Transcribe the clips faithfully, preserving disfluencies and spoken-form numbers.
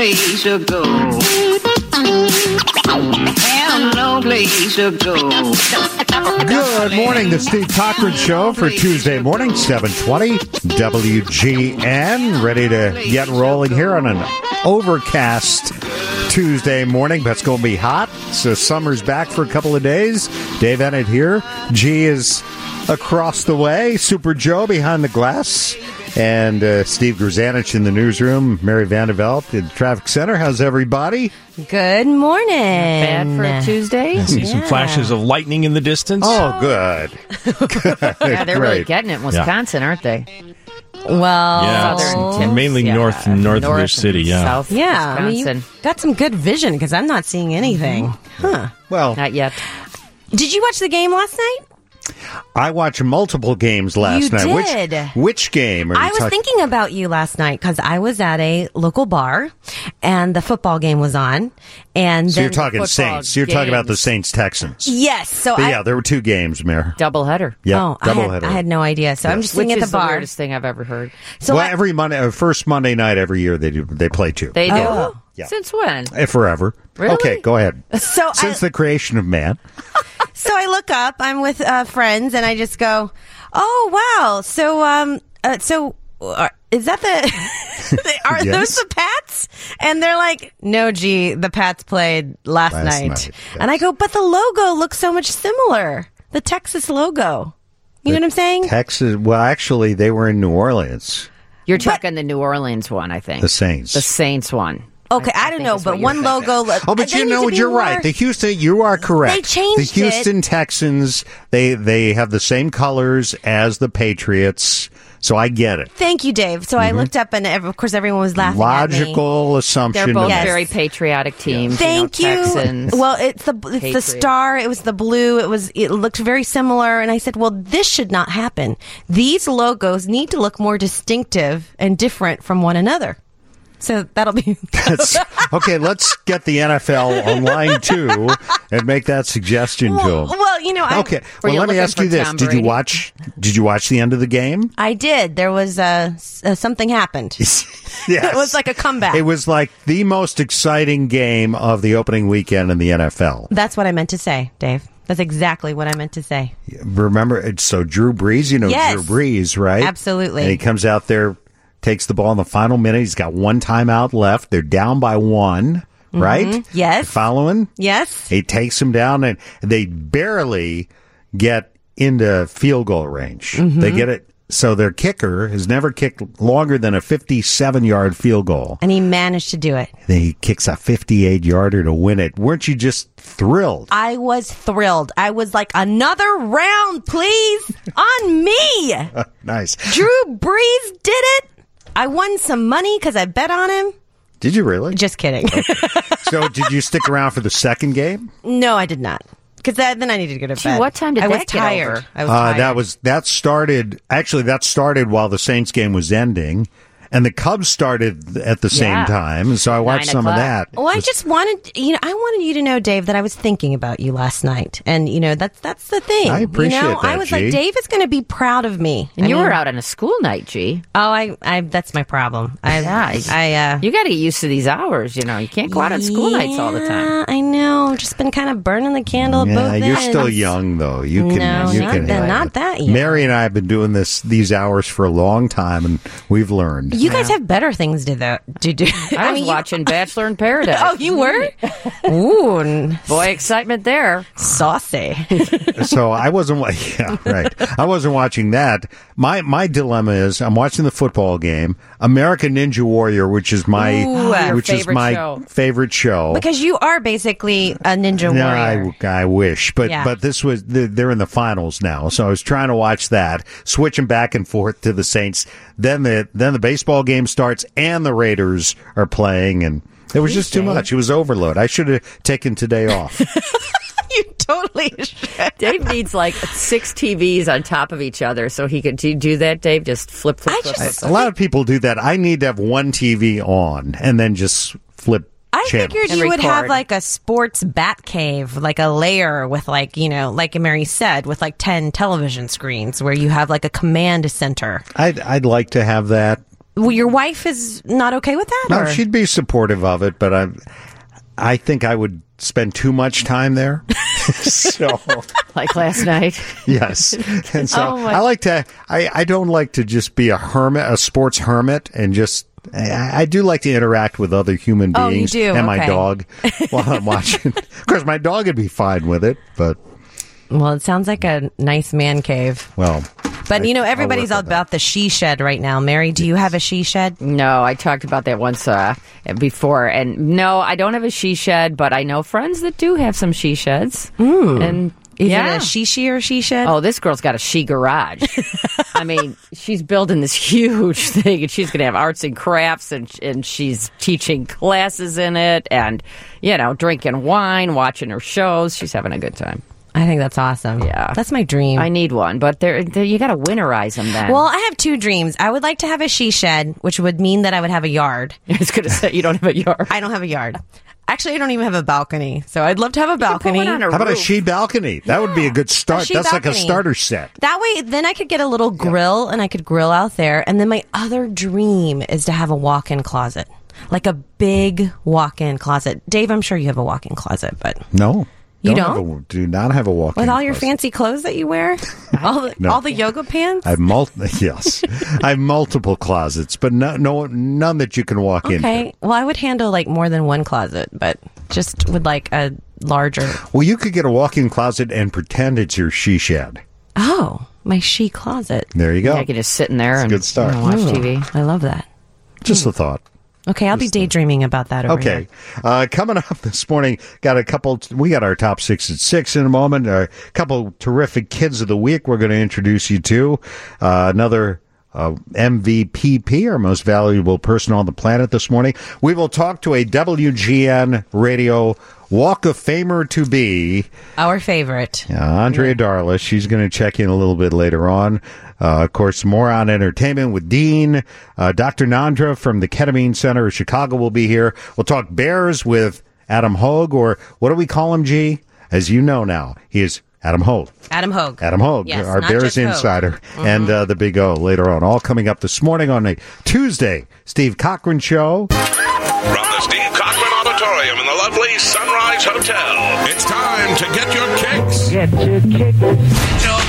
place to go. Have no place to go. Good morning, the Steve Cochran Show for Tuesday morning, seven twenty, W G N. Ready to get rolling here on an overcast Tuesday morning, but it's going to be hot. So summer's back for a couple of days. Dave Ennett here. G is across the way. Super Joe behind the glass. And uh, Steve Grzanich in the newsroom. Mary Vandeveld in the traffic center. How's everybody? Good morning. Bad for a Tuesday. I see Yeah. some flashes of lightning in the distance. Oh, good. good. Yeah, they're really Great. getting it in Wisconsin, aren't they? Well, Yeah, Southern it's mainly yeah. north and north, of your and city, yeah. South yeah, I mean, you Wisconsin. got some good vision because I'm not seeing anything. Huh. Well, Not yet. Did you watch the game last night? I watched multiple games last You night. did. Which, which game are you I was talking thinking about you last night because I was at a local bar and the football game was on. And So then you're talking football Saints. You're talking about the games. Saints-Texans. yes, so But I yeah, there were two games, Mayor. Doubleheader. Yeah, oh, I had, doubleheader. I had no idea. So I'm just Which sitting at is the bar. weirdest thing I've ever heard. So well, I, every Monday, uh, first Monday night every year they do. They play two. They do. Oh. Yeah. Since when? Eh, forever. Really? Okay, go ahead. so I, Since the creation of man. So I look up, I'm with uh, friends, and I just go, "Oh wow!" So, um, uh, so uh, is that the? Are Yes. those the Pats? And they're like, "No, gee, the Pats played last, Last night." night, yes. And I go, "But the logo looks so much similar. The Texas logo. You know what I'm saying?" Texas. Well, actually, they were in New Orleans. You're talking the New Orleans one, I think. The Saints. The Saints one. Okay, I, I don't think know, is what but you're one thinking. logo. Look, Oh, but they you need know, to be you're more- right. The Houston, you are correct. They changed the Houston Texans. They they have the same colors as the Patriots. So I get it. Thank you, Dave. So I looked up, and ev- of course, everyone was laughing at me. Logical assumption. They're both to Yes. make. very patriotic teams. Thank you. you. Know, Texans. Well, it's the it's the Patriots. star. It was the blue. It was it looked very similar. And I said, well, this should not happen. These logos need to look more distinctive and different from one another. So that'll be. That's, okay, let's get the N F L on line two and make that suggestion well, to them. well, you know, I, Okay, Were well, you let me looking ask for you this: Tom Did you Brady? watch? Did you watch the end of the game? I did. There was uh, s- uh something happened. Yes. It was like a comeback. It was like the most exciting game of the opening weekend in the N F L. That's what I meant to say, Dave. That's exactly what I meant to say. Remember, it's so Drew Brees, you know Yes. Drew Brees, right? Absolutely. And he comes out there, takes the ball in the final minute. He's got one timeout left. They're down by one, right? Yes. Following? Yes. He takes them down, and they barely get into field goal range. Mm-hmm. They get it. So their kicker has never kicked longer than a fifty-seven-yard field goal. And he managed to do it. Then he kicks a fifty-eight-yarder to win it. Weren't you just thrilled? I was thrilled. I was like, another round, please, on me. Nice. Drew Brees did it. I won some money because I bet on him. Did you really? Just kidding. So did you stick around for the second game? No, I did not. Because then I needed to go to Gee, bed. what time did I was that get tired. over? I was Uh, tired. that was that started actually that started while the Saints game was ending, and the Cubs started at the same Yeah. time, and so I watched Nine some of o'clock. that. Well, I just wanted, you know, I wanted you to know, Dave, that I was thinking about you last night, and you know, that's that's the thing. I appreciate you know? that, I was G. like, Dave is going to be proud of me. And I you mean- were out on a school night, G. Oh, I, I, that's my problem. I, Yeah, I, uh, You got to get used to these hours. You know, you can't go out on school nights all the time. Yeah, I know. I've just been kind of burning the candle at Yeah, both you're ends. still young though. You can, No, you not can that- handle not it. that young. Mary and I have been doing this these hours for a long time, and we've learned. You guys have better things to, the, to do. I was mean, you- watching Bachelor in Paradise. Oh, you were? Ooh, n- Boy, excitement there. saucy. So I wasn't. wa- Yeah, right. I wasn't watching that. My my dilemma is I'm watching the football game, American Ninja Warrior, which is my Ooh, your which is favorite my show. favorite show. Because you are basically a ninja No, warrior. I, I wish, but Yeah. but this was they're in the finals now, so I was trying to watch that, switching back and forth to the Saints. Then the then the baseball game starts, and the Raiders are playing, and it was just too much. It was overload. I should have taken today off. You totally should. Dave needs like six T Vs on top of each other so he could do you do that, Dave. Just flip, flip, I flip. just- flip. A lot of people do that. I need to have one T V on and then just flip. I channels. figured And you would record. have like a sports bat cave, like a layer with like, you know, like Mary said, with like ten television screens where you have like a command center. I'd I'd like to have that, Well, your wife is not okay with that? No, or? she'd be supportive of it, but I, I think I would spend too much time there. So, Like last night. yes. And so Oh, my- I like to, I, I don't like to just be a hermit, a sports hermit, and just, I, I do like to interact with other human Oh, you beings do? and my Okay. dog while I'm watching. Of course, my dog would be fine with it, but, Well, it sounds like a nice man cave. well. But, I- you know, I'll everybody's work all on that. about the she shed right now. Mary, do you have a she shed? No, I talked about that once uh, before. And no, I don't have a she shed, but I know friends that do have some she sheds. Mm. And Is yeah. it a she she or she shed? Oh, this girl's got a she garage. I mean, she's building this huge thing, and she's going to have arts and crafts, and and she's teaching classes in it, and, you know, drinking wine, watching her shows. She's having a good time. I think that's awesome. Yeah. That's my dream. I need one, but they're, they're, you got to winterize them then. Well, I have two dreams. I would like to have a she shed, which would mean that I would have a yard. I was going to say, you don't have a yard. I don't have a yard. Actually, I don't even have a balcony. So I'd love to have a balcony. Put one on a How about a roof. she balcony? That would be a good start. she That's like a balcony. starter set. That way, then I could get a little grill and I could grill out there. And then my other dream is to have a walk-in closet, like a big walk-in closet. Dave, I'm sure you have a walk-in closet, but No. You have don't? a- do not have a walk-in with all your closet. fancy clothes that you wear, all the, No. all the yoga pants. I have mul- yes, I have multiple closets, but no, no, none that you can walk into. Okay, well, I would handle like more than one closet, but just would like a larger. Well, you could get a walk-in closet and pretend it's your she shed. Oh, my she closet. There you go. I can just sit in there and good start. you know, watch Ooh, T V. I love that. Just a thought. Okay, I'll be daydreaming about that. Over Okay. here. Uh, coming up this morning, got a couple, we got our top six at six in a moment. A couple terrific kids of the week we're going to introduce you to. Uh, another uh, M V P P, our most valuable person on the planet this morning. We will talk to a W G N radio Walk of Famer to be. Our favorite. Uh, Andrea Darlis, she's going to check in a little bit later on. Uh, of course, more on entertainment with Dean. Uh, Doctor Nandra from the Ketamine Center of Chicago will be here. We'll talk Bears with Adam Hogue, or what do we call him, G? As you know now, he is Adam Hogue. Adam Hogue. Adam Hogue, Yes, our not Bears just Hogue. insider, and uh, the Big O later on. All coming up this morning on a Tuesday. Steve Cochran Show. From the Steve Cochran Auditorium in the lovely Sunrise Hotel, it's time to get your kicks. Get your kicks. Get your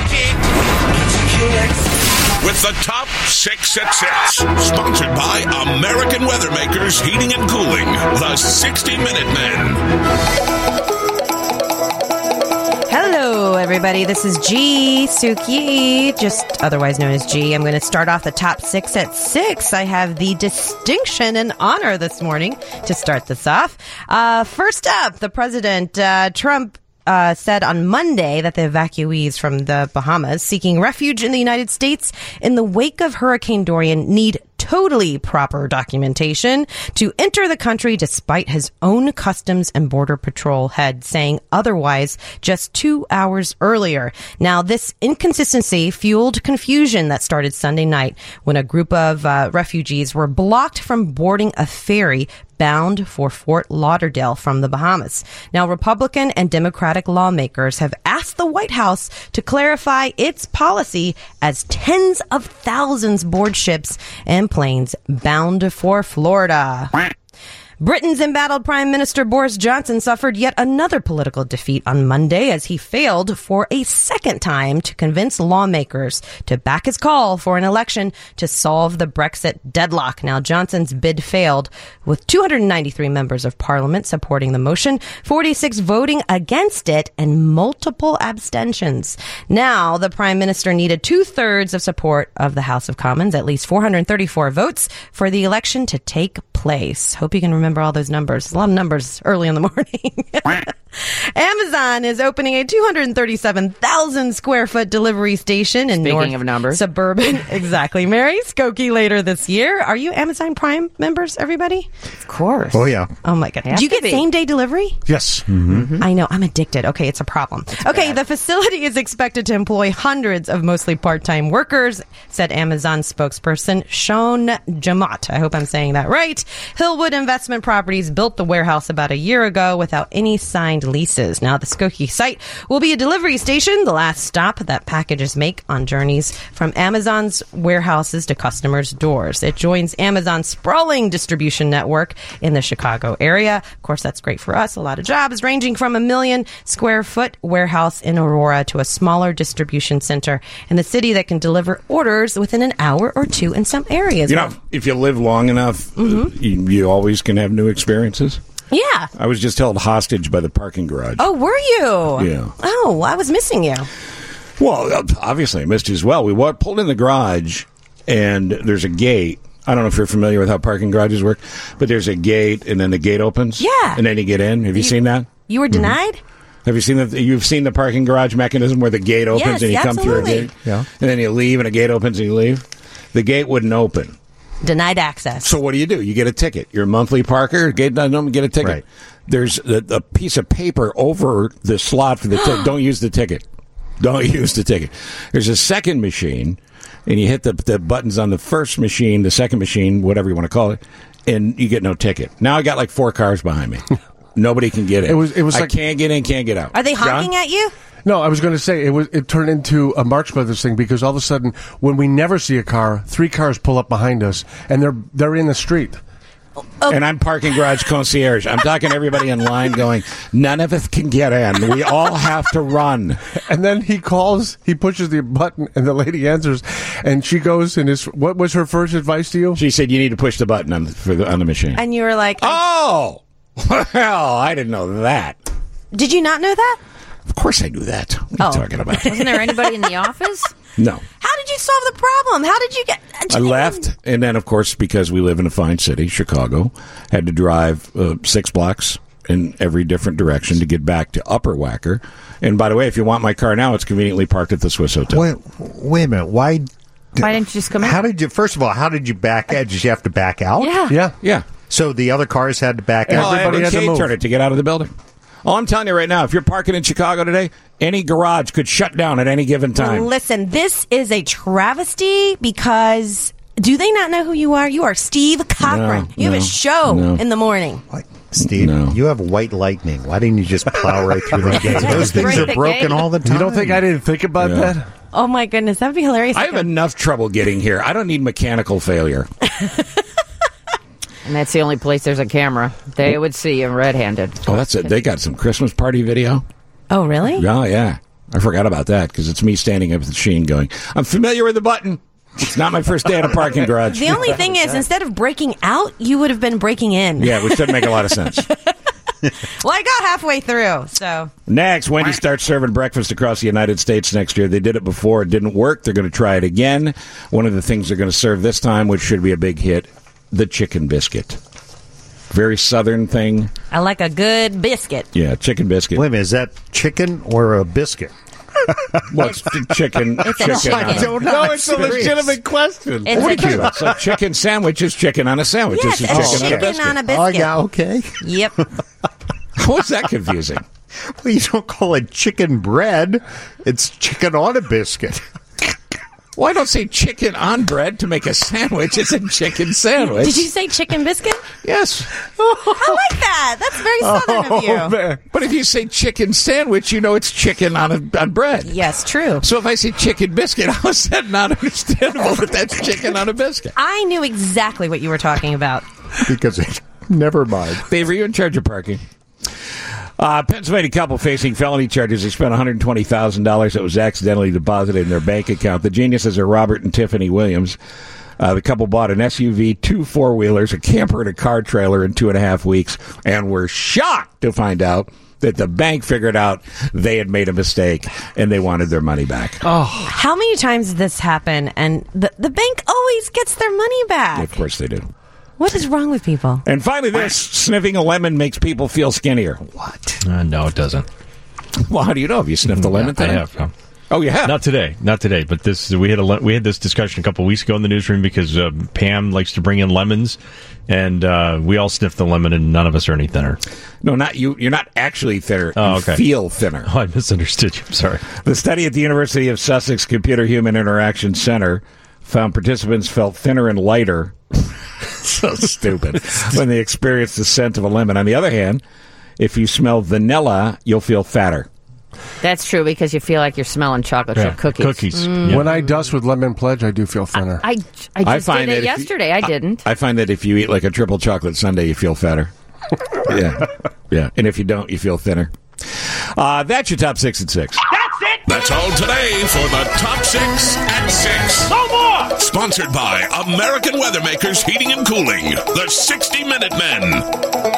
kicks. With the top six at six. Sponsored by American Weathermakers Heating and Cooling, the sixty minute Men. Hello, everybody. This is G Suki, just otherwise known as G. I'm going to start off the top six at six. I have the distinction and honor this morning to start this off. Uh, first up, the president, uh, Trump, Uh, said on Monday that the evacuees from the Bahamas seeking refuge in the United States in the wake of Hurricane Dorian need totally proper documentation to enter the country, despite his own Customs and Border Patrol head saying otherwise just two hours earlier. Now, this inconsistency fueled confusion that started Sunday night when a group of uh, refugees were blocked from boarding a ferry bound for Fort Lauderdale from the Bahamas. Now, Republican and Democratic lawmakers have asked the White House to clarify its policy as tens of thousands board ships and planes bound for Florida. Britain's embattled Prime Minister Boris Johnson suffered yet another political defeat on Monday as he failed for a second time to convince lawmakers to back his call for an election to solve the Brexit deadlock. Now, Johnson's bid failed, with two hundred ninety-three members of parliament supporting the motion, forty-six voting against it, and multiple abstentions. Now, the Prime Minister needed two-thirds of support of the House of Commons, at least four hundred thirty-four votes, for the election to take place. Hope you can remember all those numbers. A lot of numbers early in the morning. Amazon is opening a two hundred thirty-seven thousand square foot delivery station in Speaking North of numbers. Suburban. Exactly. Mary Skokie later this year. Are you Amazon Prime members, everybody? Of course. Oh, yeah. Oh, my God. Have Do you to get be. same day delivery? Yes. Mm-hmm. I know. I'm addicted. Okay, it's a problem. Okay, bad. the facility is expected to employ hundreds of mostly part-time workers, said Amazon spokesperson Sean Jamot. I hope I'm saying that right. Hillwood Investment Properties built the warehouse about a year ago without any signed leases. Now the Skokie site will be a delivery station, the last stop that packages make on journeys from Amazon's warehouses to customers' doors. It joins Amazon's sprawling distribution network in the Chicago area. Of course, that's great for us. A lot of jobs ranging from a million square foot warehouse in Aurora to a smaller distribution center in the city that can deliver orders within an hour or two in some areas. You know, if you live long enough, mm-hmm. uh, you, you always can have new experiences. Yeah. I was just held hostage by the parking garage. Oh, were you? Yeah. Oh, I was missing you. Well, obviously I missed you as well. We pulled in the garage, and there's a gate. I don't know if you're familiar with how parking garages work, but there's a gate, and then the gate opens. Yeah. And then you get in. Have you, you seen that? You were denied? Mm-hmm. Have you seen the You've seen the parking garage mechanism where the gate opens yes, and you absolutely. come through a gate? Yeah. And then you leave, and a gate opens and you leave? The gate wouldn't open. Denied access. So what do you do? You get a ticket. You're a monthly parker. Gate doesn't open, get a ticket. Right. There's a, a piece of paper over the slot for the ticket. Don't use the ticket. Don't use the ticket. There's a second machine, and you hit the, the buttons on the first machine, the second machine, whatever you want to call it, and you get no ticket. Now I got like four cars behind me. Nobody can get in. It was. It was. I like, can't get in. Can't get out. Are they honking John? at you? No, I was going to say it was. It turned into a Marx Brothers thing because all of a sudden, when we never see a car, three cars pull up behind us, and they're they're in the street. Okay. And I'm parking garage concierge. I'm talking to everybody in line going, none of us can get in. We all have to run. And then he calls, he pushes the button, and the lady answers, and she goes and is, what was her first advice to you? She said, you need to push the button on the, for the, on the machine. And you were like, oh! Well, I didn't know that. Did you not know that? Of course I knew that. What are you Oh. talking about? Wasn't there anybody in the office? No. How did you solve the problem? How did you get... I left, and then, of course, because we live in a fine city, Chicago, had to drive uh, six blocks in every different direction to get back to Upper Wacker. And by the way, if you want my car now, it's conveniently parked at the Swiss Hotel. Wait, wait a minute. Why? Why didn't you just come in? How did you? First of all, how did you back out? Did you have to back out? Yeah. Yeah. Yeah. So the other cars had to back Well, out. I had Everybody to had to move. K-turn it to get out of the building. Oh, I'm telling you right now, if you're parking in Chicago today, any garage could shut down at any given time. Listen, this is a travesty because do they not know who you are? You are Steve Cochran. No, you have no, a show no. in the morning. What? Steve, No. you have white lightning. Why didn't you just plow right through the gate? Those things Break are the broken gate. all the time. You don't think I didn't think about Yeah. that? Oh my goodness, that would be hilarious. I have enough trouble getting here. I don't need mechanical failure. And that's the only place there's a camera. They would see you red-handed. Oh, that's it. They got some Christmas party video. Oh, really? Oh, yeah. I forgot about that because it's me standing up at the machine going, I'm familiar with the button. It's not my first day at a parking garage. The only thing is, instead of breaking out, you would have been breaking in. Yeah, which doesn't make a lot of sense. Well, I got halfway through, so. Next, Wendy starts serving breakfast across the United States next year. They did it before. It didn't work. They're going to try it again. One of the things they're going to serve this time, which should be a big hit, the chicken biscuit. Very southern thing. I like a good biscuit. Yeah, chicken biscuit. Wait a minute, is that chicken or a biscuit? What's the chicken? It's a chicken. chicken. on- don't No, it's a legitimate question. It's What a did you- It's like chicken sandwich is chicken on a sandwich. Yes, this is it's chicken, chicken on a on biscuit. a Oh, biscuit. yeah, okay. Yep. How is that confusing? Well, you don't call it chicken bread. It's chicken on a biscuit. Well, I don't say chicken on bread to make a sandwich. It's a chicken sandwich. Did you say chicken biscuit? Yes. I like that. That's very southern of you. Oh, man. But if you say chicken sandwich, you know it's chicken on a, on bread. Yes, true. So if I say chicken biscuit, how is that not understandable that that's chicken on a biscuit? I knew exactly what you were talking about. Because it, never mind. Dave, are you in charge of parking? Uh, Pennsylvania couple facing felony charges. They spent one hundred twenty thousand dollars that was accidentally deposited in their bank account. The geniuses are Robert and Tiffany Williams. Uh, the couple bought an S U V, two four-wheelers, a camper, and a car trailer in two and a half weeks, and were shocked to find out that the bank figured out they had made a mistake and they wanted their money back. Oh, How many times did this happen? And the, the bank always gets their money back. Of course they do. What is wrong with people? And finally, this sniffing a lemon makes people feel skinnier. What? Uh, no, it doesn't. Well, how do you know if you sniffed a lemon? I today? have. um, Oh, you have? Not today, not today. But this we had a le- we had this discussion a couple weeks ago in the newsroom because uh, Pam likes to bring in lemons, and uh, we all sniffed the lemon, and none of us are any thinner. No, not you. You're not actually thinner. Oh, You okay. feel thinner. Oh, I misunderstood you. I'm sorry. The study at the University of Sussex Computer Human Interaction Center found participants felt thinner and lighter So stupid. When they experience the scent of a lemon. On the other hand, if you smell vanilla, you'll feel fatter. That's true because you feel like you're smelling chocolate chip cookies. Cookies. Mm. Yeah. When I dust with lemon pledge, I do feel thinner. I, I, I just I find did it that if yesterday. You, I didn't. I, I find that if you eat like a triple chocolate sundae, you feel fatter. Yeah. Yeah. And if you don't, you feel thinner. Uh, that's your top six at six. That's it! That's all today for the Top six at six. No more! Sponsored by American Weathermakers Heating and Cooling, the sixty minute Men.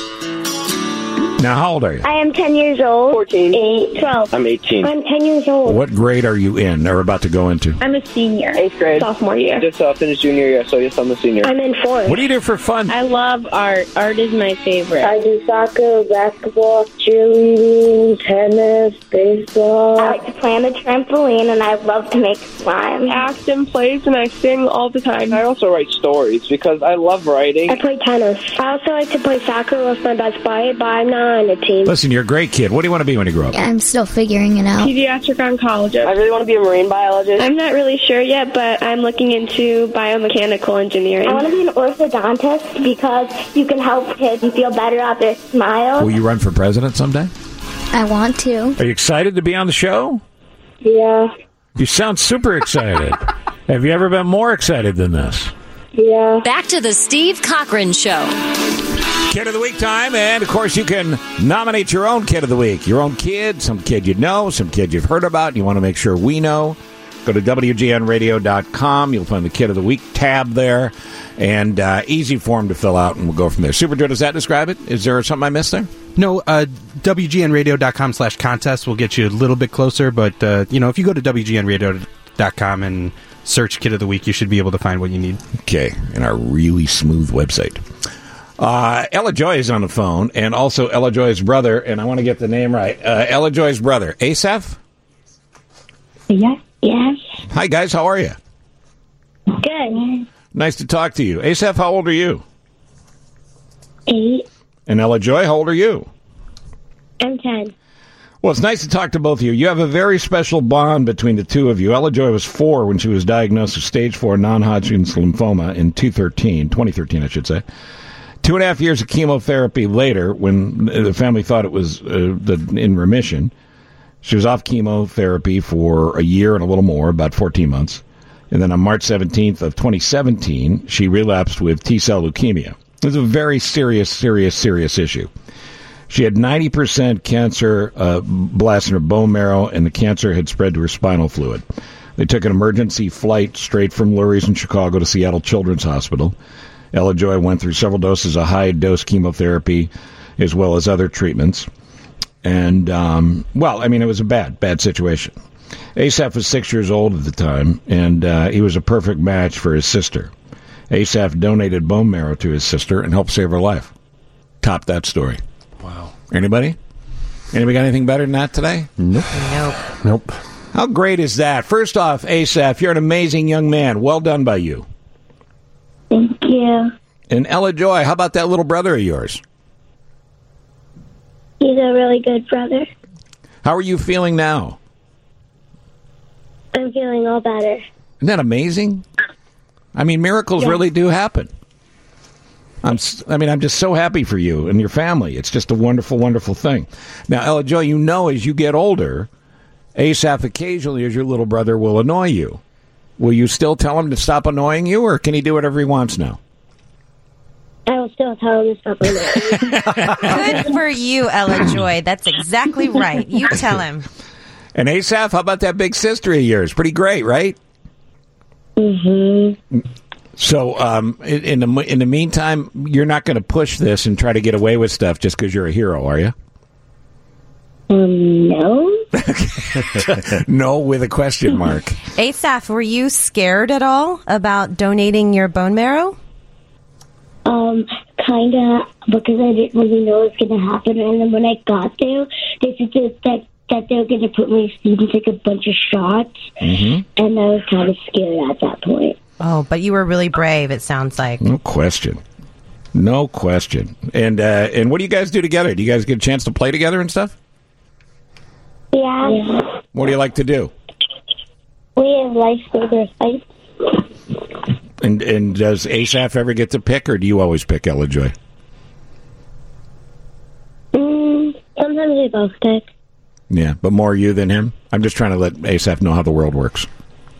Now, how old are you? I am ten years old. fourteen. eight. twelve. I'm eighteen. I'm ten years old. What grade are you in or about to go into? I'm a senior. Eighth grade. Sophomore year. Just uh, finished junior year, so yes, I'm a senior. I'm in fourth. What do you do for fun? I love art. Art is my favorite. I do soccer, basketball, cheerleading, tennis, baseball. I like to play on the trampoline, and I love to make slime. Ashton plays, and I sing all the time. I also write stories because I love writing. I play tennis. I also like to play soccer with my best buddy, but I'm not on a team. Listen, you're a great kid. What do you want to be when you grow up? I'm still figuring it out. Pediatric oncologist. I really want to be a marine biologist. I'm not really sure yet, but I'm looking into biomechanical engineering. I want to be an orthodontist because you can help kids feel better out their smiles. Will you run for president someday? I want to. Are you excited to be on the show? Yeah. You sound super excited. Have you ever been more excited than this? Yeah. Back to the Steve Cochran Show. Kid of the Week time, and of course you can nominate your own Kid of the Week. Your own kid, some kid you know, some kid you've heard about, and you want to make sure we know. Go to W G N radio dot com. You'll find the Kid of the Week tab there, and uh, easy form to fill out, and we'll go from there. Super Joe, does that describe it? Is there something I missed there? No, uh, W G N radio dot com slash contest will get you a little bit closer, but, uh, you know, if you go to W G N radio dot com and search Kid of the Week, you should be able to find what you need. Okay, and our really smooth website. Uh, Ella Joy is on the phone, and also Ella Joy's brother, and I want to get the name right. Uh, Ella Joy's brother, Asaph? Yes. Yes. Hi, guys. How are you? Good. Nice to talk to you. Asaph, how old are you? Eight. And Ella Joy, how old are you? I'm ten. Well, it's nice to talk to both of you. You have a very special bond between the two of you. Ella Joy was four when she was diagnosed with stage four non-Hodgkin's lymphoma in twenty thirteen, twenty thirteen, I should say. Two and a half years of chemotherapy later, when the family thought it was uh, the, in remission, she was off chemotherapy for a year and a little more, about fourteen months. And then on March seventeenth of twenty seventeen, she relapsed with T-cell leukemia. It was a very serious, serious, serious issue. She had ninety percent cancer uh, blast in her bone marrow, and the cancer had spread to her spinal fluid. They took an emergency flight straight from Lurie's in Chicago to Seattle Children's Hospital. Ella Joy went through several doses of high-dose chemotherapy as well as other treatments. And, um, well, I mean, it was a bad, bad situation. Asaph was six years old at the time, and uh, he was a perfect match for his sister. Asaph donated bone marrow to his sister and helped save her life. Top that story. Wow. Anybody? Anybody got anything better than that today? Nope. Nope. Nope. How great is that? First off, Asaph, you're an amazing young man. Well done by you. Thank you. And Ella Joy, how about that little brother of yours? He's a really good brother. How are you feeling now? I'm feeling all better. Isn't that amazing? I mean, miracles Yeah. really do happen. I'm, s- I mean, I'm just so happy for you and your family. It's just a wonderful, wonderful thing. Now, Ella Joy, you know, as you get older, Asaph occasionally, as your little brother, will annoy you. Will you still tell him to stop annoying you, or can he do whatever he wants now? I will still tell him to stop annoying. Good for you, Ella Joy. That's exactly right. You tell him. And Asaph, how about that big sister of yours? Pretty great, right? Mm-hmm. So, um, in, in the in the meantime, you're not going to push this and try to get away with stuff just because you're a hero, are you? Um, no. No, with a question mark. Asaph, were you scared at all about donating your bone marrow? Um, kind of, because I didn't really know what was going to happen. And then when I got there, they said that, that, that they were going to put my feet and take a bunch of shots. Mm-hmm. And I was kind of scared at that point. Oh, but you were really brave, it sounds like. No question. No question. And uh, and what do you guys do together? Do you guys get a chance to play together and stuff? Yeah. yeah. What do you like to do? We have lifesaver fights. And and does Asaph ever get to pick, or do you always pick Ella Joy? Mm, sometimes we both pick. Yeah, but more you than him? I'm just trying to let Asaph know how the world works.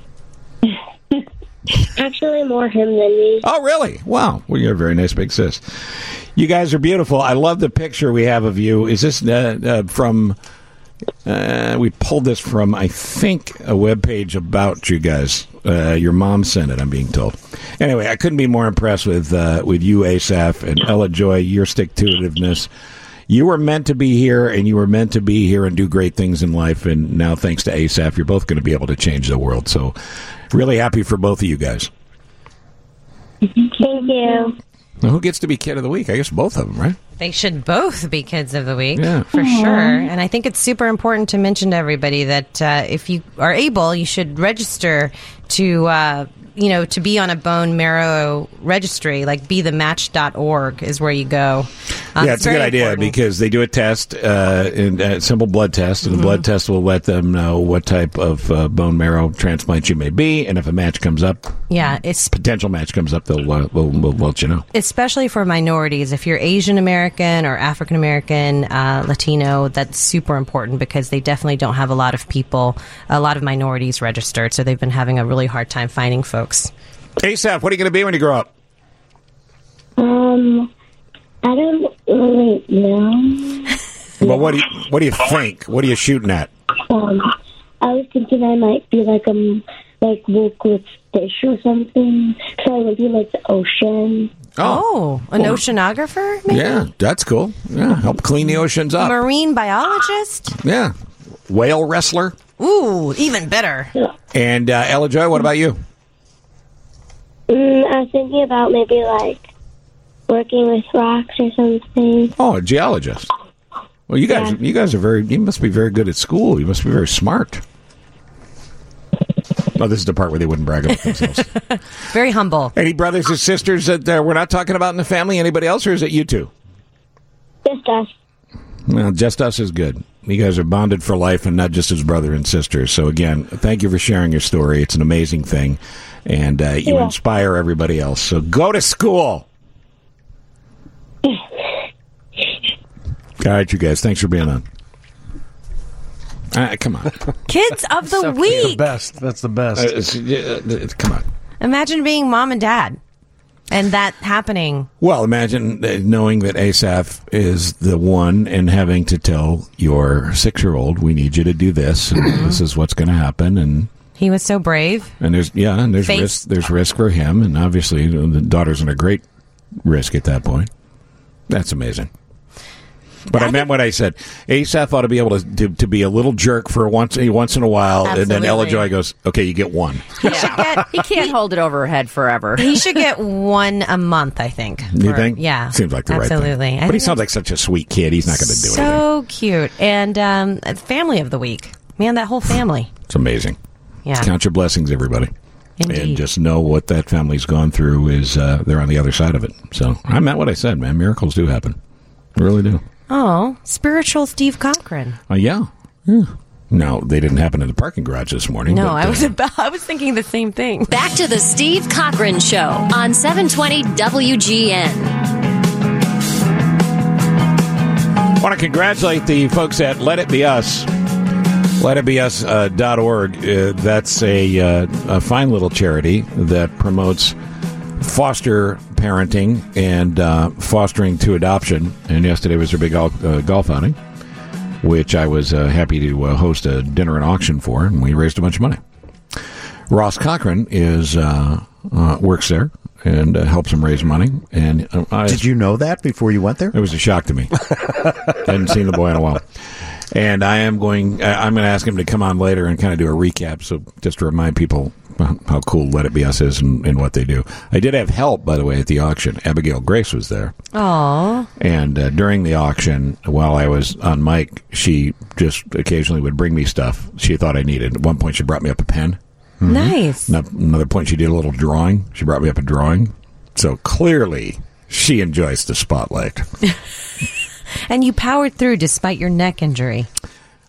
Actually, more him than me. Oh, really? Wow. Well, you're a very nice big sis. You guys are beautiful. I love the picture we have of you. Is this uh, uh, from... Uh, we pulled this from, I think, a webpage about you guys. Uh, your mom sent it, I'm being told. Anyway, I couldn't be more impressed with uh, with you, Asaph, and Ella Joy, your stick-to-itiveness. You were meant to be here, and you were meant to be here and do great things in life, and now, thanks to Asaph, you're both going to be able to change the world. So, really happy for both of you guys. Thank you. Now, who gets to be Kid of the Week? I guess both of them, right? They should both be Kids of the Week, Yeah. for sure. And I think it's super important to mention to everybody that uh, if you are able, you should register to, uh, you know, to be on a bone marrow registry, like be the match dot org is where you go. Um, yeah, it's, it's a good idea important. Because they do a test, uh, in, a simple blood test, and mm-hmm. the blood test will let them know what type of uh, bone marrow transplant you may be, and if a match comes up, yeah, it's potential match comes up, they'll uh, we'll, we'll let you know. Especially for minorities, if you're Asian American or African American, uh, Latino, that's super important because they definitely don't have a lot of people, a lot of minorities registered, so they've been having a really hard time finding folks. Asaph, what are you going to be when you grow up? Um, I don't really know. Well, what do you what do you think? What are you shooting at? Um, I was thinking I might be like um like work with fish or something. So I would be like the ocean. Oh, oh an well, oceanographer? Maybe? Yeah, that's cool. Yeah, help clean the oceans up. Marine biologist? Yeah, whale wrestler. Ooh, even better. And uh, Ella Joy, what about you? Mm, I was thinking about maybe like working with rocks or something. Oh, a geologist. Well, you guys, yeah. you guys are very. You must be very good at school. You must be very smart. Oh, this is the part where they wouldn't brag about themselves. Very humble. Any brothers or sisters that uh, we're not talking about in the family? Anybody else, or is it you two? Just us. Well, just us is good. You guys are bonded for life and not just as brother and sister. So, again, thank you for sharing your story. It's an amazing thing, and uh, you yeah. inspire everybody else. So go to school. All right, you guys. Thanks for being on. Uh, come on. Kids of the so Week. The best. That's the best. Uh, uh, come on. Imagine being mom and dad and that happening. Well, imagine knowing that Asaph is the one and having to tell your six-year-old, we need you to do this, and this is what's going to happen. And he was so brave. And there's yeah, and there's Face. risk. There's risk for him, and obviously the daughter's in a great risk at that point. That's amazing. But I, I meant what I said. Asaph ought to be able to, to to be a little jerk for once once in a while, Absolutely. And then Ella Joy goes, "Okay, you get one." He, get, he can't hold it over her head forever. He should get one a month, I think. You for, think? Yeah, seems like the Absolutely. right thing. I but he sounds like such a sweet kid. He's not going to do so anything. So cute, and um, family of the week, man. That whole family. It's amazing. Yeah. Count your blessings, everybody. Indeed. And just know what that family's gone through is uh, they're on the other side of it. So I meant what I said, man. Miracles do happen. They really do. Oh, spiritual Steve Cochran. Uh, yeah. yeah. No, they didn't happen in the parking garage this morning. No, but, I was uh, about, I was thinking the same thing. Back to the Steve Cochran Show on seven twenty W G N. I want to congratulate the folks at Let It Be Us. let it be us dot org. Uh, that's a, uh, a fine little charity that promotes foster parenting and uh, fostering to adoption. And yesterday was their big golf, uh, golf outing, which I was uh, happy to uh, host a dinner and auction for, and we raised a bunch of money. Ross Cochran is uh, uh, works there and uh, helps him raise money. And uh, I, did you know that before you went there? It was a shock to me. Hadn't seen the boy in a while. And I am going. I'm going to ask him to come on later and kind of do a recap. So just to remind people how cool Let It Be Us is and, and what they do. I did have help, by the way, at the auction. Abigail Grace was there. Aww. And uh, during the auction, while I was on mic, she just occasionally would bring me stuff she thought I needed. At one point, she brought me up a pen. Mm-hmm. Nice. Another point, she did a little drawing. She brought me up a drawing. So clearly, she enjoys the spotlight. And you powered through despite your neck injury.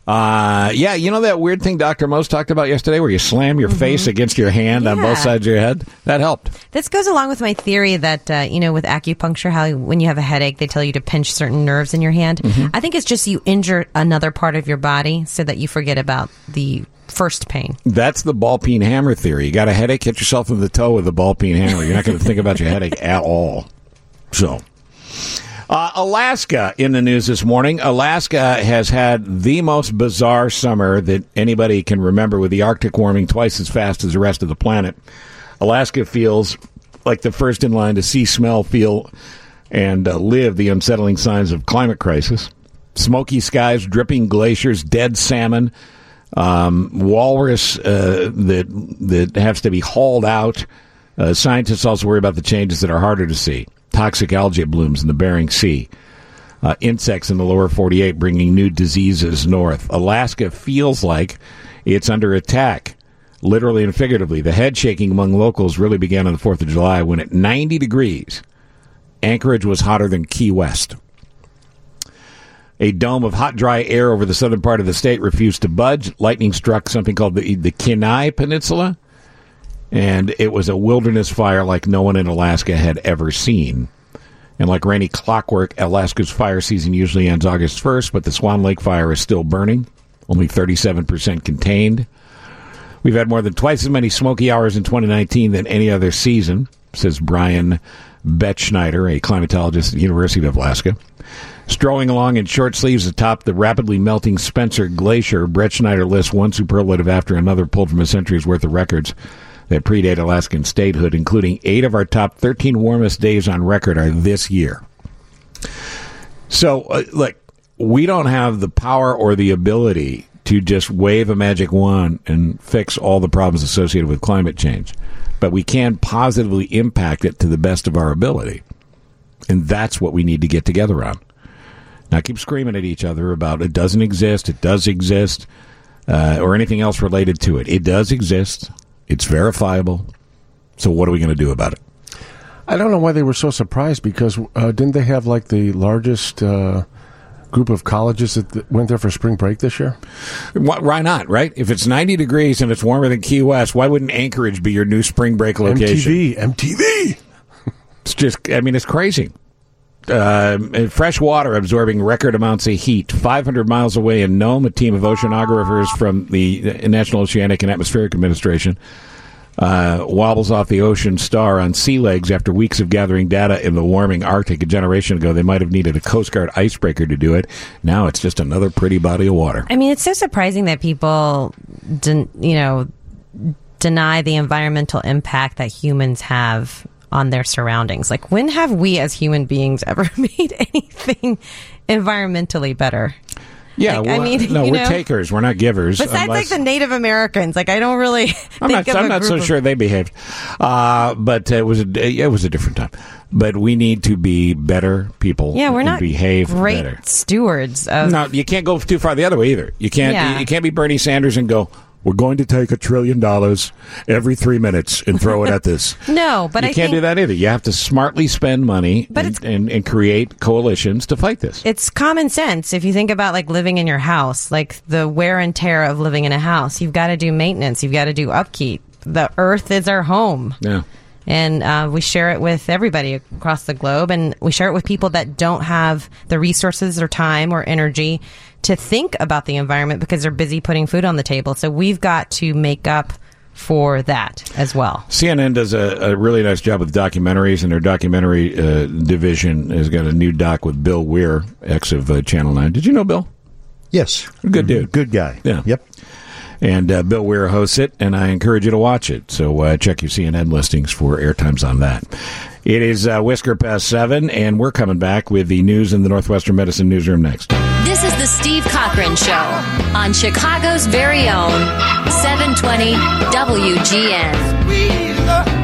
Uh, yeah, you know that weird thing Doctor Mose talked about yesterday where you slam your mm-hmm. face against your hand yeah. on both sides of your head? That helped. This goes along with my theory that, uh, you know, with acupuncture, how when you have a headache, they tell you to pinch certain nerves in your hand. Mm-hmm. I think it's just you injure another part of your body so that you forget about the first pain. That's the ball peen hammer theory. You got a headache, hit yourself in the toe with a ball peen hammer. You're not going to think about your headache at all. So... Uh, Alaska in the news this morning. Alaska has had the most bizarre summer that anybody can remember, with the Arctic warming twice as fast as the rest of the planet. Alaska feels like the first in line to see, smell, feel, and uh, live the unsettling signs of climate crisis. Smoky skies, dripping glaciers, dead salmon, um, walrus uh, that that has to be hauled out. Uh, scientists also worry about the changes that are harder to see. Toxic algae blooms in the Bering Sea. Uh, insects in the lower forty-eight bringing new diseases north. Alaska feels like it's under attack, literally and figuratively. The head shaking among locals really began on the fourth of July when at ninety degrees, Anchorage was hotter than Key West. A dome of hot, dry air over the southern part of the state refused to budge. Lightning struck something called the, the Kenai Peninsula, and it was a wilderness fire like no one in Alaska had ever seen. And like rainy clockwork, Alaska's fire season usually ends August first, but the Swan Lake fire is still burning, only thirty-seven percent contained. We've had more than twice as many smoky hours in twenty nineteen than any other season, says Brian Betschneider, a climatologist at the University of Alaska. Strolling along in short sleeves atop the rapidly melting Spencer Glacier, Betschneider lists one superlative after another pulled from a century's worth of records that predate Alaskan statehood, including eight of our top thirteen warmest days on record are this year. So, uh, look, we don't have the power or the ability to just wave a magic wand and fix all the problems associated with climate change, but we can positively impact it to the best of our ability. And that's what we need to get together on. Now, keep screaming at each other about it doesn't exist, it does exist, uh, or anything else related to it. It does exist. It's verifiable. So what are we going to do about it? I don't know why they were so surprised, because uh, didn't they have like the largest uh, group of colleges that th- went there for spring break this year? Why not, right? If it's ninety degrees and it's warmer than Key West, why wouldn't Anchorage be your new spring break location? M T V, M T V. It's just, I mean, it's crazy. Uh, fresh water absorbing record amounts of heat. five hundred miles away in Nome, a team of oceanographers from the National Oceanic and Atmospheric Administration uh, wobbles off the ocean star on sea legs after weeks of gathering data in the warming Arctic. A generation ago, they might have needed a Coast Guard icebreaker to do it. Now it's just another pretty body of water. I mean, it's so surprising that people, den- you know, deny the environmental impact that humans have on their surroundings. Like, when have we as human beings ever made anything environmentally better? Yeah, like, well, I mean, no, you we're know, takers. We're not givers. Besides, unless, like the Native Americans, like I don't really. I'm think not. of I'm a not group so of, sure they behaved, uh, but it was a it was a different time. But we need to be better people. Yeah, we're and not behave great better. stewards of. No, you can't go too far the other way either. You can't. Yeah. You, you can't be Bernie Sanders and go, we're going to take a trillion dollars every three minutes and throw it at this. No, but you I can't think do that either. You have to smartly spend money But and, it's- and, and create coalitions to fight this. it's common sense. If you think about like living in your house, like the wear and tear of living in a house, you've got to do maintenance. You've got to do upkeep. The earth is our home. Yeah. And uh, we share it with everybody across the globe, and we share it with people that don't have the resources or time or energy to think about the environment because they're busy putting food on the table. So we've got to make up for that as well. C N N does a, a really nice job with documentaries, and their documentary uh, division has got a new doc with Bill Weir, ex of uh, Channel nine. Did you know Bill? Yes. Good dude. Good guy. Yeah. Yep. And uh, Bill Weir hosts it, and I encourage you to watch it. So uh, check your C N N listings for airtimes on that. It is uh, Whisker past seven, and we're coming back with the news in the Northwestern Medicine Newsroom next. This is the Steve Cochran Show on Chicago's very own seven twenty W G N.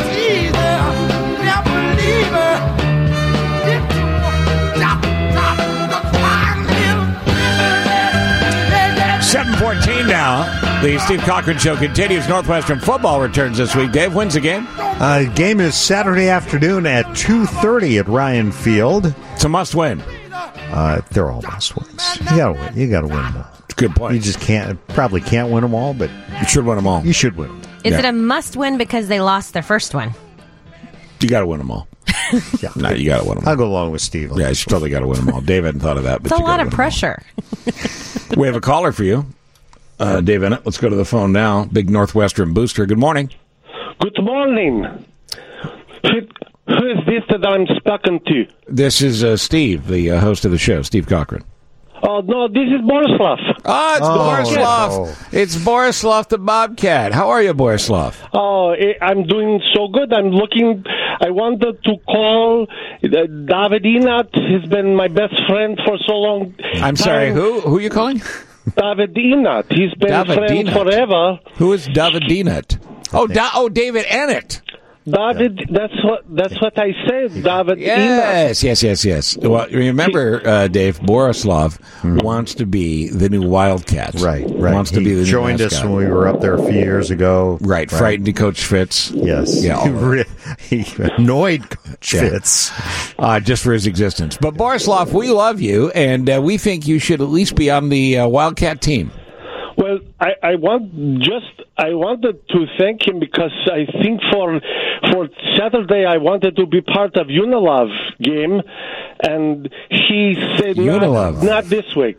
seven fourteen now. The Steve Cochran Show continues. Northwestern football returns this week. Dave, when's the game? Uh, game is Saturday afternoon at two thirty at Ryan Field. It's a must-win. Uh, they're all must wins. You gotta win. You gotta win. Good point. You just can't, probably can't win them all, but you should win them all. You should win. Is Yeah. it a must-win because they lost their first one? You got to win them all. Yeah. No, you got to win them all. I'll go along with Steve. Yeah, you totally got to win them all. Dave hadn't thought of that. But It's a you lot gotta of win 'em all. pressure. We have a caller for you, uh, Dave Ennett. Let's go to the phone now. Big Northwestern booster. Good morning. Good morning. Who, who is this that I'm speaking to? This is uh, Steve, the uh, host of the show, Steve Cochran. Oh, no, this is Borislav. Ah, it's Oh, Borislav. no. It's Borislav the Bobcat. How are you, Borislav? Oh, eh, I'm doing so good. I'm looking. I wanted to call uh, David Enat. He's been my best friend for so long. I'm sorry, time. who who are you calling? David Enat. He's been David friend Enat. forever. Who is David Enat? Oh, da- oh, David Ennett. David, that's what that's what I said. David Yes, yes, yes, yes. Well, remember, uh, Dave, Borislav wants to be the new Wildcat. Right, right. Wants to He be the joined new us mascot. when we were up there a few years ago. Right, frightened to Coach Fitz. Yes. Yeah, all he, of re- he annoyed Coach Yeah. Fitz. Uh, just for his existence. But Borislav, we love you, and uh, we think you should at least be on the uh, Wildcat team. Well, I, I want just I wanted to thank him because I think for for Saturday I wanted to be part of Unilav game, and he said Unilav. not, not this week.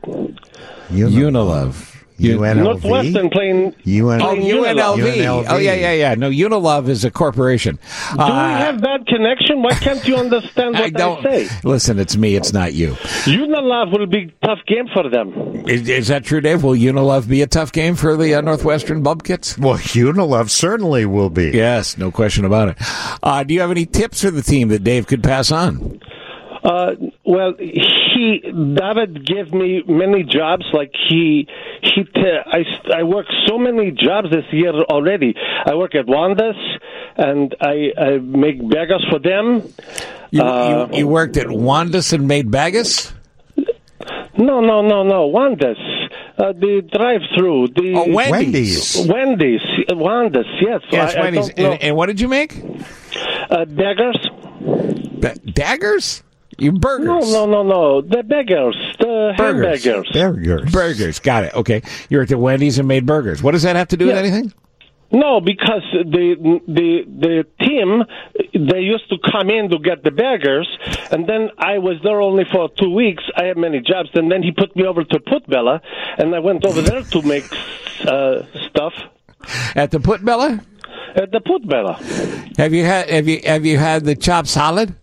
Unilav. U N L V? Northwestern playing. U N- Oh, playing U N L V. U N L V. Oh, yeah, yeah, yeah. No, Unilav is a corporation. Do we have that connection? Why can't you understand what I I, don't. say? Listen, it's me. It's not you. Unilav will be a tough game for them. Is, is that true, Dave? Will Unilav be a tough game for the uh, Northwestern Bubkits? Well, Unilav certainly will be. Yes, no question about it. Uh, do you have any tips for the team that Dave could pass on? Uh, well, he David gave me many jobs. Like he, he, t- I, I worked so many jobs this year already. I work at Wanda's, and I, I make burgers for them. You, Uh, you, you worked at Wanda's and made Bagus? No, no, no, no. Wanda's, uh, the drive-through. The Oh, Wendy's. Wendy's, Wanda's. Yes, Yes, I, I Wendy's. don't know. And, and what did you make? Uh, daggers. Ba- daggers? You burgers? No, no, no, no. The beggars, the Burgers. hamburgers. Burgers. Burgers. Got it. Okay. You were at the Wendy's and made burgers. What does that have to do with Yeah. anything? No, because the the the team, they used to come in to get the burgers, and then I was there only for two weeks. I had many jobs, and then he put me over to Putbella, and I went over there to make uh, stuff At the Putbella? at the Putbella. Have you had have you have you had the chopped salad?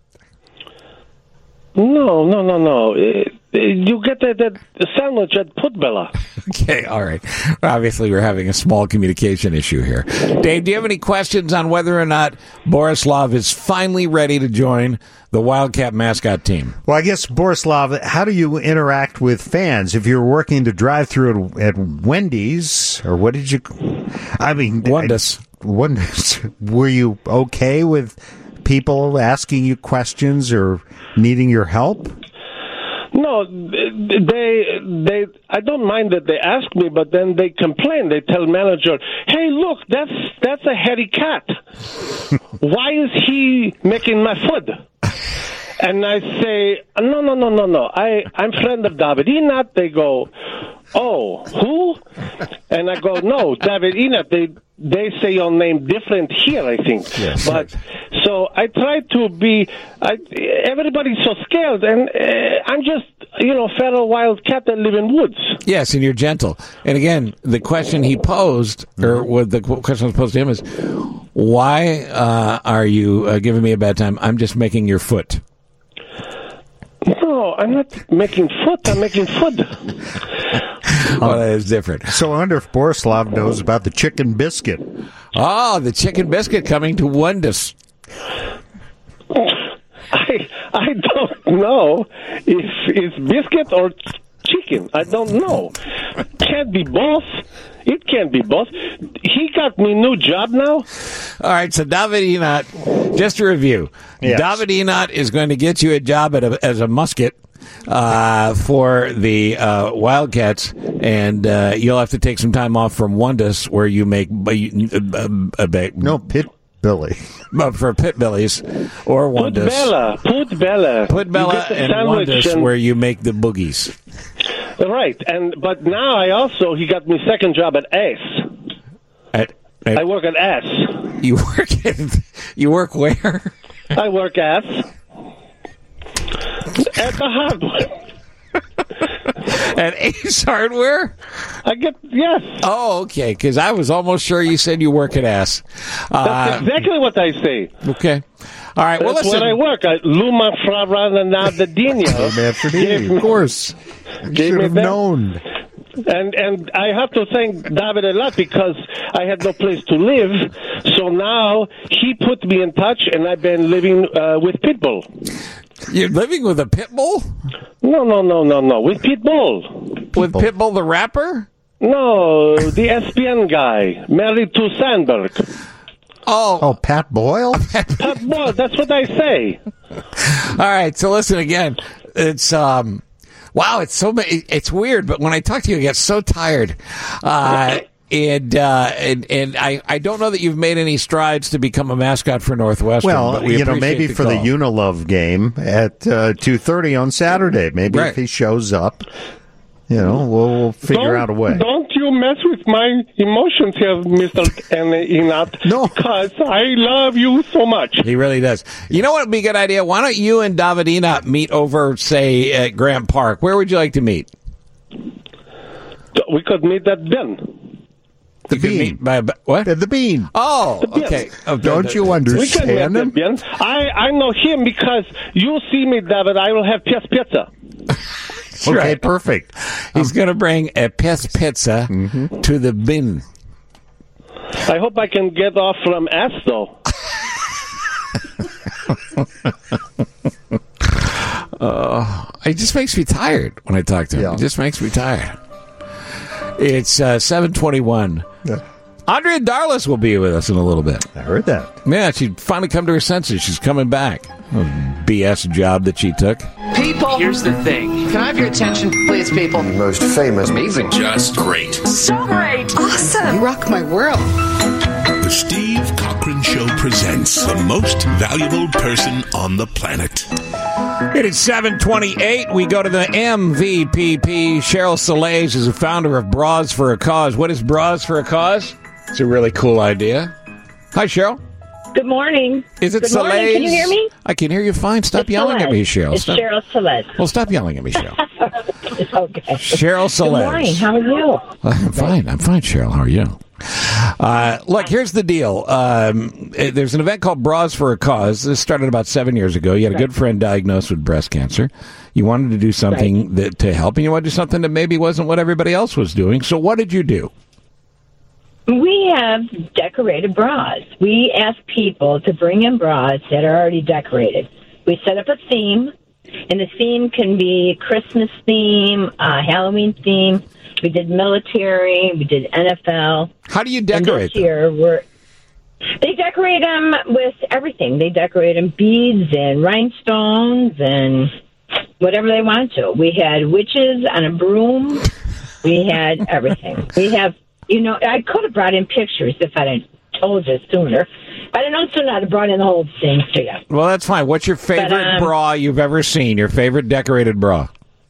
No, no, no, no. Uh, You get that, that sandwich at Putbella. Okay, all right. Obviously, we're having a small communication issue here. Dave, do you have any questions on whether or not Borislav is finally ready to join the Wildcat mascot team? Well, I guess, Borislav, how do you interact with fans? If you're working to drive through at, at Wendy's, or what did you... I mean... Wendy's. Wendy's. Were you okay with people asking you questions or needing your help? No, they they. I don't mind that they ask me, but then they complain. They tell manager, "Hey, look, that's that's a hairy cat. Why is he making my food?" And I say, "No, no, no, no, no. I I'm friend of David Enat." They go, "Oh, who?" And I go, "No, David Enat. They they say your name different here, I think." Yes. But so I try to be. I, everybody's so scared, and uh, I'm just you know feral wildcat that live in woods. Yes, and you're gentle. And again, the question he posed, or what the question was posed to him is, why uh, are you uh, giving me a bad time? I'm just making your foot. No, I'm not making food. I'm making food. Well, that is different. So I wonder if Borislav knows about the chicken biscuit. Oh, the chicken biscuit coming to Wendy's. I I don't know if it's biscuit or chicken. I don't know. Can't be both. It can't be both. He got me new job now. All right, so David Enat, just to review, Yes. David Enat is going to get you a job at a, as a musket uh, for the uh, Wildcats, and uh, you'll have to take some time off from Wondus, where you make uh, uh, uh, uh, No, Pit Billy. uh, for Pit Billies or Put Wondus. Bella. Put Bella. Put You Bella get the and sandwich Wondus, and- where you make the boogies. Right, and but now I also he got me second job at Ace. At, at I work at Ace. You work at you work where? I work at at the hardware. At Ace Hardware? I get yes. Oh, okay. Because I was almost sure you said you work at Ace. Uh, That's exactly what I say. Okay. All right. Well, That's listen. where I work. I, Luma Fravranadadinho. Of course. You Gave should me have that. known. And and I have to thank David a lot because I had no place to live. So now he put me in touch, and I've been living uh, with Pitbull. You're living with a pit bull? No, no, no, no, no. With Pitbull. With Pitbull the rapper? No, the S P N guy, married to Sandberg. Oh. Oh, Pat Boyle? Pat Boyle, that's what I say. All right. So listen again. It's, um, wow, it's so, it's weird, but when I talk to you, I get so tired. Uh, And uh, and and I, I don't know that you've made any strides to become a mascot for Northwestern. Well, but we you know, appreciate maybe the for call. the Unilove game at uh, two thirty on Saturday. Maybe Right. if he shows up, you know, we'll, we'll figure don't, out a way. Don't you mess with my emotions here, Mister Inat. No. Because I love you so much. He really does. You know what would be a good idea? Why don't you and Davidina meet over, say, at Grant Park? Where would you like to meet? We could meet at Ben. The You could Bean. meet by, what? The Bean. Oh, Bean. okay. Oh, Don't the- you We can understand meet him? at Ben. I, I know him because you see me, David. I will have Pies Pizza. Okay, right. perfect. He's going to bring a Pest Pizza Mm-hmm. to the bin. I hope I can get off from ass, though. Uh, it just makes me tired when I talk to him. Yeah. It just makes me tired. It's uh, seven twenty-one. Yeah. Andrea Darlis will be with us in a little bit. I heard that. Yeah, she finally come to her senses. She's coming back. A B S job that she took. People, here's the thing. Can I have your attention, please, people? Most famous. Amazing. Just great. So great. Awesome. You rock my world. The Steve Cochran Show presents the most valuable person on the planet. It is seven twenty-eight. We go to the M V P P. Cheryl Salais is the founder of Bras for a Cause. What is Bras for a Cause? It's a really cool idea. Hi, Cheryl. Good morning. Is it Good Salais? morning. Can you hear me? I can hear you fine. Stop It's yelling Celeste. at me, Cheryl. It's Stop. Cheryl Celeste. Well, stop yelling at me, Cheryl. Okay. Cheryl Salais. Good morning. How are you? I'm fine. I'm fine, Cheryl. How are you? Uh, look, here's the deal. Um, eh, there's an event called Bras for a Cause. This started about seven years ago. You had a good friend diagnosed with breast cancer. You wanted to do something that to help, and you wanted to do something that maybe wasn't what everybody else was doing. So what did you do? We have decorated bras. We ask people to bring in bras that are already decorated. We set up a theme, and the theme can be Christmas theme, uh, Halloween theme. We did military. We did N F L. How do you And decorate this year, we're they decorate them with everything. They decorate them beads and rhinestones and whatever they want to. We had witches on a broom. We had everything. We have, you know, I could have brought in pictures if I hadn't told you sooner. If I didn't know sooner, I'd have brought in the whole thing to you. Well, that's fine. What's your favorite But, um, bra you've ever seen? Your favorite decorated bra?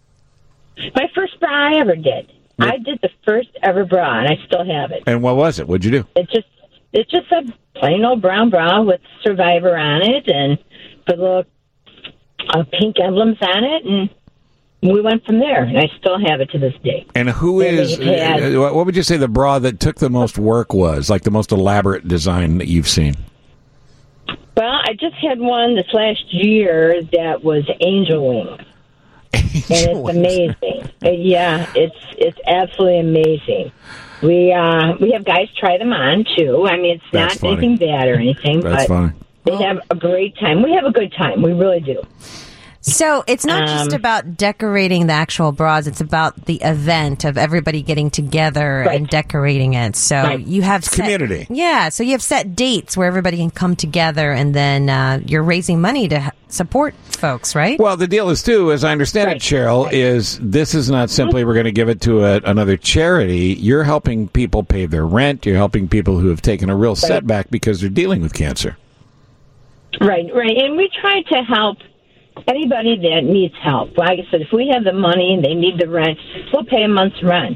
My first bra I ever did. I did the first ever bra, and I still have it. And what was it? What'd you do? It just it's just a plain old brown bra with Survivor on it and put little uh, pink emblems on it, and we went from there. And I still have it to this day. And who And is, it had- uh, what would you say the bra that took the most work was? Like the most elaborate design that you've seen? Well, I just had one this last year that was angel wings. And it's amazing. Uh, yeah, it's it's absolutely amazing. We uh, we have guys try them on too. I mean, it's That's not funny. anything bad or anything, That's but funny. they have a great time. We have a good time. We really do. So it's not just Um, about decorating the actual bras; it's about the event of everybody getting together and decorating it. So Right. you have It's set, community. yeah. So you have set dates where everybody can come together, and then uh, you're raising money to h- support folks, right? Well, the deal is, too, as I understand it, Cheryl, is this is not simply we're going to give it to a, another charity. You're helping people pay their rent. You're helping people who have taken a real setback because they're dealing with cancer. Right, right. And we try to help anybody that needs help. Like I said, if we have the money and they need the rent, we'll pay a month's rent.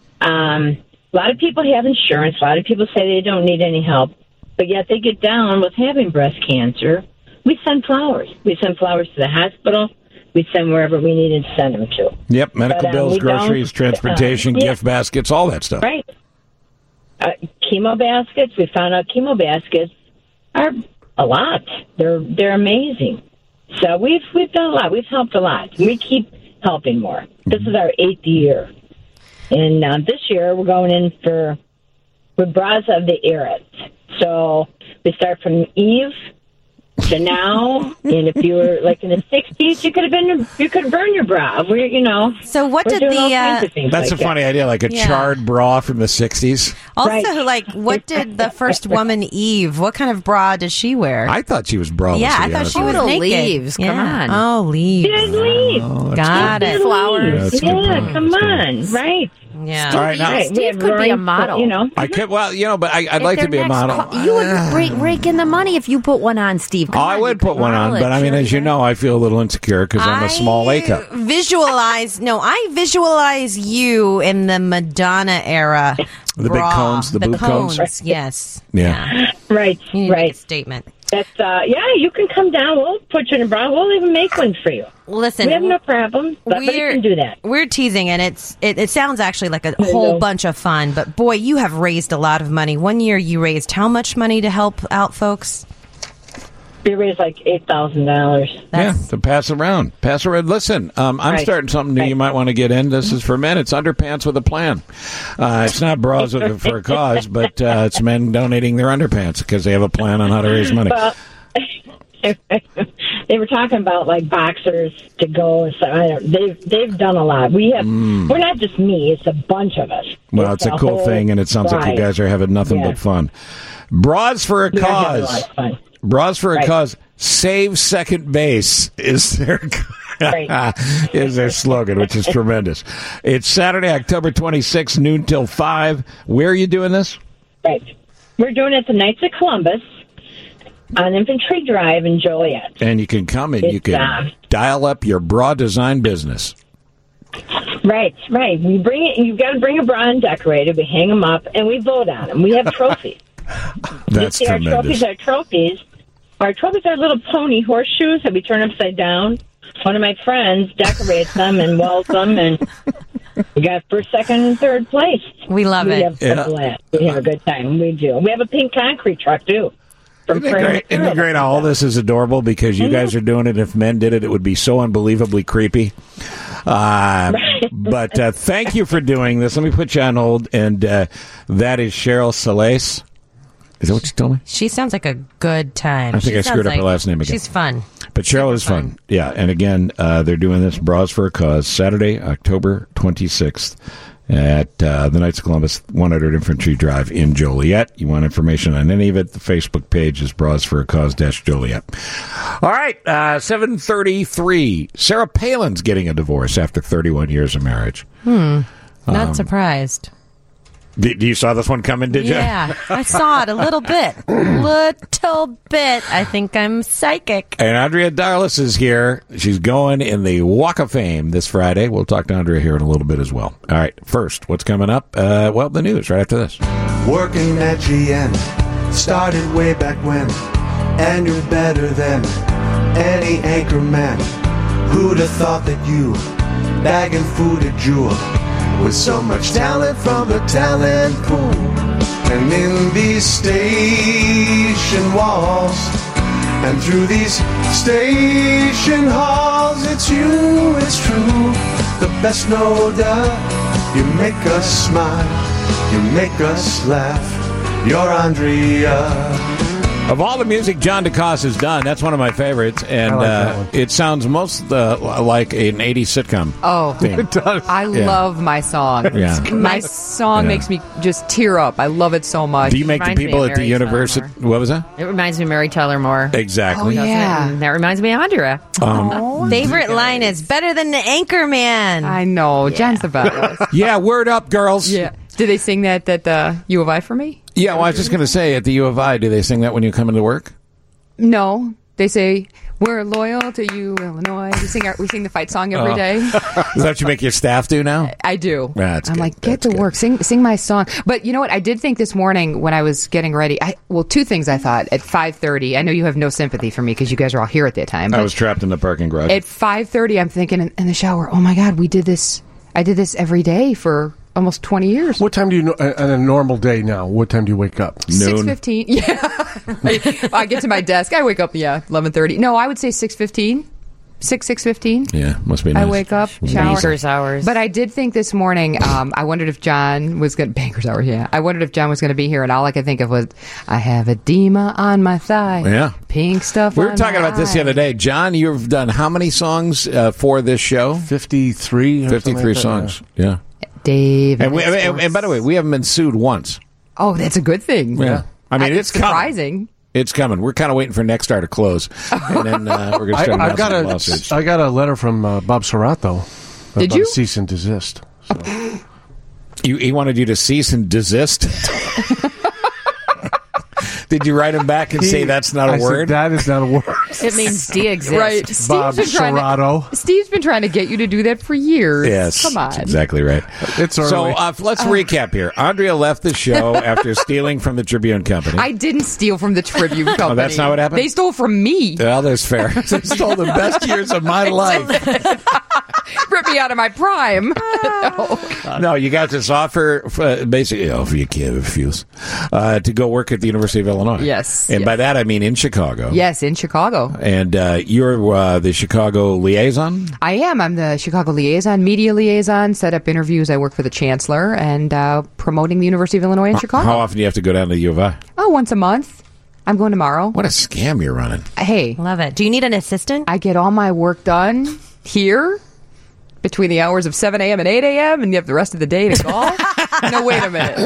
Um, a lot of people have insurance. A lot of people say they don't need any help, but yet they get down with having breast cancer. We send flowers. We send flowers to the hospital. We send wherever we need to send them to. Yep, medical But, um, bills, we groceries, don't- transportation, uh, yeah. gift baskets, all that stuff. Right. Uh, chemo baskets. We found out chemo baskets are a lot. They're they're amazing. So we've we've done a lot. We've helped a lot. We keep helping more. This is our eighth year, and um, this year we're going in for with Bras of the Eras. So we start from Eve to now, and if you were like in the sixties, you could have been you could burn your bra. We're you know. So what we're did doing the, all kinds uh, of things That's like a funny that. idea, like a Yeah. charred bra from the sixties. Also, like, what did the first woman, Eve, what kind of bra did she wear? I thought she was braless. yeah, to I be thought honest she with was you. Total naked. leaves, come Yeah. on. Oh, leaves. Did leave. Oh, that's Got good. it. Flowers. Yeah, that's a good Yeah, point. come That's good. on, right? Yeah. All right, now Right. We Steve have could be a Roaring- model. You know, I could. Well, you know, but I, I'd If like to their be a next model. co- you would rake, rake in the money if you put one on, Steve. Come Oh, on, I you would could put one on, model but it. I mean, Sure, as you yeah. know, I feel a little insecure because I'm a small A cup. Visualize, no, I visualize you in the Madonna era. The big bra. cones, the boob cones? Yes. Yeah. right, You need to make a right. statement. That's uh, yeah. You can come down. We'll put you in a bra. We'll even make one for you. Listen, we have no problem. But, but you we're can do that. We're teasing, and it's it, it sounds actually like a I whole know. bunch of fun. But boy, you have raised a lot of money. One year, you raised how much money to help out folks? We raised like eight thousand dollars. Yeah, to pass around. Pass around. Listen, um, I'm Right. starting something new you might want to get in. This is for men. It's underpants with a plan. Uh, it's not bras with a, for a cause, but uh, it's men donating their underpants because they have a plan on how to raise money. Well, they were talking about like boxers to go and stuff. I don't, they've they've done a lot. We have. Mm. We're not just me. It's a bunch of us. Well, it's a cool whole thing, and it sounds like you tribe. guys are having nothing Yeah. but fun. Bras for a We are having a cause. lot of fun. Bras for a Right. cause. Save second base is their is their slogan, which is tremendous. It's Saturday, October twenty-sixth, noon till five. Where are you doing this? Right. We're doing it the Knights of Columbus on Infantry Drive in Joliet. And you can come and you It's, can uh, dial up your bra design business. Right, right. We bring it. You've got to bring a bra and decorate it. We hang them up and we vote on them. We have trophies. That's you see, our tremendous. trophies are trophies. Our trophies are little pony horseshoes that we turn upside down. One of my friends decorates them and welds them, and we got first, second, and third place. We love we it. Have Yeah. a blast. We have a good time. We do. We have a pink concrete truck too. From Isn't it great? Isn't it great how all this is adorable because you guys are doing it? If men did it, it would be so unbelievably creepy. Uh, but uh, thank you for doing this. Let me put you on hold. And uh, that is Cheryl Salace. Is that what you told me? She sounds like a good time. I think She I sounds screwed up her like- last name again. She's fun. But Cheryl is fun. Yeah. And again, uh, they're doing this Bras for a Cause Saturday, October twenty-sixth at uh, the Knights of Columbus, one hundred Infantry Drive in Joliet. You want information on any of it, the Facebook page is Bras for a Cause dash Joliet. All right, uh, seven thirty-three. Sarah Palin's getting a divorce after thirty-one years of marriage. Hmm. Not Um, surprised. Did, you saw this one coming, did you? Yeah, I saw it a little bit. Little bit. I think I'm psychic. And Andrea Darlis is here. She's going in the Walk of Fame this Friday. We'll talk to Andrea here in a little bit as well. All right, first, what's coming up? Uh, well, the news right after this. Working at G M started way back when, and you're better than any anchor man. Who'd have thought that you, bagging food at Jewel, with so much talent from the talent pool, and in these station walls, and through these station halls, it's you, it's true, the best, no doubt. You make us smile, you make us laugh. You're Andrea. Of all the music John DeCoste has done, that's one of my favorites, and I like that uh, one. it sounds most uh, like an eighties sitcom. Oh, theme. It does. I Yeah. love my song. Yeah. My song Yeah. makes me just tear up. I love it so much. Do you make the Reminds me people of at the Mary university? Tyler What was that? It reminds me of Mary Tyler Moore. Exactly. Oh, yeah. And that reminds me of Andrea. Um, Favorite line is better than the anchor man. I know. Jen's the best. yeah, word up, girls. Yeah. Did they sing that at the U of I for me? Yeah, well, I was just going to say, at the U of I, do they sing that when you come into work? No. They say, we're loyal to you, Illinois. We sing our, we sing the fight song every Oh. day. Is that what you make your staff do now? I do. That's I'm good. like, get to work, sing sing my song. But you know what? I did think this morning when I was getting ready. I, well, two things I thought at five thirty. I know you have no sympathy for me because you guys are all here at that time. I But was trapped in the parking garage. at five thirty, I'm thinking in, in the shower, oh my God, we did this. I did this every day for almost twenty years. What time do you know uh, on a normal day now? What time do you wake up? six fifteen. Yeah. Right. I get to my desk. I wake up, yeah, eleven thirty. No, I would say six fifteen. six, six fifteen. Yeah, must be nice. I wake up, shower. Banker's hours. But I did think this morning, um, I wondered if John was going to, banker's hours, yeah. I wondered if John was going to be here, and all I could think of was, I have edema on my thigh. Yeah. Pink stuff We were on talking my about this the eye. other day. John, you've done how many songs uh, for this show? fifty-three. or something fifty-three like that, songs. Yeah. Dave. And, we, and, and by the way, we haven't been sued once. Oh, that's a good thing. Yeah. I mean, I- it's coming. surprising. It's coming. We're kind of waiting for Nexstar to close, and then uh, we're going to I, start I got announcing a, lawsuits. I got a letter from uh, Bob Serato. Did about you? cease and desist? You, he wanted you to cease and desist. Did you write him back and say that's not a I said, word? that is not a word. It means de-exist. Right. Steve's Bob been trying Serato. to, Steve's been trying to get you to do that for years. Yes, Come on. that's exactly right. It's early. So uh, let's recap here. Andrea left the show after stealing from the Tribune Company. I didn't steal from the Tribune Company. Oh, that's not what happened? They stole from me. Well, that's fair. They stole the best years of my life. Ripped me out of my prime. No. No, you got this offer, uh, basically, oh, if you can't refuse, uh, to go work at the University of Illinois. Yes, And yes. by that, I mean in Chicago. Yes, in Chicago. And uh, you're uh, the Chicago liaison? I am. I'm the Chicago liaison, media liaison, set up interviews. I work for the chancellor and uh, promoting the University of Illinois in Chicago. How often do you have to go down to the U of I? Oh, once a month. I'm going tomorrow. What a scam you're running. Hey. Love it. Do you need an assistant? I get all my work done here between the hours of seven a.m. and eight a.m. and you have the rest of the day to golf. No, wait a minute.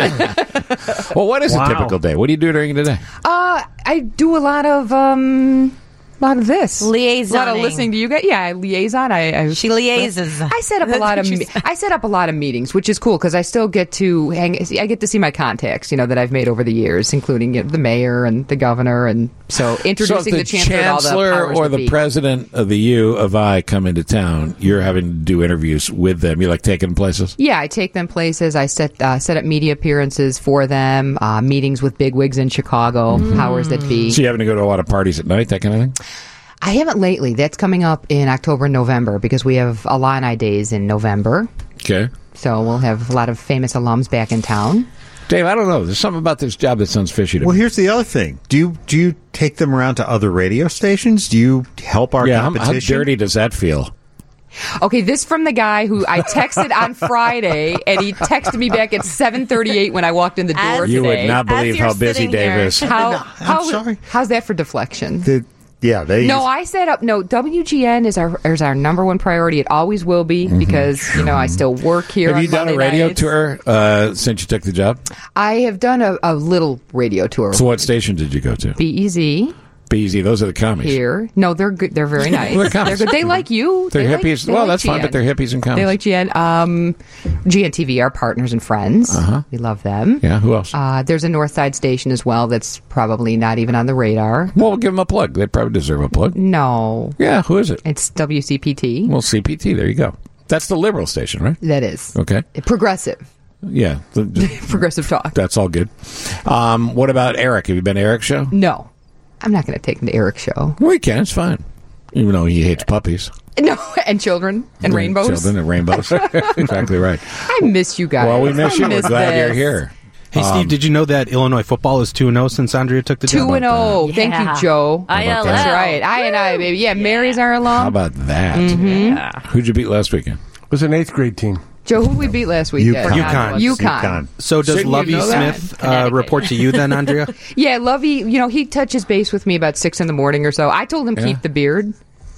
Well, what is Wow. a typical day? What do you do during the day? Uh, I do a lot of um, a lot of this, Liaisoning. a lot of listening to you guys. Yeah, I liaison. I, I She liaises. I set up a That's lot of what you me- said. I set up a lot of meetings, which is cool because I still get to hang. I get to see my contacts, you know, that I've made over the years, including you know, the mayor and the governor, and so introducing so if the, the chancellor, to all the chancellor powers or that the be. president of the U of I come into town, you're having to do interviews with them. You like taking them places? Yeah, I take them places. I set uh, set up media appearances for them, uh, meetings with bigwigs in Chicago, powers that be. So you having to go to a lot of parties at night, that kind of thing? I haven't lately. That's coming up in October and November because we have Alumni Days in November. Okay. So we'll have a lot of famous alums back in town. Dave, I don't know. There's something about this job that sounds fishy to Well, me. here's the other thing. Do you do you take them around to other radio stations? Do you help our Yeah, how, competition? how dirty does that feel? Okay, this from the guy who I texted on Friday, and he texted me back at seven thirty-eight when I walked in the door You today. would not believe how busy Dave is. How, I'm how, sorry. How's that for deflection? The- yeah, they. No, I set up. No, W G N is our is our number one priority. It always will be because you know I still work here. Have on you done Monday a radio nights. tour uh, since you took the job? I have done a, a little radio tour. So what station did you go to? B E Z B Z. Those are the commies. here. No, they're good. They're very nice. They're commies. good. They like you. They're They like- hippies. they well, like that's fine, G N. but they're hippies and commies. They like G N. Um, G N T V, our partners and friends. Uh-huh. We love them. Yeah, who else? Uh, there's a North Side station as well that's probably not even on the radar. Well, we'll give them a plug. They probably deserve a plug. No. Yeah, who is it? It's W C P T. Well, C P T. There you go. That's the liberal station, right? That is. Okay. Progressive. Yeah. the- the- Progressive talk. that's all good. Um, what about Eric? Have you been to Eric's show? No. I'm not going to take him to Eric's show. Well, he can. It's fine. Even though he hates puppies. No, and children and rainbows. Children and rainbows. Exactly right. I miss you guys. Well, we miss I you. We're miss glad this. you're here. Hey, Steve, Um, did you know that Illinois football is two and oh since Andrea took the job? Two and oh. Thank Yeah. you, Joe. I L L. That's right. I and I, baby. Yeah, Mary's our alum. How about that? Mhm. Yeah. Who'd you beat last weekend? It was an eighth grade team. Joe, who did we beat last week? UConn. Yeah, UConn. UConn. So does Shouldn't you Lovey know that? Smith uh, report to you then, Andrea? Yeah, Lovey, you know, he touches base with me about six in the morning or so. I told him Yeah. keep the beard.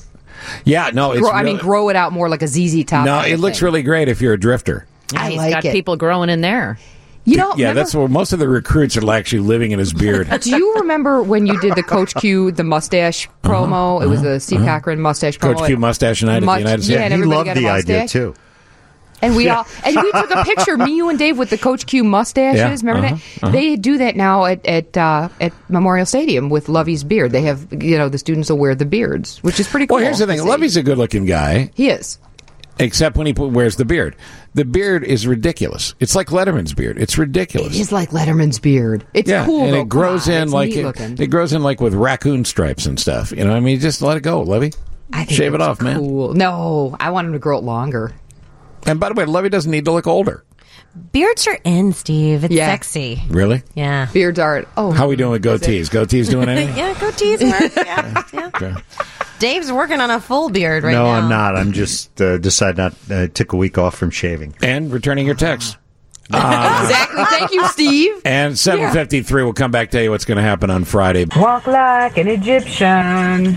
Yeah, no, it's Grow, I really- mean, grow it out more like a Z Z top. No, kind it of looks thing. really great if you're a drifter. I He's like got it. people growing in there. You know, Yeah, remember- that's where most of the recruits are actually living in his beard. Do you remember when you did the Coach Q, the mustache promo? It was the Steve Cochran mustache promo. Coach Q mustache night at the Much- United yeah, States. and he everybody loved got a the idea mustache. too. And we Yeah. all and we took a picture, me, you, and Dave, with the Coach Q mustaches. Yeah, Remember uh-huh, that? uh-huh. They do that now at at uh, at Memorial Stadium with Lovey's beard. They have, you know, the students will wear the beards, which is pretty cool. Well, here's the thing. to see. Lovey's a good-looking guy. He is. Except when he put, wears the beard. The beard is ridiculous. It's like Letterman's beard. It's ridiculous. It is like Letterman's beard. It's yeah, cool, and though. it grows Come on, in it's like neat it, looking. it grows in like with raccoon stripes and stuff. You know, I mean, just let it go, Levy. I think Shave it it's off, man. cool. No, I want him to grow it longer. And by the way, Levy doesn't need to look older. Beards are in, Steve. It's Yeah. sexy. Really? Yeah. Beards are. Oh, How are we doing with goatees? Goatees doing anything? Yeah, goatees work. Yeah, yeah. Okay. Dave's working on a full beard right no, now. I'm not. I'm just uh, decided not. uh, took a week off from shaving. And returning your text. exactly. Thank you, Steve. And seven fifty-three, we'll come back, tell you what's going to happen on Friday. Walk like an Egyptian.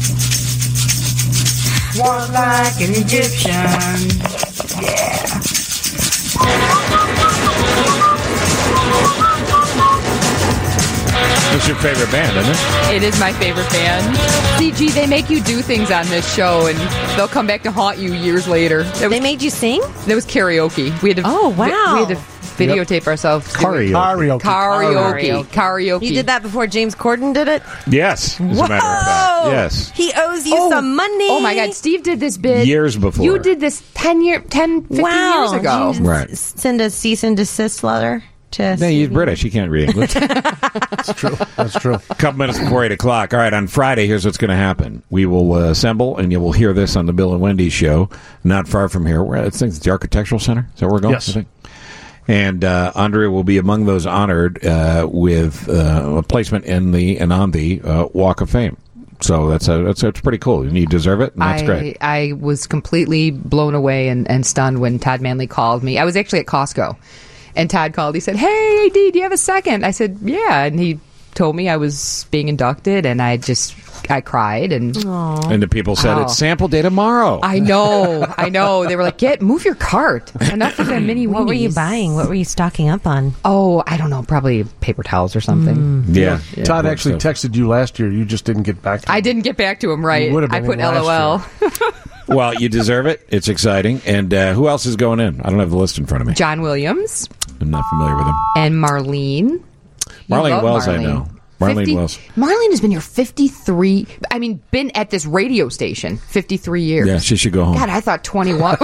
Walk like an Egyptian. Yeah. What's your favorite band, isn't it? It is my favorite band. C G, they make you do things on this show, and they'll come back to haunt you years later. That They made you sing? That was karaoke. We had to. Oh, wow. We, we had to videotape ourselves. doing- Karaoke. Karaoke. Karaoke. You did that before James Corden did it? Yes, as a matter of fact. Yes. He owes you Oh. some money. Oh my God, Steve did this bit Years before. You did this ten year, ten, fifteen Wow. years ago. Did you Right. s- send a cease and desist letter to No, he's British. He can't read English. That's true. That's true. A couple minutes before eight o'clock. All right, on Friday, here's what's going to happen. We will uh, assemble, and you will hear this on the Bill and Wendy show, not far from here. Where I think it's the Architectural Center. Is that where we're going? Yes. I think? And uh, Andrea will be among those honored uh, with uh, a placement in the and on the uh, Walk of Fame. So that's a, that's that's pretty cool. And you deserve it, and that's I, great. I was completely blown away and, and stunned when Todd Manley called me. I was actually at Costco, and Todd called. He said, "Hey, A D, do you have a second?" I said, "Yeah," and he told me I was being inducted, and I just I cried and And the people said Oh. it's sample day tomorrow. I know, I know. They were like, "Get move your cart. Enough of the mini weenies." What were you buying? What were you stocking up on? Oh, I don't know. Probably paper towels or something. yeah. Todd Yeah. actually texted you last year. You just didn't get back to him. I didn't get back to him right. You would have I been put in last LOL. Well, you deserve it. It's exciting. And uh, who else is going in? I don't have the list in front of me. John Williams I'm not familiar with him. and Marlene. You Marlene love Wells, I Marlene. know. Marlene fifty Wells. Marlene has been here fifty-three. I mean, been at this radio station fifty-three years. Yeah, she should go home. God, I thought twenty-one.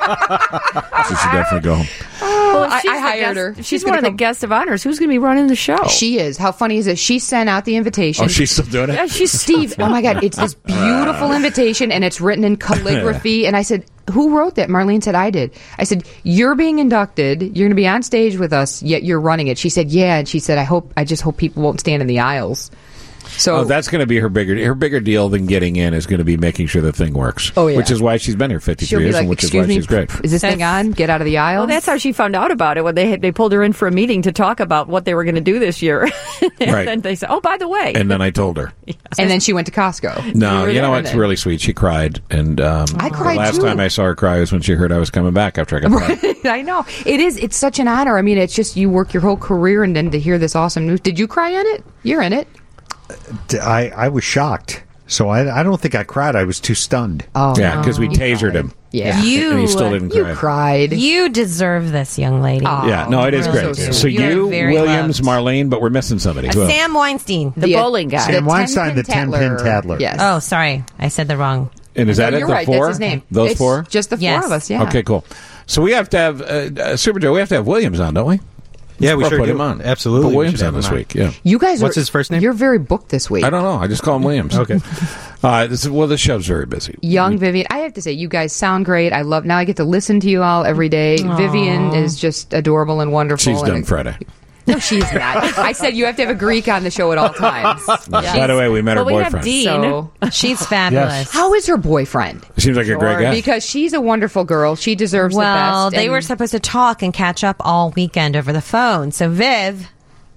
She should definitely go home. Well, if I- she's I the hired guest- her. She's, She's one gonna of the come- guests of honors. Who's going to be running the show? She is. How funny is it? She sent out the invitation. Oh, she's still doing it? Yeah, she's Steve. Oh my God, it's this beautiful invitation, and it's written in calligraphy. And I said, "Who wrote that?" Marlene said, "I did." I said, "You're being inducted. You're going to be on stage with us. Yet you're running it." She said, "Yeah." And she said, "I hope. I just hope people won't stand in the aisles." So Oh, that's going to be her bigger her bigger deal than getting in is going to be making sure the thing works. Oh, yeah. Which is why she's been here fifty-three she'll be years, like, and which is "Excuse why me, she's great. is this thing on? Get out of the aisle." Well, that's how she found out about it when they had, they pulled her in for a meeting to talk about what they were going to do this year. and Right. then they said, "Oh, by the way," And then I told her. And then she went to Costco. No, were you know there what's then. really sweet? She cried, and um, I cried the last too. time I saw her cry was when she heard I was coming back after I got back. I know it is. It's such an honor. I mean, it's just you work your whole career, and then to hear this awesome news. Did you cry in it? You're in it. I, I was shocked. So I, I don't think I cried. I was too stunned. Oh, Yeah, because we tasered him. Yeah. You, and he still didn't You cry. cried. You deserve this, young lady. Oh. Yeah, no, it is really great. so So, sweet. You're you, very Williams, loved. Marlene, but we're missing somebody. Who else? Sam Weinstein. the Yeah. bowling guy. Sam The Weinstein, the ten-pin ten-pin tattler. Yes. Oh, sorry. I said the wrong. And is No, that it? you're The right. four? That's his name. Those It's four? Just the Yes. four of us. Yeah. Okay, cool. So we have to have uh, uh, Super Joe. We have to have Williams on, don't we? Yeah, we We'll sure put do. him on. Absolutely, Put we Williams should on have this him on. week. Yeah. You guys. What's are, his first name? You're very booked this week. I don't know. I just call him Williams. Okay. Uh, this is, well, the show's very busy. Young Vivian. I have to say, you guys sound great. I love. Now I get to listen to you all every day. Vivian is just adorable and wonderful. She's and done Friday. No, she's not. I said you have to have a Greek on the show at all times. By the way, we met her Well, we have boyfriend. Dean. So She's fabulous. how is her boyfriend? Seems like a great guy. Because she's a wonderful girl. She deserves Well, the best. they and- were supposed to talk and catch up all weekend over the phone. So, Viv,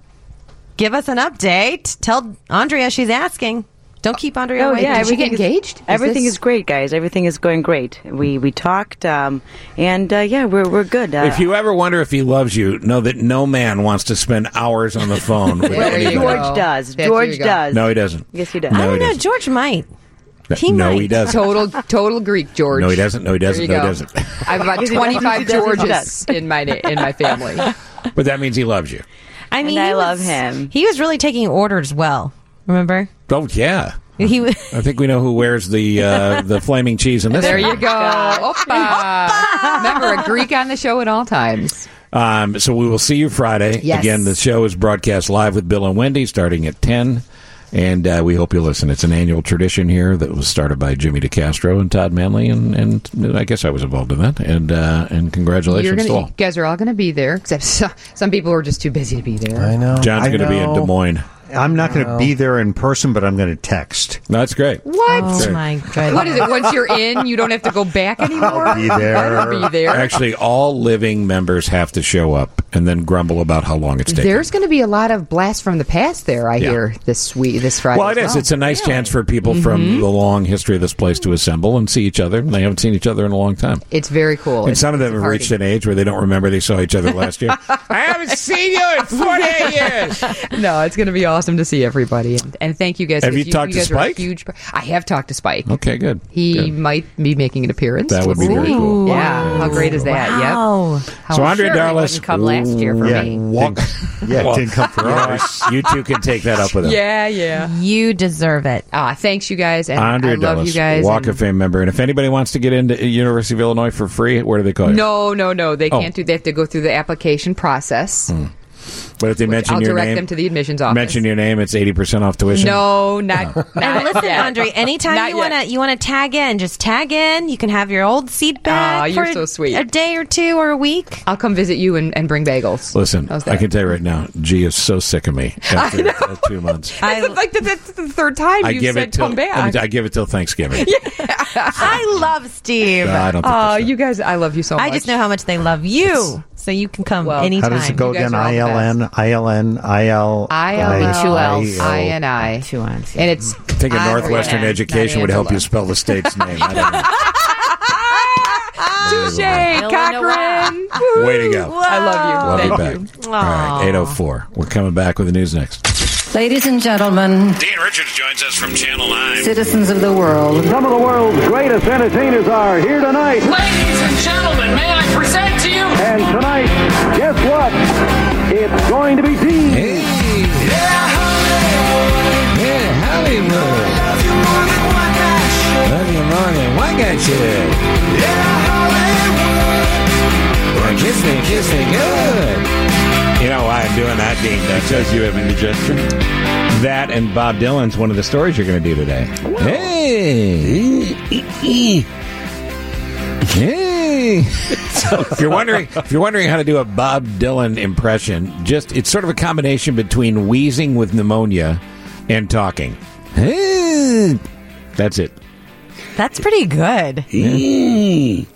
give us an update. Tell Andrea she's asking. Don't keep Andrea Oh, waiting. yeah, Did she get engaged? Is Everything this- is great, guys. Everything is going great. We we talked, um, and uh, yeah, we're we're good. Uh, If you ever wonder if he loves you, know that no man wants to spend hours on the phone with There you anybody. go. George does. There George you go. does. No, he doesn't. Yes, he does. No, I he don't know. doesn't. George might. He no, might. he doesn't. Total, total Greek George. No, he doesn't. No, he doesn't. There you No, he go. doesn't. I have about twenty-five Georges in my na- in my family. But that means he loves you. I mean, And I he love was- him. He was really taking orders well. Remember? Oh yeah. He was. I think we know who wears the uh, the flaming cheese in this. There one. you go. Opa. Remember, a Greek on the show at all times. Um, so we will see you Friday. Yes. Again, the show is broadcast live with Bill and Wendy starting at ten. And uh, we hope you listen. It's an annual tradition here that was started by Jimmy DeCastro and Todd Manley, and, and I guess I was involved in that. And uh, and congratulations You're gonna, to all. you guys are all going to be there, except so, some people are just too busy to be there. I know. John's I going to be in know. Des Moines. I'm not going to be there in person, but I'm going to text. That's great. What? Oh Sure. my goodness! What is it? Once you're in, you don't have to go back anymore? I'll be there. Better be there. Actually, all living members have to show up and then grumble about how long it's taking. There's going to be a lot of blast from the past there, I Yeah. hear, this week, this Friday. Well, it as is. It's a nice chance for people from Mhm. the long history of this place to assemble and see each other. They haven't seen each other in a long time. It's very cool. And It's- some of them it's a have party. reached an age where they don't remember they saw each other last year. I haven't seen you in forty-eight years. No, it's going to be awesome to see everybody. And, and thank you guys. Have 'cause you talked to guys are a Spike? Huge, par- I have talked to Spike. Okay, good. He Good. might be making an appearance. That would be We'll very see. cool. Yeah, how great is that? Wow. Yep. How So Andre sure he Darlis wouldn't come last year for yeah, me. walk, yeah, Well, it didn't come for you know, us. You two can take that up with him. Yeah, yeah. You deserve it. Ah, thanks, you guys. And Andre I love Dallas, you guys. Walk and- of Fame member. And if anybody wants to get into University of Illinois for free, where do they call you? No, no, no. They Oh. can't do. They have to go through the application process. But if they mention I'll your direct name, them to the admissions office. mention your name, it's eighty percent off tuition. No, not. not And listen, yet. Andre, anytime Not you yet. want to you want to tag in, just tag in. You can have your old seat back Aw, you're for so sweet. a day or two or a week. I'll come visit you and, and bring bagels. Listen, How's that? I can tell you right now, G is so sick of me after uh, two months. It's like the, that's the third time I you give said it till come back. I give it till Thanksgiving. I love Steve. No, I don't think Oh, that's you guys, I love you so much. I just know how much they love you, so you can come Well, anytime. How does it go You guys again? are all I the L N, I L N, I L I L L Two L's. I N I. Two N's. And it's. I think a I- Northwestern yeah, education not would help Angela. you spell the state's name. I don't know. Touche, Illinois. Cochran. Way to go. I love you. Love Thank you you. back. All right, eight oh four. We're coming back with the news next. Ladies and gentlemen, Dean Richards joins us from Channel nine. citizens of the world, Some of the world's greatest entertainers are here tonight. Ladies and gentlemen, may I present to you? And tonight, guess what? It's going to be Dean. Hey. Yeah, Hollywood. Love you more than one got you. Well, kiss me, kiss me good. You know why I'm doing that, Dean? Because you have indigestion. That and Bob Dylan's one of the stories you're going to do today. Hey. Hey. if you're wondering if you're wondering how to do a Bob Dylan impression, just it's sort of a combination between wheezing with pneumonia and talking. Hey. That's it. That's pretty good. Hey.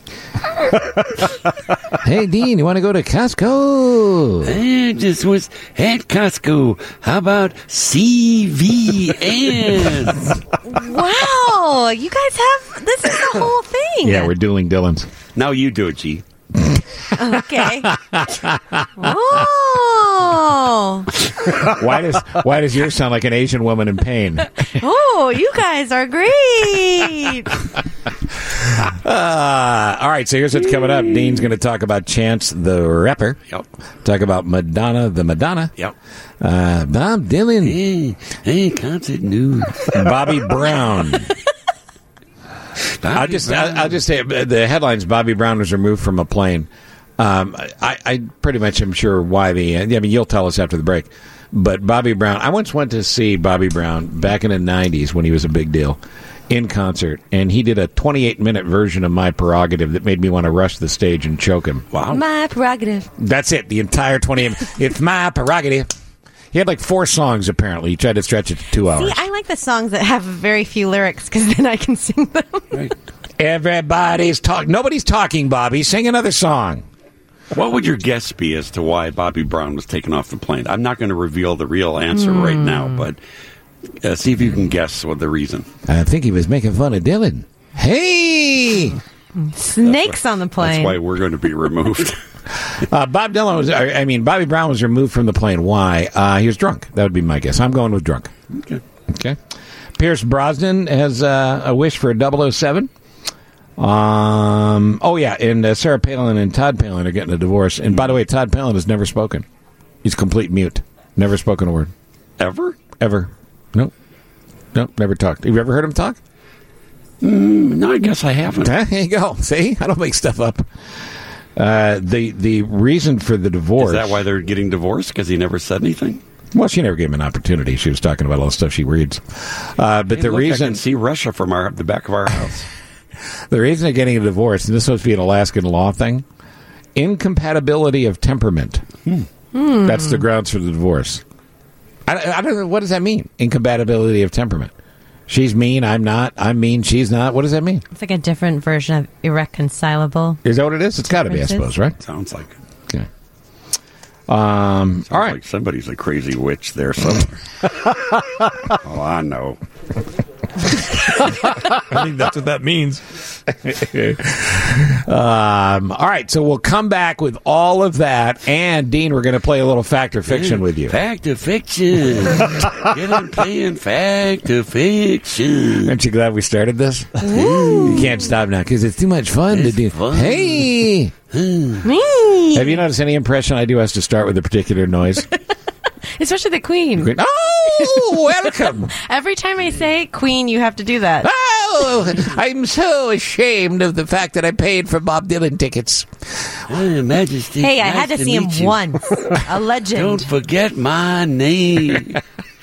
Hey, Dean, you want to go to Costco? I just was at Costco. How about C V S? Wow, you guys have this is the whole thing. Yeah, we're dueling Dylans. Now you do it, G. Okay. Oh. Why does why does yours sound like an Asian woman in pain? Oh, you guys are great. Uh, all right, so here's what's coming up. Dean's going to talk about Chance the Rapper. Yep. Talk about Madonna the Madonna. Yep. Uh, Bob Dylan. Hey, hey, concert news. Bobby Brown. Bobby I'll just Brown. I'll, I'll just say uh, the headlines: Bobby Brown was removed from a plane. Um, I, I pretty much am sure why the. I mean, you'll tell us after the break. But Bobby Brown, I once went to see Bobby Brown back in the nineties when he was a big deal in concert, and he did a twenty-eight minute version of My Prerogative that made me want to rush the stage and choke him. Wow. My prerogative. That's it. The entire twenty-eight. It's my prerogative. He had like four songs apparently. He tried to stretch it to two hours. See, I like the songs that have very few lyrics because then I can sing them. Right. Everybody's talking. Nobody's talking, Bobby. Sing another song. What would your guess be as to why Bobby Brown was taken off the plane? I'm not going to reveal the real answer right now, but uh, see if you can guess what the reason. I think he was making fun of Dylan. Hey! Snakes on the plane. That's why we're going to be removed. uh, Bob Dylan was, I I mean, Bobby Brown was removed from the plane. Why? Uh, he was drunk. That would be my guess. I'm going with drunk. Okay. Okay. Pierce Brosnan has uh, a wish for a double oh seven. Um, oh, yeah, and uh, Sarah Palin and Todd Palin are getting a divorce. And by the way, Todd Palin has never spoken. He's complete mute. Never spoken a word. Ever? Ever. Nope. Nope, never talked. Have you ever heard him talk? Mm, no, I guess I haven't. There you go. See? I don't make stuff up. Uh, the the reason for the divorce... Is that why they're getting divorced? Because he never said anything? Well, she never gave him an opportunity. She was talking about all the stuff she reads. Uh, but Hey, the look, reason... I can see Russia from our the back of our house. The reason they're getting a divorce, and this must be an Alaskan law thing, incompatibility of temperament. Hmm. Hmm. That's the grounds for the divorce. I, I don't know. What does that mean? Incompatibility of temperament. She's mean, I'm not. I'm mean, she's not. What does that mean? It's like a different version of irreconcilable. Is that what it is? It's got to be, I suppose, right? Sounds like. Okay. Um, all right. Like somebody's a crazy witch there somewhere. Oh, I know. I think that's what that means. um, all right, so we'll come back with all of that. And, Dean, we're going to play a little fact or fiction with you. Fact or fiction. Get on playing fact or fiction. Aren't you glad we started this? You can't stop now because it's too much fun It's to do. fun. Hey! Me. Have you noticed any impression I do has to start with a particular noise? Especially the Queen. Queen. Oh, welcome. Every time I say Queen, you have to do that. Oh, I'm so ashamed of the fact that I paid for Bob Dylan tickets. Oh, Majesty. Hey, I nice had to, to see him meet you. once. A legend. Don't forget my name.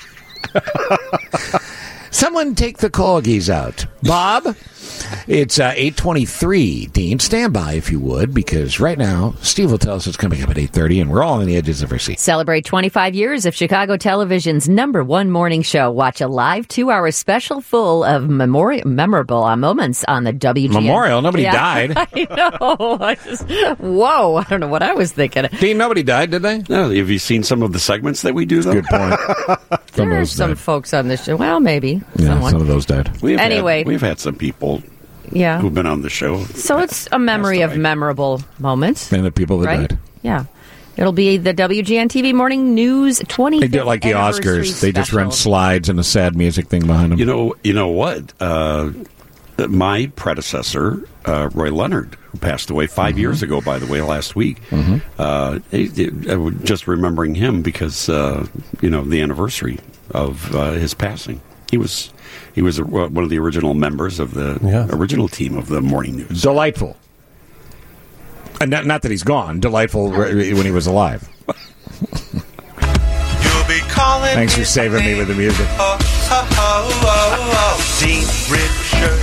Someone take the corgis out. Bob, it's uh, eight twenty-three. Dean, stand by if you would, because right now, Steve will tell us what's coming up at eight thirty, and we're all on the edges of our seats. Celebrate twenty-five years of Chicago Television's number one morning show. Watch a live two-hour special full of memori- memorable uh, moments on the W G N. Memorial? Nobody Yeah, died. I know. I just, whoa. I don't know what I was thinking. Dean, nobody died, did they? No, have you seen some of the segments that we do, though? Good point. Some There of are those some died. folks on this show. Well, maybe. Yeah, someone. some of those died. We have Anyway. had, we've had some people Yeah. who've been on the show. So it's a memory of memorable moments. And the people that right? died. Yeah. It'll be the W G N T V Morning News twenty. They do it like the Oscars. They just run slides and a sad music thing behind them. You know, you know what? Uh, my predecessor, uh, Roy Leonard, who passed away five Mm-hmm. years ago, by the way, last week. Uh, it- it- I was just remembering him because uh, you know the anniversary of uh, his passing. He was he was a, one of the original members of the Yeah. original team of the Morning News. Delightful. And not, not that he's gone. Delightful re- when he was alive. Thanks for saving me with the music. Oh, oh, oh, oh, oh. Dean Richard,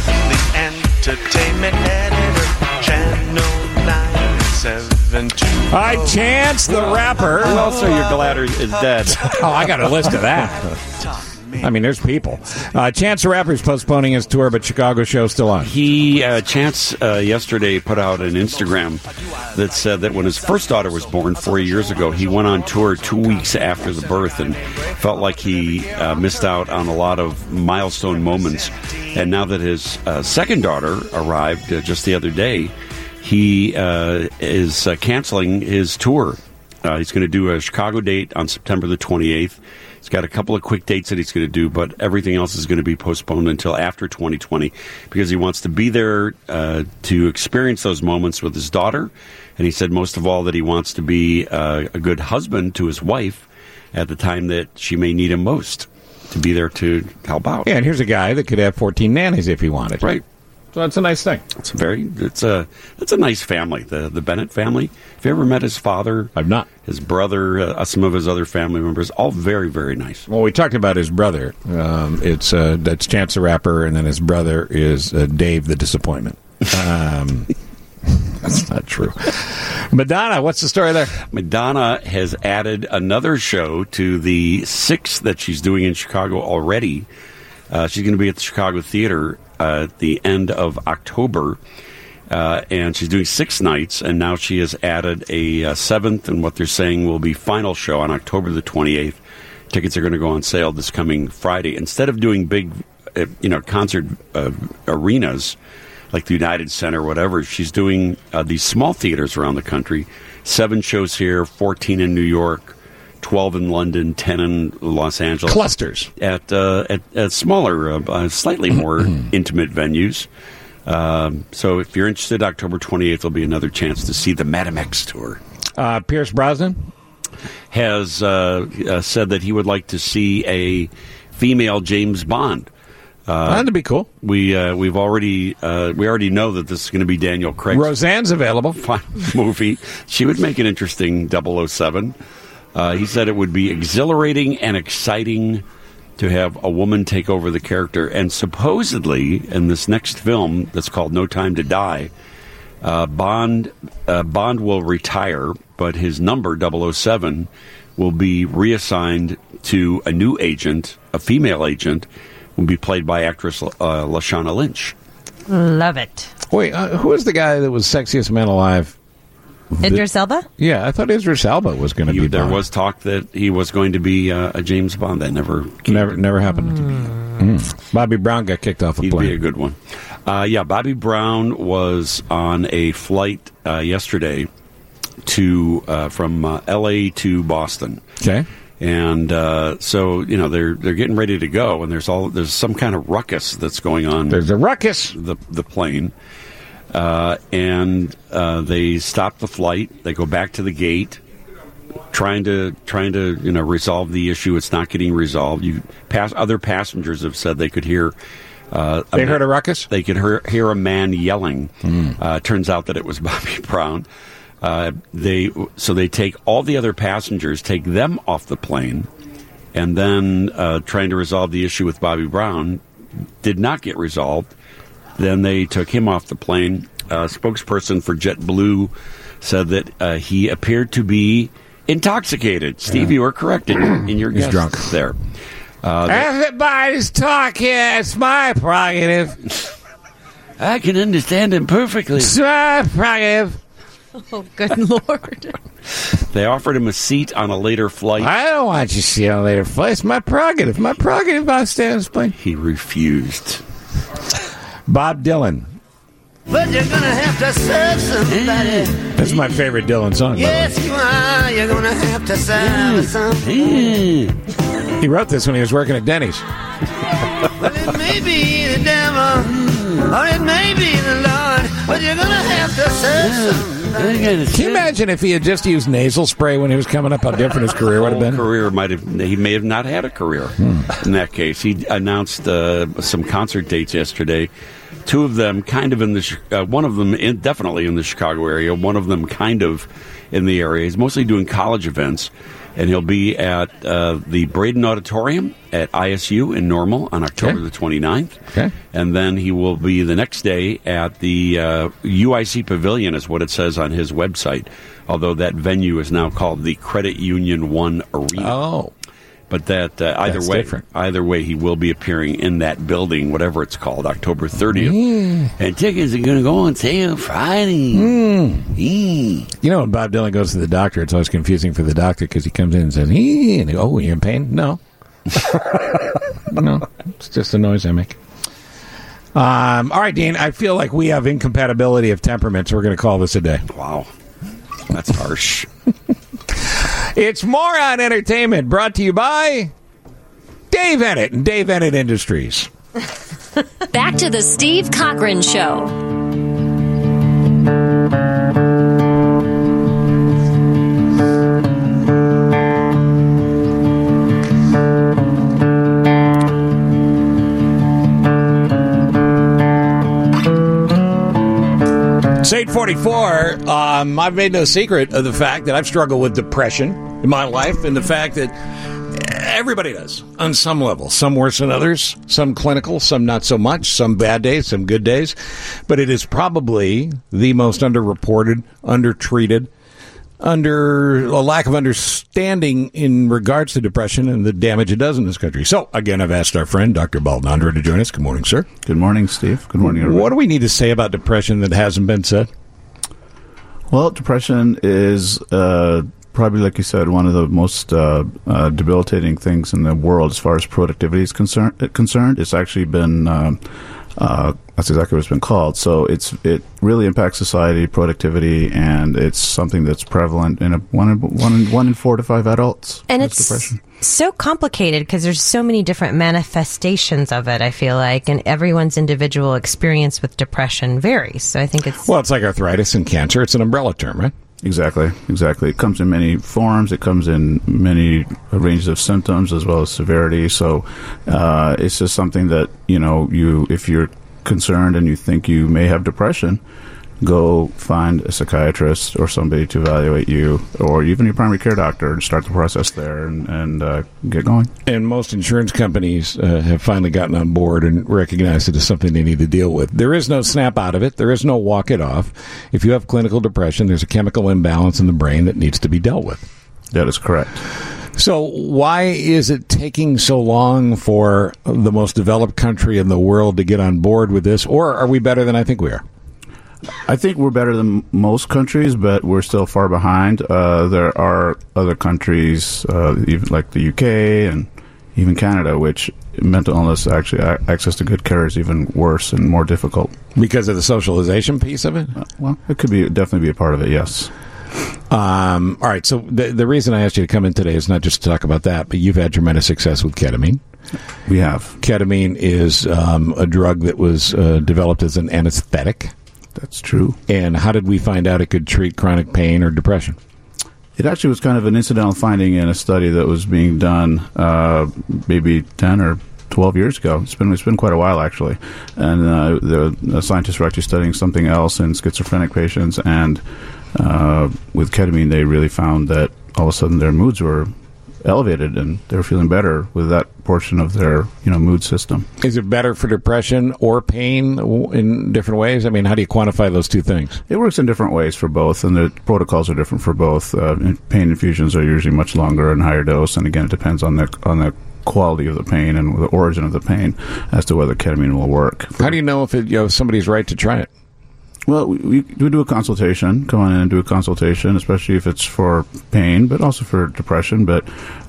the entertainment editor, Channel nine seven two. All right, Chance the Rapper. Who else are you glad is dead? Oh, I got a list of that. I mean, there's people. Uh, Chance the Rapper is postponing his tour, but Chicago show's still on. He, uh, Chance, uh, yesterday put out an Instagram that said that when his first daughter was born four years ago, he went on tour two weeks after the birth and felt like he uh, missed out on a lot of milestone moments. And now that his uh, second daughter arrived uh, just the other day, he uh, is uh, canceling his tour. Uh, he's going to do a Chicago date on September the twenty-eighth. He's got a couple of quick dates that he's going to do, but everything else is going to be postponed until after twenty twenty because he wants to be there uh, to experience those moments with his daughter. And he said most of all that he wants to be uh, a good husband to his wife at the time that she may need him most, to be there to help out. Yeah, and here's a guy that could have fourteen nannies if he wanted. Right. So that's a nice thing. It's a very, it's a, it's a nice family, the the Bennett family. Have you ever met his father? I've not. His brother, uh, some of his other family members, all very, very nice. Well, we talked about his brother. Um, it's uh, that's Chance the Rapper, and then his brother is uh, Dave the Disappointment. Um, that's not true. Madonna, what's the story there? Madonna has added another show to the six that she's doing in Chicago already. Uh, she's going to be at the Chicago Theater uh, at the end of October, uh, and she's doing six nights, and now she has added a uh, seventh, and what they're saying will be final show on October the twenty-eighth. Tickets are going to go on sale this coming Friday. Instead of doing big, uh, you know, concert uh, arenas like the United Center or whatever, she's doing uh, these small theaters around the country. Seven shows here, fourteen in New York, twelve in London, ten in Los Angeles. Clusters. At, uh, at, at smaller, uh, slightly more intimate venues. Um, so if you're interested, October twenty-eighth will be another chance to see the Madam X tour. Uh, Pierce Brosnan has uh, uh, said that he would like to see a female James Bond. Uh, That'd be cool. We uh, we've already uh, we already know that this is going to be Daniel Craig's Roseanne's available movie. She would make an interesting double oh seven. Uh, he said it would be exhilarating and exciting to have a woman take over the character. And supposedly, in this next film that's called No Time to Die, uh, Bond uh, Bond will retire, but his number double oh seven will be reassigned to a new agent, a female agent, will be played by actress uh, Lashana Lynch. Love it. Wait, uh, who was the guy that was sexiest man alive? Idris Elba? Yeah, I thought Idris Elba was going to be There Bond. was talk that he was going to be uh, a James Bond. That never never never happened. Mm. Mm. Bobby Brown got kicked off a He'd plane. be a good one. Uh, yeah, Bobby Brown was on a flight uh, yesterday to uh, from uh, L A to Boston. Okay. And uh, so you know they're they're getting ready to go, and there's all there's some kind of ruckus that's going on. There's a ruckus. The the plane, uh, and uh, they stop the flight. They go back to the gate, trying to trying to you know resolve the issue. It's not getting resolved. You pass other passengers have said they could hear. Uh, they a heard a ruckus. They could hear, hear a man yelling. Mm. Uh, turns out that it was Bobby Brown. Uh, they so they take all the other passengers, take them off the plane, and then uh, trying to resolve the issue with Bobby Brown did not get resolved. Then they took him off the plane. A spokesperson for JetBlue said that uh, he appeared to be intoxicated. Steve, Yeah. you were correct in, in your He's guess drunk. there. Uh, Everybody's talking. It's my prerogative. I can understand him perfectly. It's my prerogative. Oh, good Lord. They offered him a seat on a later flight. I don't want you to see on a later flight. It's my prerogative. My prerogative. I stay on this plane. He refused. Bob Dylan. But you're gonna have to serve somebody. This is my favorite Dylan song. Yes, you are. You're gonna have to serve somebody. He wrote this when he was working at Denny's. Well, it may be the devil, or it may be the Lord, but you're gonna have to serve somebody. Can you imagine if he had just used nasal spray when he was coming up, how different his career would have been? Career might have he may have not had a career in that case. He announced uh, some concert dates yesterday. Two of them kind of in the Chi- uh, one of them in, definitely in the Chicago area. One of them kind of in the area. He's mostly doing college events, and he'll be at uh, the Braden Auditorium at I S U in Normal on October Okay. the twenty-ninth. Okay. And then he will be the next day at the uh, U I C Pavilion, is what it says on his website, although that venue is now called the Credit Union One Arena. Oh. But that uh, either That's way, different. either way, he will be appearing in that building, whatever it's called, October thirtieth. Mm. And tickets are going to go on sale Friday. Mm. Mm. You know, when Bob Dylan goes to the doctor, it's always confusing for the doctor because he comes in and says, "Ee," and they go, "Oh, you in pain?" No. No. It's just a noise I make. Um, all right, Dean, I feel like we have incompatibility of temperaments. We're going to call this a day. Wow. That's harsh. It's Moron Entertainment, brought to you by Dave Ennett and Dave Ennett Industries. Back to the Steve Cochran Show. It's eight forty-four. Um, I've made no secret of the fact that I've struggled with depression in my life, and the fact that everybody does on some level. Some worse than others, some clinical, some not so much, some bad days, some good days. But it is probably the most underreported, undertreated, under a lack of understanding in regards to depression and the damage it does in this country. So, again, I've asked our friend, Doctor Baldondra, to join us. Good morning, sir. Good morning, Steve. Good morning, everybody. What do we need to say about depression that hasn't been said? Well, depression is uh, probably, like you said, one of the most uh, uh, debilitating things in the world as far as productivity is concern- concerned. It's actually been um, Uh, that's exactly what it's been called. So it's it really impacts society, productivity, and it's something that's prevalent in a, one, in, one, in, one in four to five adults. And has it's depression. so complicated because there's so many different manifestations of it, I feel like, and everyone's individual experience with depression varies. So I think it's... Well, it's like arthritis and cancer. It's an umbrella term, right? Exactly, exactly. It comes in many forms. It comes in many ranges of symptoms as well as severity. So uh, it's just something that, you know, you if you're concerned and you think you may have depression, go find a psychiatrist or somebody to evaluate you, or even your primary care doctor, and start the process there and, and uh, get going. And most insurance companies uh, have finally gotten on board and recognized it as something they need to deal with. There is no snap out of it. There is no walk it off. If you have clinical depression, there's a chemical imbalance in the brain that needs to be dealt with. That is correct. So why is it taking so long for the most developed country in the world to get on board with this? Or are we better than I think we are? I think we're better than most countries, but we're still far behind. Uh, there are other countries, uh, even like the U K and even Canada, which mental illness, actually, access to good care is even worse and more difficult. Because of the socialization piece of it? Uh, well, it could be definitely be a part of it, yes. Um, all right, so the, the reason I asked you to come in today is not just to talk about that, but you've had tremendous success with ketamine. We have. Ketamine is um, a drug that was uh, developed as an anesthetic. That's true. And how did we find out it could treat chronic pain or depression? It actually was kind of an incidental finding in a study that was being done uh, maybe ten or twelve years ago. It's been it's been quite a while, actually. And uh, the, the scientists were actually studying something else in schizophrenic patients, and uh, with ketamine, they really found that all of a sudden their moods were elevated and they were feeling better with that portion of their, you know, mood system. Is it better for depression or pain in different ways? I mean, how do you quantify those two things? It works in different ways for both, and the protocols are different for both. Uh, pain infusions are usually much longer and higher dose, and again, it depends on the on the quality of the pain and the origin of the pain as to whether ketamine will work. How do you know if, it, you know, if somebody's right to try it? Well, we, we do a consultation, come on in and do a consultation, especially if it's for pain, but also for depression. But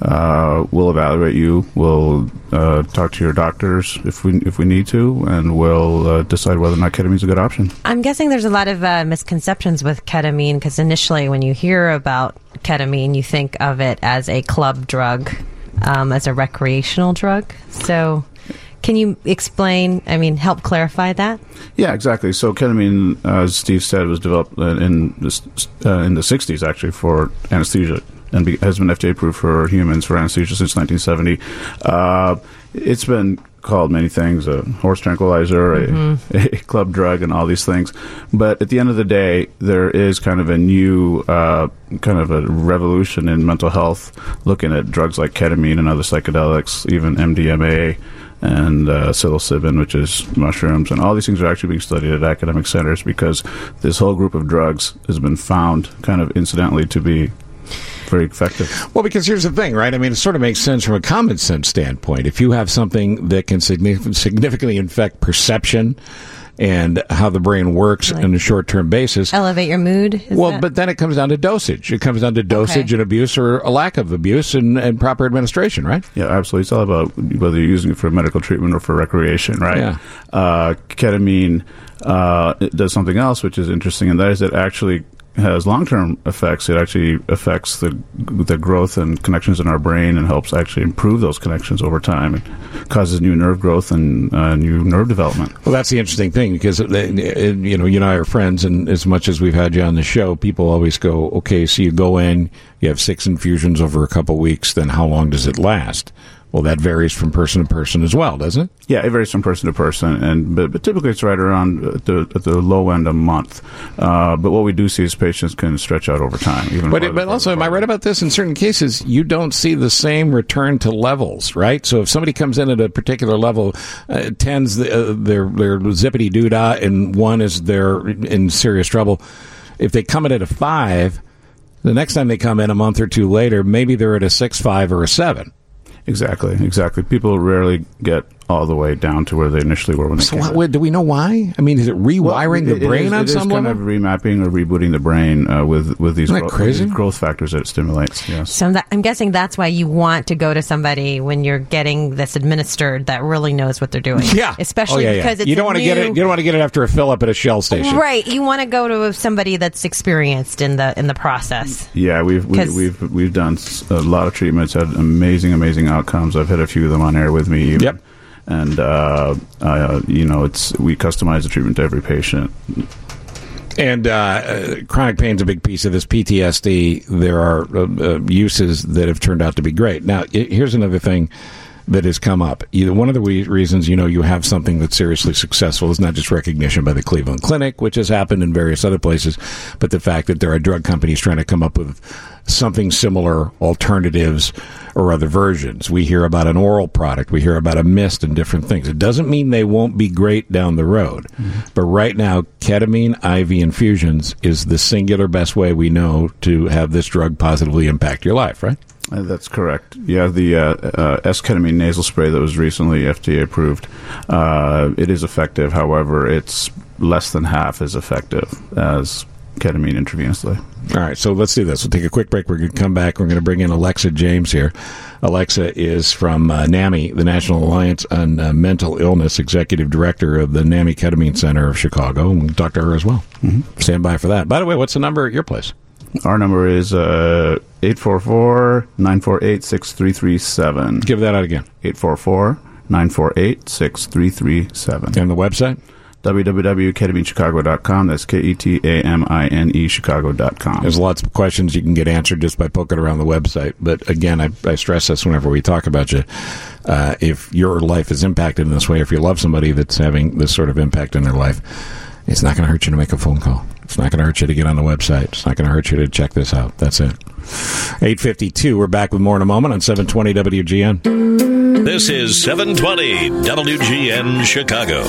uh, we'll evaluate you. We'll uh, talk to your doctors if we if we need to, and we'll uh, decide whether or not ketamine is a good option. I'm guessing there's a lot of uh, misconceptions with ketamine, because initially when you hear about ketamine, you think of it as a club drug, um, as a recreational drug. So... Can you explain, I mean, help clarify that? Yeah, exactly. So ketamine, uh, as Steve said, was developed in the, uh, in the sixties, actually, for anesthesia, and be, has been F D A approved for humans for anesthesia since nineteen seventy. Uh, it's been called many things, a horse tranquilizer, mm-hmm. a, a club drug, and all these things. But at the end of the day, there is kind of a new, uh, kind of a revolution in mental health, looking at drugs like ketamine and other psychedelics, even M D M A, and uh, psilocybin, which is mushrooms, and all these things are actually being studied at academic centers because this whole group of drugs has been found kind of incidentally to be very effective. Well, because here's the thing, right? I mean, it sort of makes sense from a common sense standpoint. If you have something that can signif- significantly affect perception and how the brain works like on a short-term basis. Elevate your mood? Is well, that... but then it comes down to dosage. It comes down to dosage okay. and abuse, or a lack of abuse, and, and proper administration, right? Yeah, absolutely. It's all about whether you're using it for medical treatment or for recreation, right? Yeah. Uh, ketamine uh, it does something else, which is interesting, and that is it actually has long-term effects. It actually affects the the growth and connections in our brain and helps actually improve those connections over time. It causes new nerve growth and uh, new nerve development. Well, that's the interesting thing, because it, it, you know, you and I are friends, and as much as we've had you on the show, people always go, okay, so you go in, you have six infusions over a couple weeks, then how long does it last? Well, that varies from person to person as well, doesn't it? Yeah, it varies from person to person, and but, but typically it's right around at the, at the low end a month. Uh, but what we do see is patients can stretch out over time. Even but it, but also, am I right about this? In certain cases, you don't see the same return to levels, right? So if somebody comes in at a particular level, uh, tens the, uh, their their zippity doo dah, and one is they're in serious trouble. If they come in at a five, the next time they come in a month or two later, maybe they're at a six, five, or a seven. Exactly, exactly. People rarely get all the way down to where they initially were when they So came what, in. what, do we know why? I mean, is it rewiring Well, it- the it brain is- on it is some kind level? of remapping or rebooting the brain uh, with with these, Isn't that gro- crazy? these growth factors that it stimulates. Yes. So that, I'm guessing that's why you want to go to somebody when you're getting this administered that really knows what they're doing. Yeah, especially oh, yeah, yeah. because it's you don't a want to get it. new- You don't want to get it after a fill up at a Shell station, Right, you want to go to somebody that's experienced in the in the process. Yeah, we've we, 'Cause- we've we've done s- a lot of treatments, had amazing, amazing outcomes. I've had a few of them on air with me. Even. Yep. And uh, uh, you know, it's we customize the treatment to every patient. And uh, uh, chronic pain's a big piece of this. P T S D, there are uh, uh, uses that have turned out to be great. Now, I- here's another thing that has come up. Either one of the we- reasons, you know, you have something that's seriously successful is not just recognition by the Cleveland Clinic, which has happened in various other places, but the fact that there are drug companies trying to come up with something similar, alternatives, or other versions. We hear about an oral product. We hear about a mist and different things. It doesn't mean they won't be great down the road. Mm-hmm. But right now, ketamine I V infusions is the singular best way we know to have this drug positively impact your life, right? Uh, that's correct. Yeah, the uh, uh, S-ketamine nasal spray that was recently F D A approved, uh, it is effective. However, it's less than half as effective as ketamine intravenously. All right, so let's do this. We'll take a quick break. We're going to come back. We're going to bring in Alexa James here. Alexa is from uh, NAMI, the National Alliance on uh, Mental Illness, Executive Director of the NAMI Ketamine Center of Chicago. And we'll talk to her as well. Mm-hmm. Stand by for that. By the way, what's the number at your place? Our number is uh, eight four four, nine four eight, six three three seven. Give that out again. eight four four, nine four eight, six three three seven. And the website? w w w dot ketamine chicago dot com. That's K E T A M I N E Chicago dot com. There's lots of questions you can get answered just by poking around the website. But again, I, I stress this whenever we talk about you. Uh, if your life is impacted in this way, if you love somebody that's having this sort of impact in their life, it's not going to hurt you to make a phone call. It's not going to hurt you to get on the website. It's not going to hurt you to check this out. That's it. eight fifty-two. We're back with more in a moment on seven twenty W G N. This is seven twenty W G N Chicago.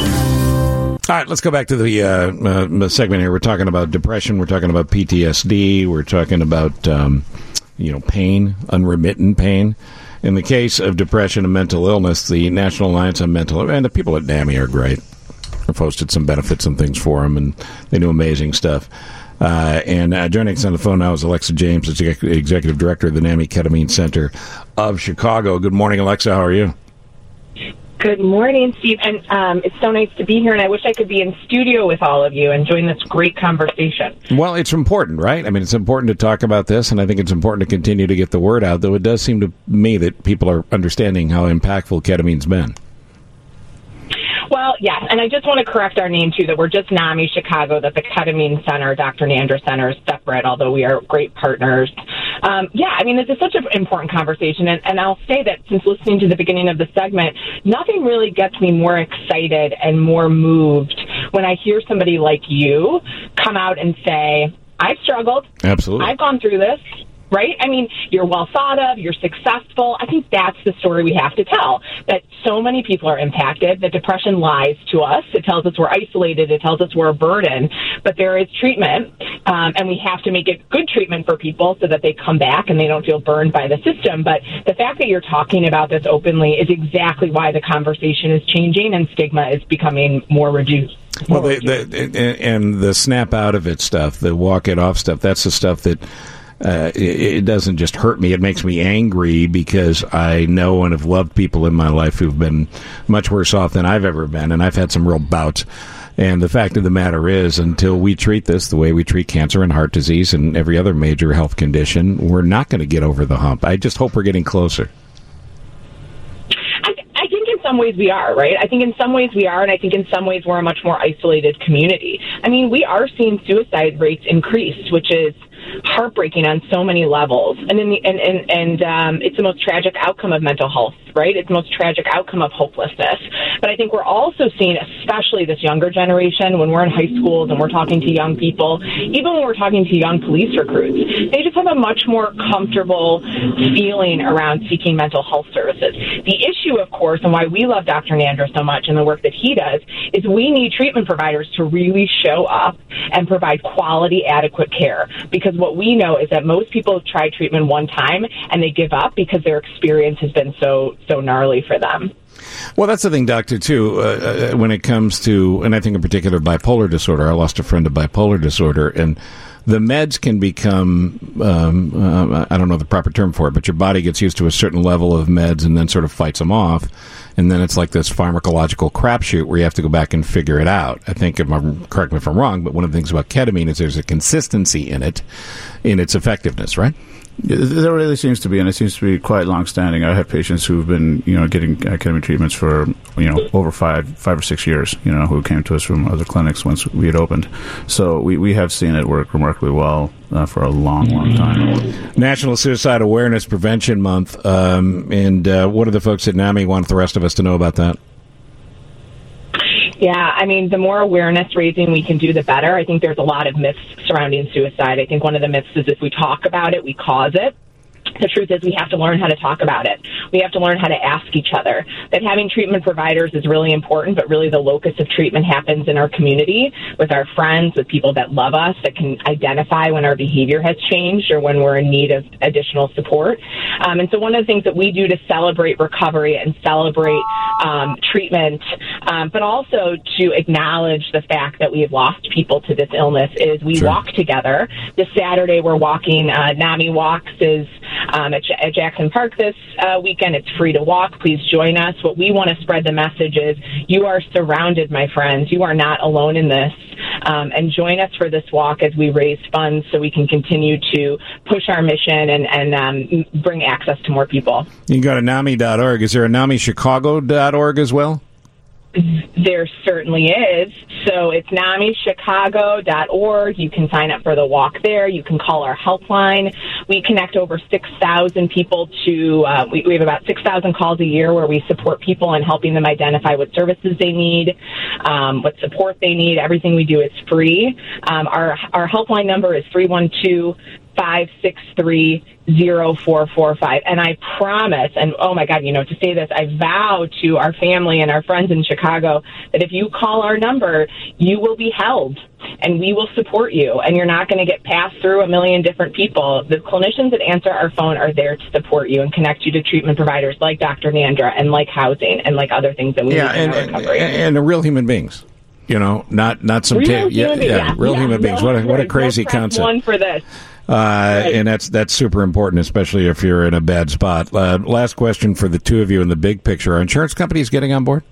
All right, let's go back to the uh, uh, segment here. We're talking about depression. We're talking about P T S D. We're talking about, um, you know, pain, unremittent pain. In the case of depression and mental illness, the National Alliance on Mental and the people at NAMI are great. I've posted some benefits and things for them, and they do amazing stuff. Uh, and uh, joining us on the phone now is Alexa James, exec- Executive Director of the NAMI Ketamine Center of Chicago. Good morning, Alexa. How are you? Good morning, Steve. And um, it's so nice to be here, and I wish I could be in studio with all of you and join this great conversation. Well, it's important, right? I mean, it's important to talk about this, and I think it's important to continue to get the word out, though it does seem to me that people are understanding how impactful ketamine's been. Well, yes, and I just want to correct our name, too, that we're just NAMI Chicago, that the Ketamine Center, Doctor Nandra Center, is separate, although we are great partners. Um, yeah, I mean, this is such an important conversation, and, and I'll say that since listening to the beginning of the segment, nothing really gets me more excited and more moved when I hear somebody like you come out and say, I've struggled. Absolutely. I've gone through this. Right? I mean, you're well thought of, you're successful. I think that's the story we have to tell, that so many people are impacted, that depression lies to us. It tells us we're isolated. It tells us we're a burden. But there is treatment, um, and we have to make it good treatment for people so that they come back and they don't feel burned by the system. But the fact that you're talking about this openly is exactly why the conversation is changing and stigma is becoming more reduced. Well, the, the, and the snap out of it stuff, the walk it off stuff, that's the stuff that Uh, it, it doesn't just hurt me. It makes me angry because I know and have loved people in my life who've been much worse off than I've ever been, and I've had some real bouts. And the fact of the matter is, until we treat this the way we treat cancer and heart disease and every other major health condition, we're not going to get over the hump. I just hope we're getting closer. I think in some ways we are, right? I think in some ways we are, and I think in some ways we're a much more isolated community. I mean, we are seeing suicide rates increase, which is heartbreaking on so many levels. And in the, and and, and um, it's the most tragic outcome of mental health, right? It's the most tragic outcome of hopelessness. But I think we're also seeing, especially this younger generation, when we're in high schools and we're talking to young people, even when we're talking to young police recruits, they just have a much more comfortable feeling around seeking mental health services. The issue, of course, and why we love Doctor Nandra so much and the work that he does, is we need treatment providers to really show up and provide quality, adequate care. Because what we know is that most people have tried treatment one time and they give up because their experience has been so so gnarly for them. Well, that's the thing, Doctor, too, uh, when it comes to, and I think in particular bipolar disorder. I lost a friend of bipolar disorder, and the meds can become, um, uh, I don't know the proper term for it, but your body gets used to a certain level of meds and then sort of fights them off. And then it's like this pharmacological crapshoot where you have to go back and figure it out. I think, if I'm, correct me if I'm wrong, but one of the things about ketamine is there's a consistency in it, in its effectiveness, right? There really seems to be, and it seems to be quite long-standing. I have patients who've been, you know, getting uh, ketamine treatments for, you know, over five, five or six years. You know, who came to us from other clinics once we had opened. So we, we have seen it work remarkably well uh, for a long, long time. National Suicide Awareness Prevention Month, um, and uh, what do the folks at NAMI want the rest of us to know about that? Yeah, I mean, the more awareness raising we can do, the better. I think there's a lot of myths surrounding suicide. I think one of the myths is if we talk about it, we cause it. The truth is we have to learn how to talk about it. We have to learn how to ask each other. That having treatment providers is really important, but really the locus of treatment happens in our community, with our friends, with people that love us, that can identify when our behavior has changed or when we're in need of additional support. Um, and so one of the things that we do to celebrate recovery and celebrate um, treatment, um, but also to acknowledge the fact that we have lost people to this illness, is we Sure. walk together. This Saturday we're walking, uh, NAMI Walks is Um, at, J- at Jackson Park this uh, weekend. It's free to walk. Please join us. What we want to spread the message is you are surrounded, my friends. You are not alone in this. Um, and join us for this walk as we raise funds so we can continue to push our mission and, and um, bring access to more people. You can go to NAMI dot org. Is there a NAMI Chicago dot org as well? There certainly is. So it's NAMI Chicago dot org. You can sign up for the walk there. You can call our helpline. We connect over six thousand people to, uh, we, we have about six thousand calls a year where we support people and helping them identify what services they need, um, what support they need. Everything we do is free. Um, our, our helpline number is three one two, five six three, zero four four five. And I promise, and oh my God, you know, to say this, I vow to our family and our friends in Chicago that if you call our number, you will be held and we will support you. And you're not going to get passed through a million different people. The clinicians that answer our phone are there to support you and connect you to treatment providers like Doctor Nandra and like housing and like other things that we Yeah, need in and, our and, recovery. and the real human beings. You know, not not some Real ta- yeah, human beings, yeah, yeah. real Yeah, human beings. no, What a what a right, crazy no press concept. One for this. Uh, and that's that's super important, especially if you're in a bad spot. Uh, last question for the two of you in the big picture: are insurance companies getting on board?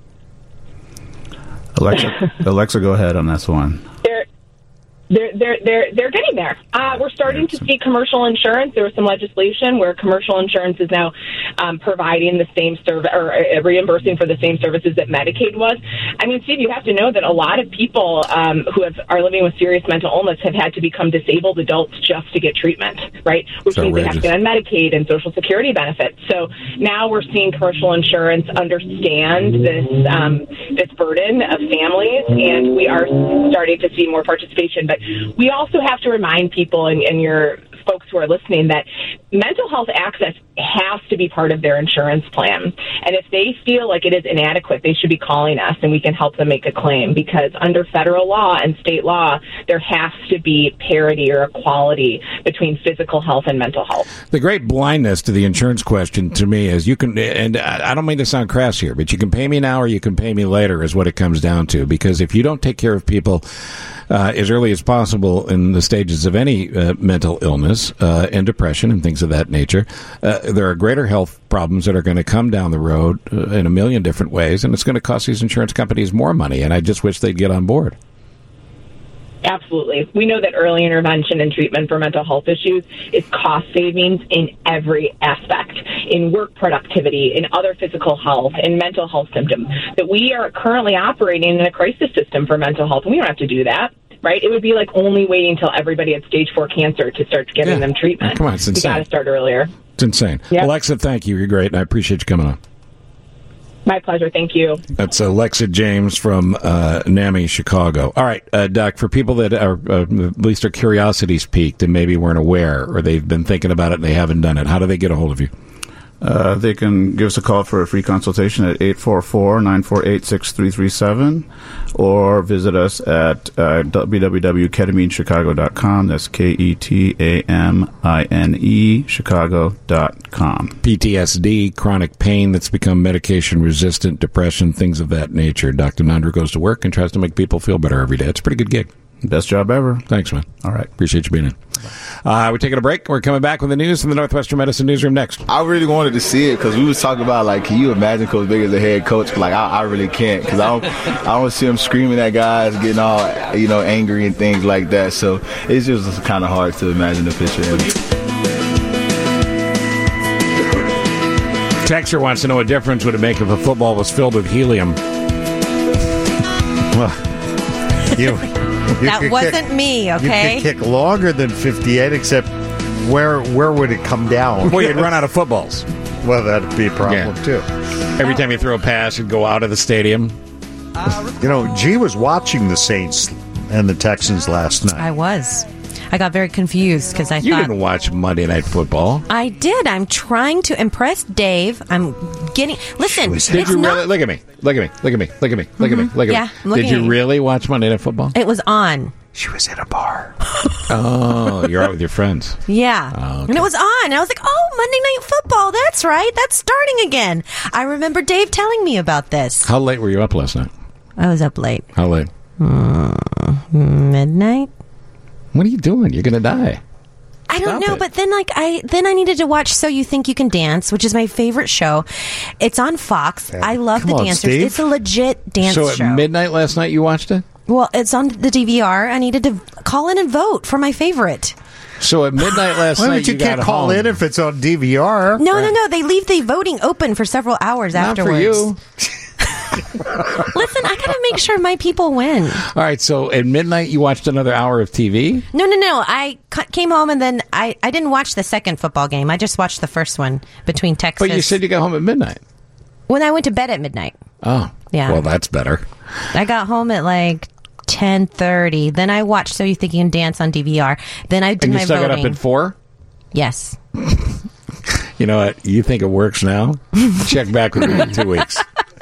Alexa, Alexa, go ahead on this one. They're they're they're they're they're getting there. Uh, we're starting to see commercial insurance. There was some legislation where commercial insurance is now um, providing the same service or uh, reimbursing for the same services that Medicaid was. I mean, Steve, you have to know that a lot of people um, who have, are living with serious mental illness have had to become disabled adults just to get treatment, right? Which It's means they have to outrageous. get on Medicaid and Social Security benefits. So now we're seeing commercial insurance understand this um, this burden of families, and we are starting to see more participation. But we also have to remind people and, and your folks who are listening that mental health access has to be part of their insurance plan. And if they feel like it is inadequate, they should be calling us and we can help them make a claim, because under federal law and state law, there has to be parity or equality between physical health and mental health. The great blindness to the insurance question to me is you can, and I don't mean to sound crass here, but you can pay me now or you can pay me later is what it comes down to. Because if you don't take care of people uh, as early as possible in the stages of any uh, mental illness uh, and depression and things of that nature, uh, there are greater health problems that are going to come down the road uh, in a million different ways, and it's going to cost these insurance companies more money. And I just wish they'd get on board. Absolutely. We know that early intervention and treatment for mental health issues is cost savings in every aspect, in work productivity, in other physical health, in mental health symptoms, that we are currently operating in a crisis system for mental health, and we don't have to do that. Right? It would be like only waiting until everybody had stage four cancer to start giving Yeah. them treatment. Come on, it's We insane. got to start earlier. It's insane. Yep. Alexa, thank you. You're great, and I appreciate you coming on. My pleasure. Thank you. That's Alexa James from uh, NAMI, Chicago. All right, uh, Doc, for people that are, uh, at least their curiosity's piqued and maybe weren't aware or they've been thinking about it and they haven't done it, how do they get a hold of you? Uh, they can give us a call for a free consultation at eight four four, nine four eight, six three three seven or visit us at uh, w w w dot ketamine chicago dot com. That's K E T A M I N E Chicago dot com. P T S D, chronic pain that's become medication-resistant, depression, things of that nature. Doctor Nandra goes to work and tries to make people feel better every day. It's a pretty good gig. Best job ever. Thanks, man. All right. Appreciate you being in. Uh, we're taking a break. We're coming back with the news from the Northwestern Medicine Newsroom next. I really wanted to see it because we was talking about, like, can you imagine Coach Big as a head coach? But, like, I, I really can't because I don't, I don't see him screaming at guys, getting all, you know, angry and things like that. So it's just kind of hard to imagine the picture. Texter wants to know what difference would it make if a football was filled with helium. Well, you... You that could wasn't kick, me, okay? You could kick longer than fifty-eight, except where where would it come down? Well, you'd run out of footballs. Well, that'd be a problem, Yeah. too. Every time you throw a pass, it'd go out of the stadium. You know, G was watching the Saints and the Texans last night. I was. I got very confused because I You thought... didn't watch Monday Night Football. I did. I'm trying to impress Dave. I'm getting... Listen, Did it's you not... really? Look at me. Look at me. Look at me. Look at me. Look at me. Look at Yeah, me. I'm looking Did you at you. really watch Monday Night Football? It was on. She was in a bar. Oh, you're out with your friends. Yeah. Oh, okay. And it was on. I was like, oh, Monday Night Football. That's right. That's starting again. I remember Dave telling me about this. How late were you up last night? I was up late. How late? Mm, midnight? What are you doing? You're going to die. I don't Stop know, it. but then like I then I needed to watch So You Think You Can Dance, which is my favorite show. It's on Fox. I love Come the on, dancers. Steve. It's a legit dance so at show. midnight last night, you watched it? Well, it's on the D V R. I needed to call in and vote for my favorite. So at midnight last Why night, would you, you can't got call home. in if it's on D V R? No, no, no. They leave the voting open for several hours Not afterwards. for you. Listen, I gotta make sure my people win. All right, so at midnight, you watched another hour of T V? No, no, no. I c- came home and then I, I didn't watch the second football game. I just watched the first one between Texas. But you said you got home at midnight. when I went to bed at midnight. Oh. Yeah. Well, that's better. I got home at like ten thirty. Then I watched So You Think You Can Dance on D V R. Then I did And you my still got voting. up at four? Yes. You know what? You think it works now? Check back with me in two weeks.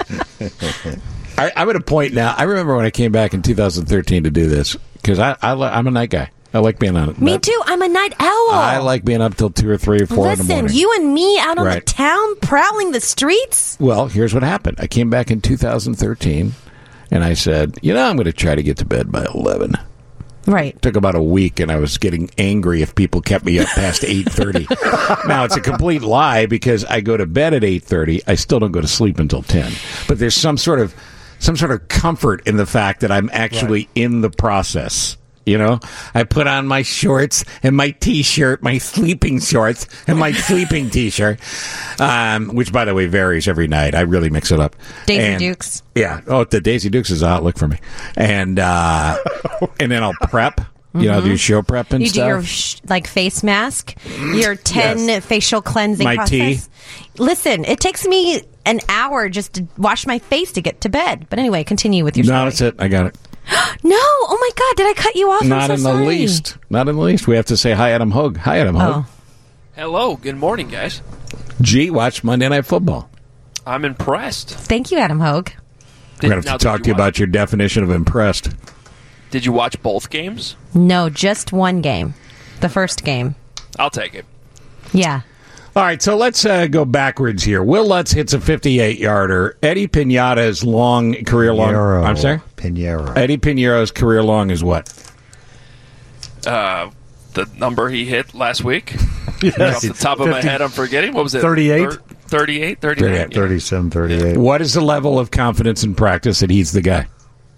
I, I'm at a point now. I remember when I came back in two thousand thirteen to do this because I, I li- I'm a night guy. I like being on it. Me too. I'm a night owl. I like being up till two or three or four in the Listen, morning. you and me out on Right. the town prowling the streets. Well, here's what happened. I came back in two thousand thirteen, and I said, you know, I'm going to try to get to bed by eleven. Right. It took about a week, and I was getting angry if people kept me up past eight thirty. Now, it's a complete lie because I go to bed at eight thirty. I still don't go to sleep until ten. But there's some sort of some sort of comfort in the fact that I'm actually in the process. You know, I put on my shorts and my T-shirt, my sleeping shorts and my sleeping T-shirt, um, which, by the way, varies every night. I really mix it up. Daisy And- Dukes. Yeah. Oh, the Daisy Dukes is a hot look for me. And uh, and then I'll prep. You know, Mhm. do show prep and You stuff. do your sh- like face mask, your ten Yes. facial cleansing My process. tea. Listen, it takes me an hour just to wash my face to get to bed. But anyway, continue with your No, story. that's it. I got it. No, oh my God, did I cut you off? I'm Not so in the sorry. least. Not in the least. We have to say hi, Adam Hogue. Hi, Adam Hogue. Oh. Hello, good morning, guys. G, watch Monday Night Football. I'm impressed. Thank you, Adam Hogue. We're going to now, have did to talk you to you watch- about your definition of impressed. Did you watch both games? No, just one game. The first game. I'll take it. Yeah. All right, so let's uh, go backwards here. Will Lutz hits a fifty-eight-yarder. Eddie Pinata's long, career-long... Pinheiro. I'm sorry? Pinheiro. Eddie Pinheiro's career-long is what? Uh, the number he hit last week. Yes. Off the top of my fifty head, I'm forgetting. What was it? thirty-eight? Thir- thirty-eight? thirty-nine? thirty-eight. thirty-seven, thirty-eight. What is the level of confidence in practice that he's the guy?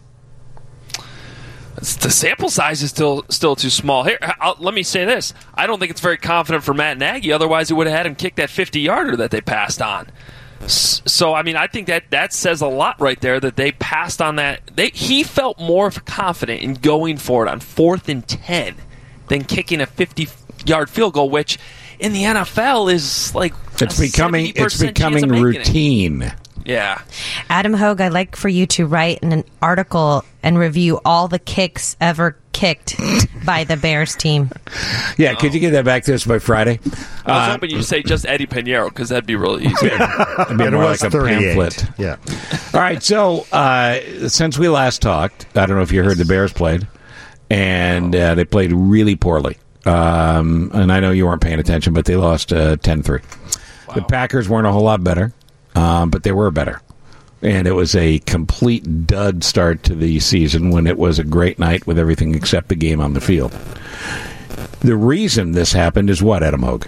It's- The sample size is still still too small. Here, I'll, let me say this: I don't think it's very confident for Matt Nagy. Otherwise, he would have had him kick that fifty-yarder that they passed on. S- So, I mean, I think that that says a lot right there that they passed on that. They he felt more confident in going for it on fourth and ten than kicking a fifty-yard field goal, which in the N F L is like It's a becoming it's seventy percent chance becoming of making it. routine. Yeah. Adam Hogue, I'd like for you to write an article and review all the kicks ever kicked by the Bears team. Yeah, could you get that back to us by Friday? I was Uh, hoping you'd say just Eddie Pinheiro, because that'd be really easy. It'd be It more was like a thirty-eight. pamphlet. Yeah. All right, so uh, since we last talked, I don't know if you heard the Bears played, and uh, they played really poorly. Um, and I know you weren't paying attention, but they lost uh, ten three. The Packers weren't a whole lot better, um, but they were better. And it was a complete dud start to the season when it was a great night with everything except the game on the field. The reason this happened is what, Adam Hogue?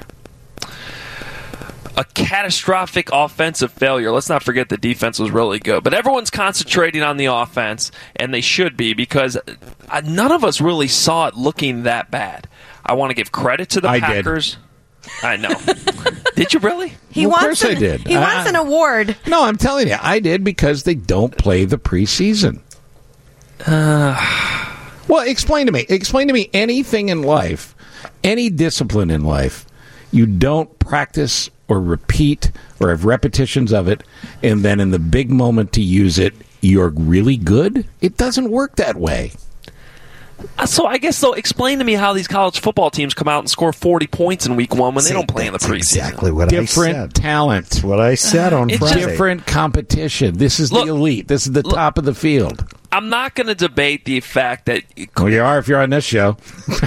A catastrophic offensive failure. Let's not forget the defense was really good. But everyone's concentrating on the offense, and they should be, because uh, none of us really saw it looking that bad. I want to give credit to the I did. Packers. I know. Did you really? He Well, of wants course an, I did. He Uh, wants an award. No, I'm telling you, I did because they don't play the preseason. Uh, well, explain to me. Explain to me anything in life, any discipline in life, you don't practice or repeat or have repetitions of it, and then in the big moment to use it, you're really good? It doesn't work that way. Uh, So I guess, so explain to me how these college football teams come out and score forty points in week one when they don't play in the preseason. Exactly what Different I said. talent. That's what I said on It's Friday. Different competition. This is Look- the elite. This is the top of the field. I'm not going to debate the fact that Well, you are if you're on this show.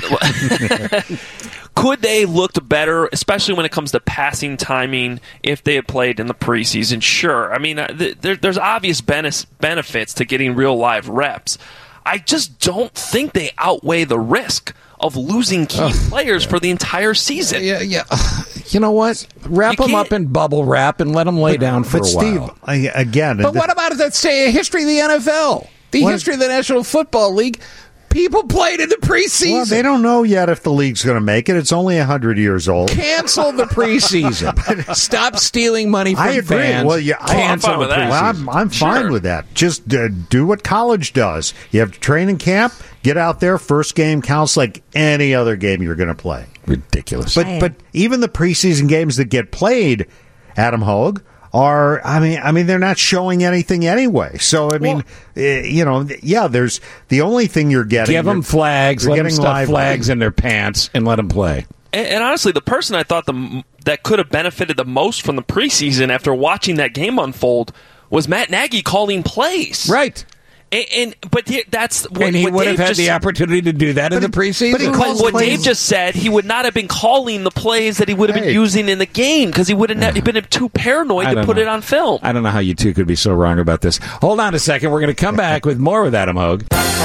could they looked better, especially when it comes to passing timing, if they had played in the preseason? Sure. I mean, uh, th- there, there's obvious bene- benefits to getting real live reps. I just don't think they outweigh the risk of losing key players for the entire season. Yeah, yeah. You know what? Wrap You them can't- up in bubble wrap and let them lay down for But a Steve, while. I, again, But the- what about the say history of the N F L, the What- history of the National Football League? People played in the preseason. well, they don't know yet if the league's going to make it. It's only one hundred years old. Cancel the preseason. Stop stealing money from I agree. fans. Well, yeah, I- Cancel I'm fine with the that. Well, preseason. I'm, I'm fine Sure. with that. Just uh, do what college does. You have training camp, get out there, first game counts like any other game you're going to play. Ridiculous. But but even the preseason games that get played, Adam Hogue, are I mean I mean they're not showing anything anyway. So I mean, uh, you know, yeah. There's the only thing you're getting. Give them you're- flags. You're Let them getting stuff live flags in their pants and let them play. And, and honestly, the person I thought the m- that could have benefited the most from the preseason after watching that game unfold was Matt Nagy calling plays. Right. And, and but he, that's what, And he what would Dave have had just, the opportunity to do that in the preseason. but he But calls what plays- Dave just said, he would not have been calling the plays that he would have Hey. been using in the game because he would have ne- been too paranoid I to don't put know. it on film. I don't know how you two could be so wrong about this. Hold on a second. We're going to come back with more with Adam Hogue.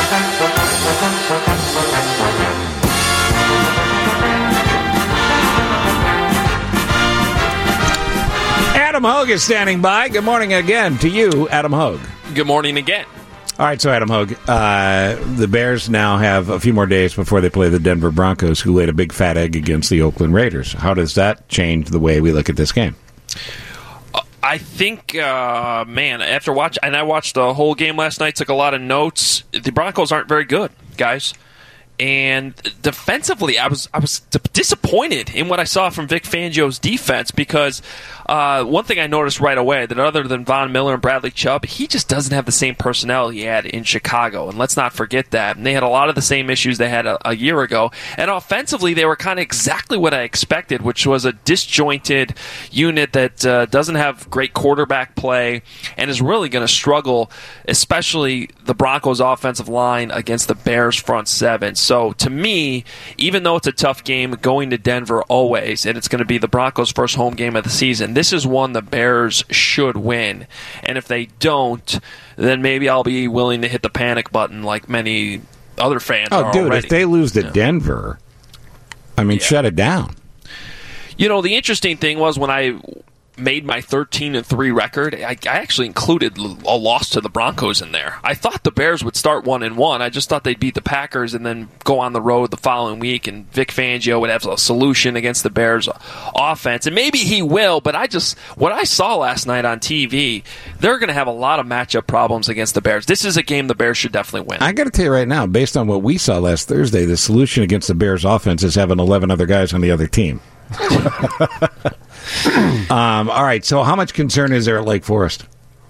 Adam Hogue is standing by. Good morning again to you, Adam Hogue. Good morning again. All right, so Adam Hogue, uh, the Bears now have a few more days before they play the Denver Broncos, who laid a big fat egg against the Oakland Raiders. How does that change the way we look at this game? I think, uh, man, after watch, and I watched the whole game last night, took a lot of notes. The Broncos aren't very good, guys. And defensively, I was I was d- disappointed in what I saw from Vic Fangio's defense because uh, one thing I noticed right away that other than Von Miller and Bradley Chubb, he just doesn't have the same personnel he had in Chicago. And let's not forget that. And they had a lot of the same issues they had a, a year ago. And offensively, they were kind of exactly what I expected, which was a disjointed unit that uh, doesn't have great quarterback play and is really going to struggle, especially the Broncos' offensive line against the Bears' front seven. So to me, even though it's a tough game going to Denver always, and it's going to be the Broncos' first home game of the season, this is one the Bears should win. And if they don't, then maybe I'll be willing to hit the panic button like many other fans Oh, are dude, already. if they lose to Denver, I mean, shut it down. You know, the interesting thing was when I made my thirteen and three record, I, I actually included l- a loss to the Broncos in there. I thought the Bears would start one and one. I just thought they'd beat the Packers and then go on the road the following week, and Vic Fangio would have a solution against the Bears offense. And maybe he will, but I just what I saw last night on T V, they're going to have a lot of matchup problems against the Bears. This is a game the Bears should definitely win. I got to tell you right now, based on what we saw last Thursday, the solution against the Bears offense is having eleven other guys on the other team. um, all right, so how much concern is there at Lake Forest?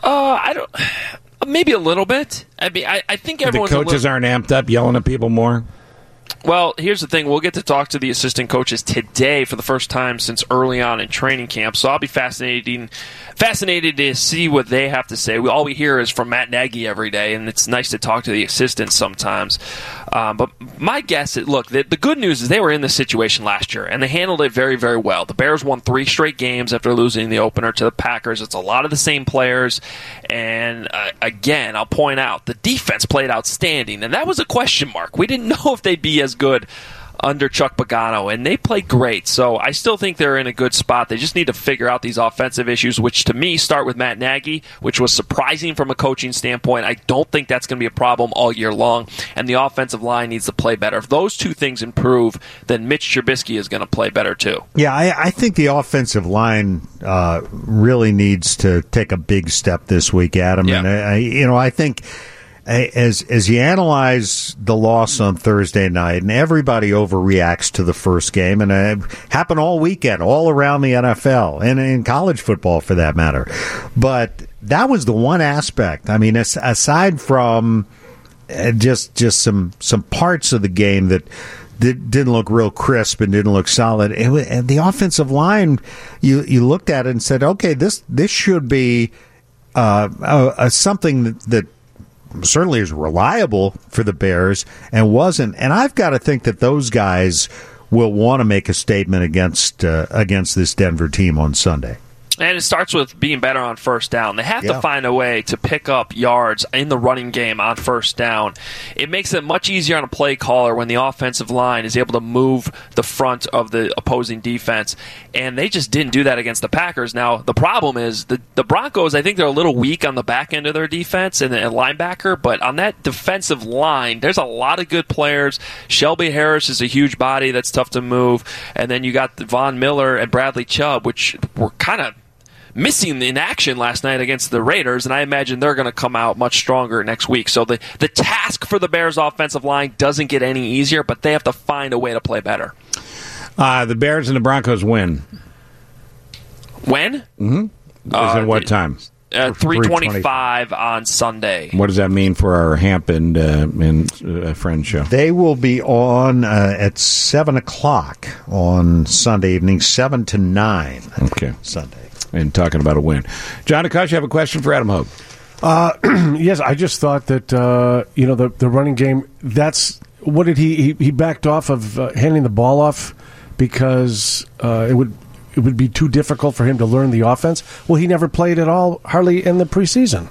Uh, I don't. Maybe a little bit. I mean, I, I think The everyone's coaches a little, aren't amped up, yelling at people more. Well, here's the thing. We'll get to talk to the assistant coaches today for the first time since early on in training camp. So I'll be fascinating, fascinated to see what they have to say. We, all we hear is from Matt Nagy every day, and it's nice to talk to the assistants sometimes. Um, but my guess is, look, the, the good news is they were in this situation last year, and they handled it very, very well. The Bears won three straight games after losing the opener to the Packers. It's a lot of the same players. And, uh, again, I'll point out, the defense played outstanding, and that was a question mark. We didn't know if they'd be as good under Chuck Pagano, and they played great. So I still think they're in a good spot. They just need to figure out these offensive issues, which to me start with Matt Nagy, which was surprising from a coaching standpoint. I don't think that's going to be a problem all year long, and the offensive line needs to play better. If those two things improve, then Mitch Trubisky is going to play better too. Yeah, I, I think the offensive line uh, really needs to take a big step this week, Adam. Yeah. And I, I, you know, I think as as you analyze the loss on Thursday night, and everybody overreacts to the first game, and it happened all weekend, all around the N F L and in college football for that matter. But that was the one aspect. I mean, as, aside from uh, just just some some parts of the game that Did, didn't look real crisp and didn't look solid. It, was- and the offensive line, you you looked at it and said, okay, this this should be uh, uh, uh, something that, that certainly is reliable for the Bears and wasn't. And I've got to think that those guys will want to make a statement against uh, against this Denver team on Sunday. And it starts with being better on first down. They have Yeah. to find a way to pick up yards in the running game on first down. It makes it much easier on a play caller when the offensive line is able to move the front of the opposing defense. And they just didn't do that against the Packers. Now, the problem is the, the Broncos, I think they're a little weak on the back end of their defense and the and linebacker. But on that defensive line, there's a lot of good players. Shelby Harris is a huge body that's tough to move. And then you got Von Miller and Bradley Chubb, which were kind of missing in action last night against the Raiders, and I imagine they're going to come out much stronger next week. So the, the task for the Bears' offensive line doesn't get any easier, but they have to find a way to play better. Uh, the Bears and the Broncos win. When? Mm-hmm. Uh, at what time? Uh, three twenty-five on Sunday. What does that mean for our Hamp and, uh, and uh, Friends show? They will be on uh, at seven o'clock on Sunday evening, seven to nine. Okay. Sunday. And talking about a win. John Akash, you have a question for Adam Hogue? Uh, yes, I just thought that uh, you know the the running game. That's what did he he, he backed off of uh, handing the ball off because uh, it would it would be too difficult for him to learn the offense. Well, he never played at all, hardly in the preseason.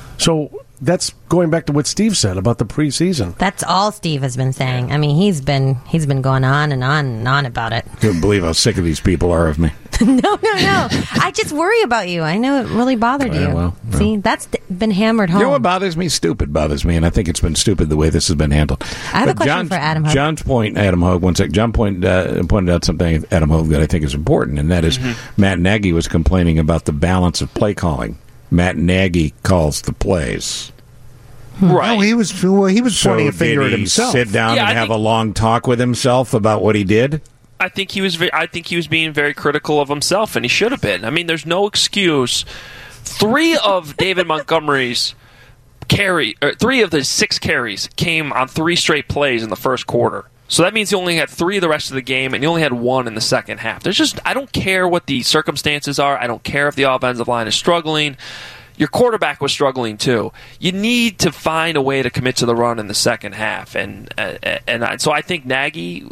So that's going back to what Steve said about the preseason. That's all Steve has been saying. I mean, he's been he's been going on and on and on about it. Couldn't believe how sick of these people are of me. no, no, no. I just worry about you. I know it really bothered Yeah, you. well, well. See, that's th- been hammered home. You know what bothers me? Stupid bothers me, and I think it's been stupid the way this has been handled. I have But a question John's, for Adam Hogue. John's point, Adam Hogue, one sec. John point, uh, pointed out something, Adam Hogue, that I think is important, and that is Mm-hmm. Matt Nagy was complaining about the balance of play calling. Matt Nagy calls the plays. Right. No, he was well, he was So pointing a finger did at he himself. sit down Yeah, and I have think- a long talk with himself about what he did? I think he was. Ve- I think he was being very critical of himself, and he should have been. I mean, there's no excuse. Three of David Montgomery's carry, or three of the six carries came on three straight plays in the first quarter. So that means he only had three the rest of the game, and he only had one in the second half. There's just I don't care what the circumstances are. I don't care if the offensive line is struggling. Your quarterback was struggling too. You need to find a way to commit to the run in the second half, and uh, and I, so I think Nagy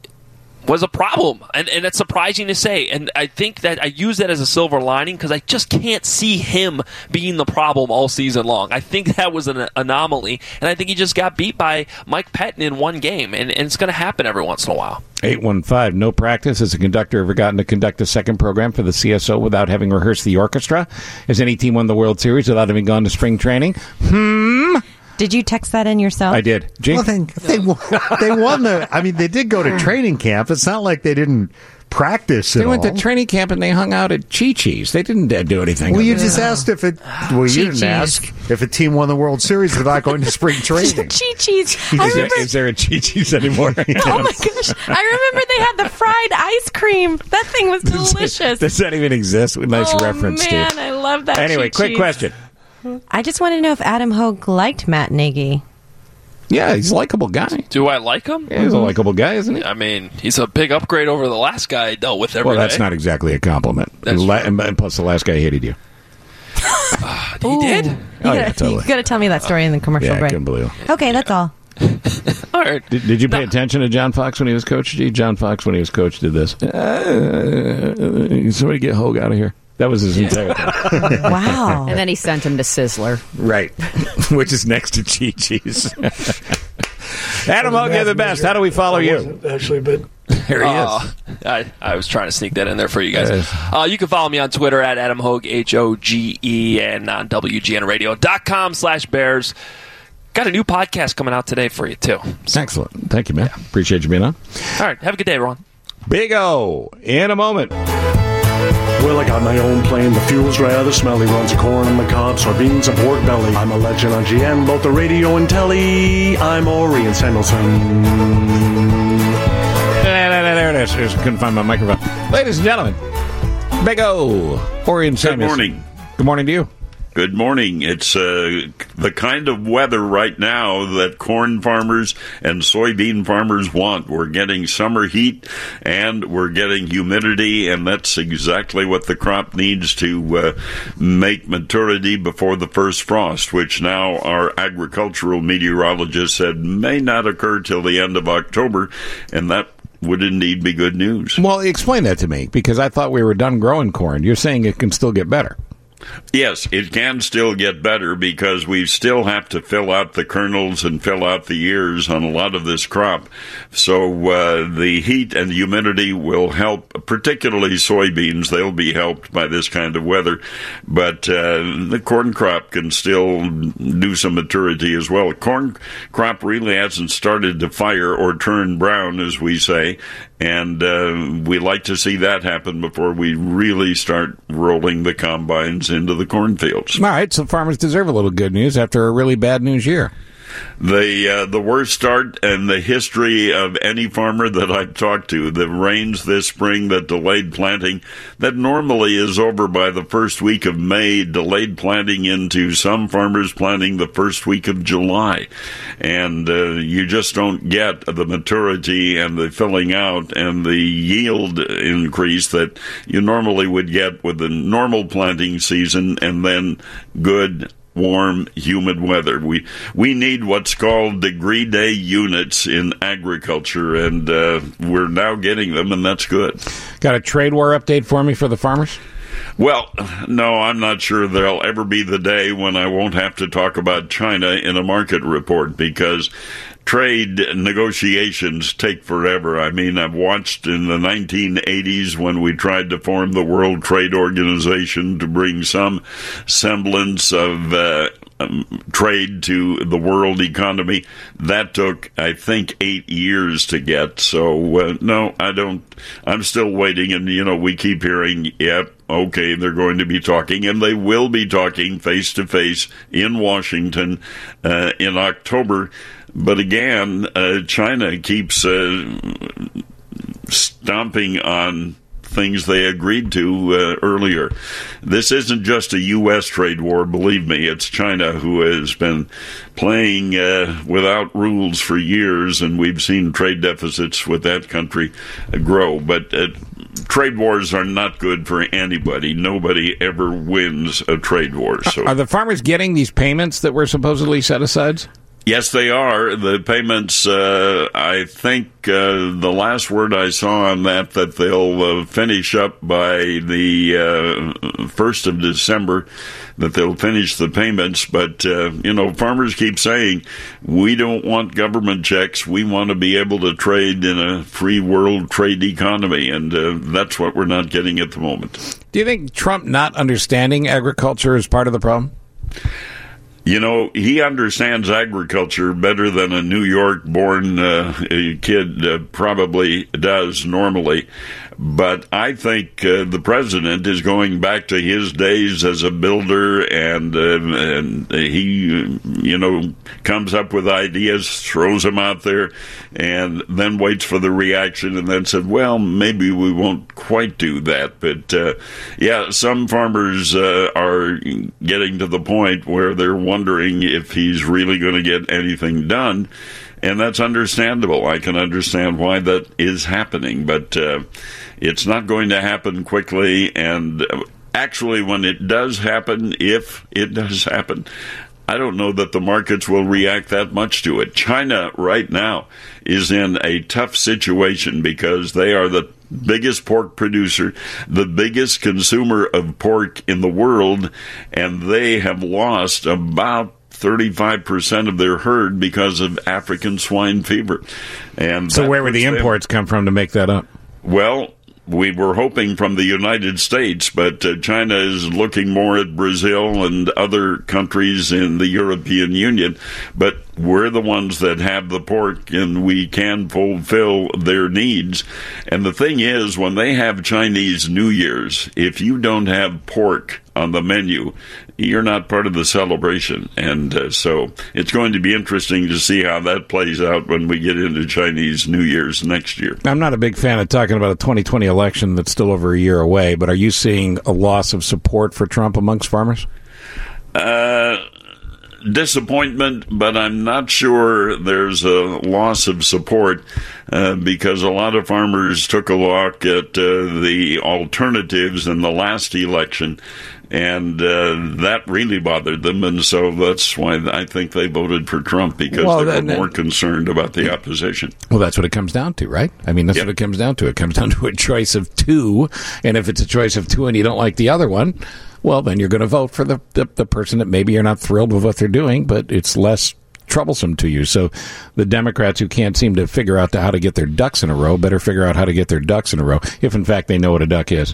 was a problem, and, and it's surprising to say. And I think that I use that as a silver lining because I just can't see him being the problem all season long. I think that was an anomaly, and I think he just got beat by Mike Pettin in one game, and, and it's going to happen every once in a while. eight one five, no practice. Has a conductor ever gotten to conduct a second program for the C S O without having rehearsed the orchestra? Has any team won the World Series without having gone to spring training? Hmm. Did you text that in yourself? I did. Jake? Well, they, they, won, they won the. I mean, they did go to training camp. It's not like they didn't practice at They went all. to training camp and they hung out at Chi-Chi's. They didn't uh, do anything. Well, other you than just that. asked if it. Well, you didn't Chi-Chi's. ask if a team won the World Series without going to spring training. Chi-Chi's. I Is there, remember. is there a Chi-Chi's anymore? Oh my gosh! I remember they had the fried ice cream. That thing was delicious. Does that even exist? Nice oh reference, man, Steve. I love that. Anyway, quick Chi-Chi's. question. I just want to know if Adam Hogue liked Matt Nagy. Yeah, he's a likable guy. Do I like him? Yeah, he's a likable guy, isn't he? I mean, he's a big upgrade over the last guy I dealt with every Well, that's day. not exactly a compliment. La- and plus, the last guy hated you. He did? Oh, You yeah, gotta, totally. You got to tell me that story in the commercial Yeah, I break. couldn't believe it. Okay, that's all. All right. Did, did you pay attention to John Fox when he was coach? Gee, John Fox, when he was coach, did this. Uh, somebody get Hogue out of here. That was his entire thing. Wow. And then he sent him to Sizzler. Right. Which is next to Chi-Chi's. Adam Hogue, you're the best. How do we follow you? Actually, but There he Uh, is. I, I was trying to sneak that in there for you guys. Uh, you can follow me on Twitter at Adam Hogue, H O G E, and on W G N radio dot com slash Bears. Got a new podcast coming out today for you, too. Excellent. Thank you, man. Appreciate you being on. All right. Have a good day, everyone. Big O in a moment. Well, I got my own plane. The fuel's rather smelly. Runs of corn on the cob, soybeans and pork belly. I'm a legend on G M, both the radio and telly. I'm Ori and Samuelson. There, there, there it is. I just couldn't find my microphone. Ladies and gentlemen, Big O, Ori and Good Samuelson. morning. Good morning to you. Good morning. It's uh, the kind of weather right now that corn farmers and soybean farmers want. We're getting summer heat and we're getting humidity, and that's exactly what the crop needs to uh, make maturity before the first frost, which now our agricultural meteorologist said may not occur till the end of October, and that would indeed be good news. Well, explain that to me, because I thought we were done growing corn. You're saying it can still get better. Yes, it can still get better because we still have to fill out the kernels and fill out the ears on a lot of this crop. So uh, the heat and humidity will help, particularly soybeans. They'll be helped by this kind of weather. But uh, the corn crop can still do some maturity as well. Corn crop really hasn't started to fire or turn brown, as we say. And uh, we like to see that happen before we really start rolling the combines into the cornfields. All right, so farmers deserve a little good news after a really bad news year. The uh, the worst start in the history of any farmer that I've talked to. The rains this spring that delayed planting, that normally is over by the first week of May, delayed planting into some farmers planting the first week of July. And uh, you just don't get the maturity and the filling out and the yield increase that you normally would get with the normal planting season and then good warm, humid weather. We we need what's called degree day units in agriculture, and uh, we're now getting them, and that's good. Got a trade war update for me for the farmers? Well, no, I'm not sure there'll ever be the day when I won't have to talk about China in a market report, because trade negotiations take forever. I mean, I've watched in the nineteen eighties when we tried to form the World Trade Organization to bring some semblance of uh, um, trade to the world economy. That took, I think, eight years to get. So, uh, no, I don't. I'm still waiting. And, you know, we keep hearing, yep, okay, they're going to be talking, and they will be talking face-to-face in Washington uh, in October. But again, uh, China keeps uh, stomping on things they agreed to uh, earlier. This isn't just a U S trade war, believe me. It's China who has been playing uh, without rules for years, and we've seen trade deficits with that country uh, grow. But uh, trade wars are not good for anybody. Nobody ever wins a trade war. So, Are the farmers getting these payments that were supposedly set-asides? yes, they are. The payments, uh, I think uh, the last word I saw on that, that they'll uh, finish up by the uh, first of December, that they'll finish the payments. But, uh, you know, farmers keep saying, we don't want government checks. We want to be able to trade in a free world trade economy. And uh, that's what we're not getting at the moment. Do you think Trump not understanding agriculture is part of the problem? You know, he understands agriculture better than a New York-born uh, kid uh, probably does normally. But I think uh, the president is going back to his days as a builder, and uh, and he, you know, comes up with ideas, throws them out there, and then waits for the reaction, and then said, well, maybe we won't quite do that. But, uh, yeah, some farmers uh, are getting to the point where they're wondering if he's really going to get anything done. And that's understandable. I can understand why that is happening, but uh, it's not going to happen quickly. And uh, actually, when it does happen, if it does happen, I don't know that the markets will react that much to it. China right now is in a tough situation because they are the biggest pork producer, the biggest consumer of pork in the world, and they have lost about thirty-five percent of their herd because of African swine fever. And so where would the imports come from to make that up? Well, we were hoping from the United States, but uh, China is looking more at Brazil and other countries in the European Union. But we're the ones that have the pork, and we can fulfill their needs. And the thing is, when they have Chinese New Year's, if you don't have pork on the menu, you're not part of the celebration. And uh, so it's going to be interesting to see how that plays out when we get into Chinese New Year's next year. I'm not a big fan of talking about a twenty twenty election that's still over a year away, but are you seeing a loss of support for Trump amongst farmers? Uh, disappointment, but I'm not sure there's a loss of support uh, because a lot of farmers took a look at uh, the alternatives in the last election, and uh, that really bothered them, and so that's why I think they voted for Trump, because well, they were then, more concerned about the opposition. Well, that's what it comes down to, right? I mean, that's yep. what it comes down to. It comes down to a choice of two, and if it's a choice of two and you don't like the other one, well, then you're going to vote for the, the, the person that maybe you're not thrilled with what they're doing, but it's less troublesome to you. So the Democrats who can't seem to figure out how to get their ducks in a row better figure out how to get their ducks in a row, if in fact they know what a duck is.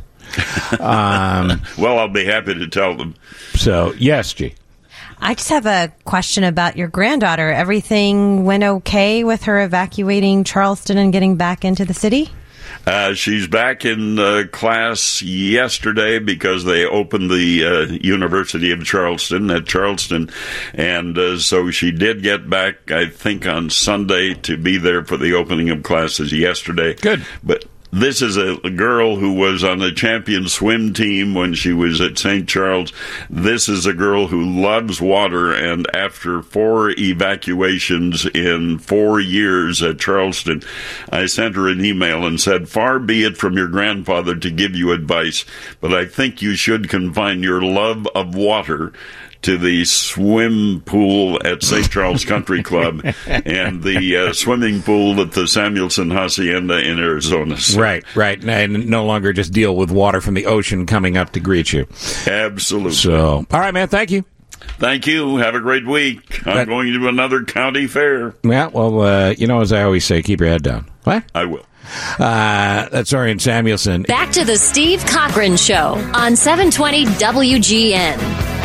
Um, well, I'll be happy to tell them. So, yes, G. I just have a question about your granddaughter. Everything went okay with her evacuating Charleston and getting back into the city? Uh, she's back in uh, class yesterday because they opened the uh, University of Charleston at Charleston, and uh, so she did get back, I think, on Sunday to be there for the opening of classes yesterday. Good. But this is a, a girl who was on the champion swim team when she was at Saint Charles. This is a girl who loves water, and after four evacuations in four years at Charleston, I sent her an email and said, far be it from your grandfather to give you advice, but I think you should confine your love of water to the swim pool at Saint Charles Country Club and the uh, swimming pool at the Samuelson Hacienda in Arizona. So, right, right. And no longer just deal with water from the ocean coming up to greet you. Absolutely. So, all right, man, thank you. Thank you. Have a great week. I'm that, going to another county fair. Yeah, well, uh, you know, as I always say, keep your head down. What? I will. Uh, that's Orion Samuelson. Back to the Steve Cochran Show on seven twenty W G N.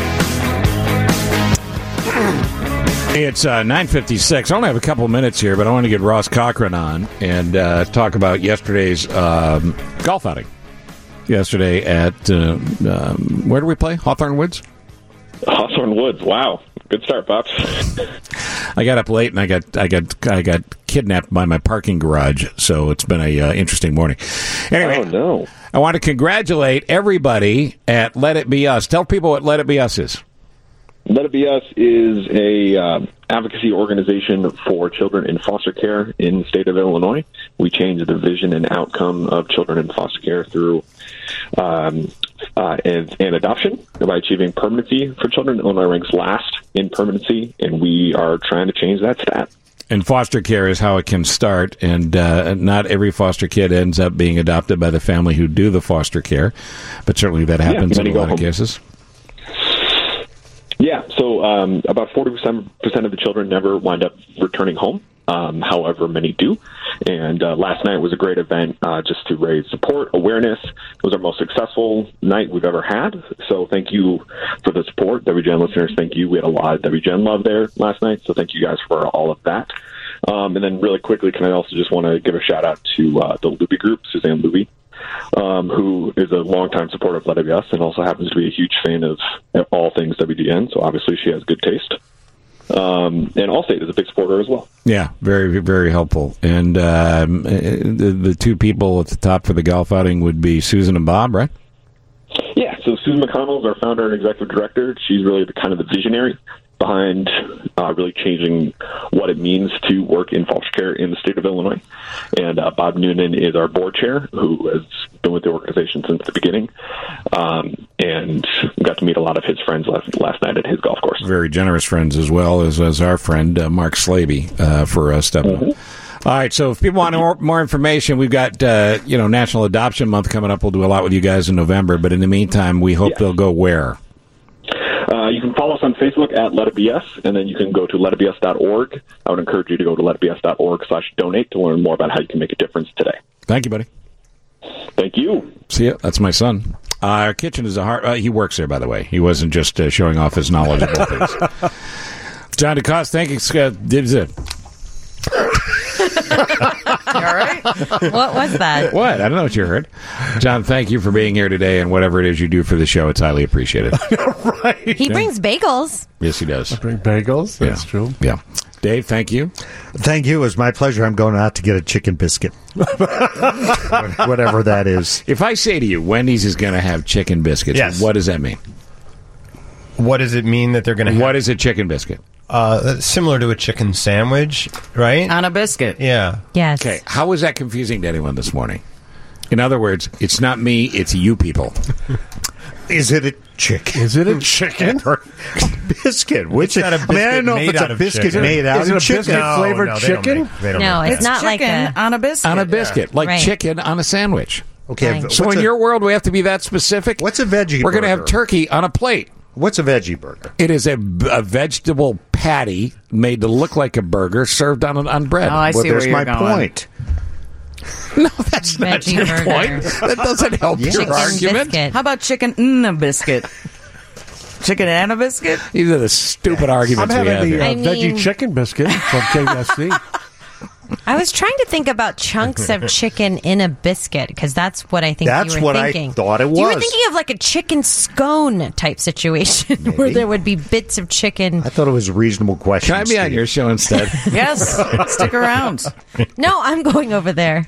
It's uh, nine fifty-six. I only have a couple minutes here, but I want to get Ross Cochran on and uh, talk about yesterday's um, golf outing. Yesterday at, uh, um, where do we play? Hawthorne Woods? Hawthorne Woods. Wow. Good start, Pops. I got up late and I got I got I got kidnapped by my parking garage, so it's been a uh, interesting morning. Anyway, oh no! I want to congratulate everybody at Let It Be Us. Tell people what Let It Be Us is. Let It Be Us is a uh, advocacy organization for children in foster care in the state of Illinois. We change the vision and outcome of children in foster care through um, uh, and, and adoption by achieving permanency for children. Illinois ranks last in permanency, and we are trying to change that stat. And foster care is how it can start, and uh, not every foster kid ends up being adopted by the family who do the foster care, but certainly that happens yeah, in a lot home. of cases. Yeah, so um, about forty percent of the children never wind up returning home. Um, however, many do. And uh, last night was a great event uh, just to raise support, awareness. It was our most successful night we've ever had. So thank you for the support. W G N listeners, thank you. We had a lot of W G N love there last night, so thank you guys for all of that. Um, and then really quickly, can I also just want to give a shout-out to uh, the Luby Group, Suzanne Luby. um, who is a longtime supporter of Let It Be Us and also happens to be a huge fan of all things W G N. So obviously she has good taste. Um, and Allstate is a big supporter as well. Yeah, very, very helpful. And um, the, the two people at the top for the golf outing would be Susan and Bob, right? Yeah, so Susan McConnell is our founder and executive director. She's really the kind of the visionary behind uh, really changing what it means to work in foster care in the state of Illinois. And uh, Bob Noonan is our board chair, who has been with the organization since the beginning. Um, and got to meet a lot of his friends last, last night at his golf course. Very generous friends as well as, as our friend uh, Mark Slaby uh, for uh, stepping up. Mm-hmm. All right, so if people want more, more information, we've got uh, you know National Adoption Month coming up. We'll do a lot with you guys in November, but in the meantime, we hope yeah. they'll go where? Uh, you can follow us on Facebook at Let It Be Us, and then you can go to let it be us dot org. I would encourage you to go to let it be us dot org slash donate to learn more about how you can make a difference today. Thank you, buddy. Thank you. See ya. That's my son. Uh, our kitchen is a hard... Uh, he works there, by the way. He wasn't just uh, showing off his knowledge of all things. John DeCoste, thank you. Scott. Dibs it. All right. What was that? What? I don't know what you heard. John, thank you for being here today, and whatever it is you do for the show, it's highly appreciated. Right. He Yeah. brings bagels. Yes, he does. I bring bagels. That's Yeah. true. Yeah. Dave, thank you. Thank you. It was my pleasure. I'm going out to get a chicken biscuit. Whatever that is. If I say to you, Wendy's is going to have chicken biscuits, Yes. what does that mean? What does it mean that they're going to have? What is a chicken biscuit? Uh, similar to a chicken sandwich, right? On a biscuit. Yeah. Yes. Okay, how was that confusing to anyone this morning? In other words, it's not me, it's you people. Is it a chicken? Is it a chicken? or biscuit? Which It's not a I mean, I don't biscuit know if made it's out a of biscuit chicken. made out Is it of a chicken. biscuit flavored no, they don't chicken? make- they don't No, make it's that. not like chicken a... on a biscuit. On a biscuit, like Right. chicken on a sandwich. Okay, Right. So what's in a- your world, we have to be that specific? What's a veggie We're going to have burger? turkey on a plate. What's a veggie burger? It is a, a vegetable patty made to look like a burger served on an on bread. Oh, I well, see where there's you're my going. point. No, that's not Veggie your burger. point. That doesn't help your Chicken argument. biscuit. How about chicken and a biscuit? Chicken and a biscuit? These are the stupid I'm arguments we have having the here. uh, I mean- veggie chicken biscuit from K S C. I was trying to think about chunks of chicken in a biscuit because that's what I think That's you were what I thinking. thought it You were was. thinking of like a chicken scone type situation where there would be bits of chicken. I thought it was a reasonable question. Can I be on Steve. your show instead? Yes. Stick around. No, I'm going over there.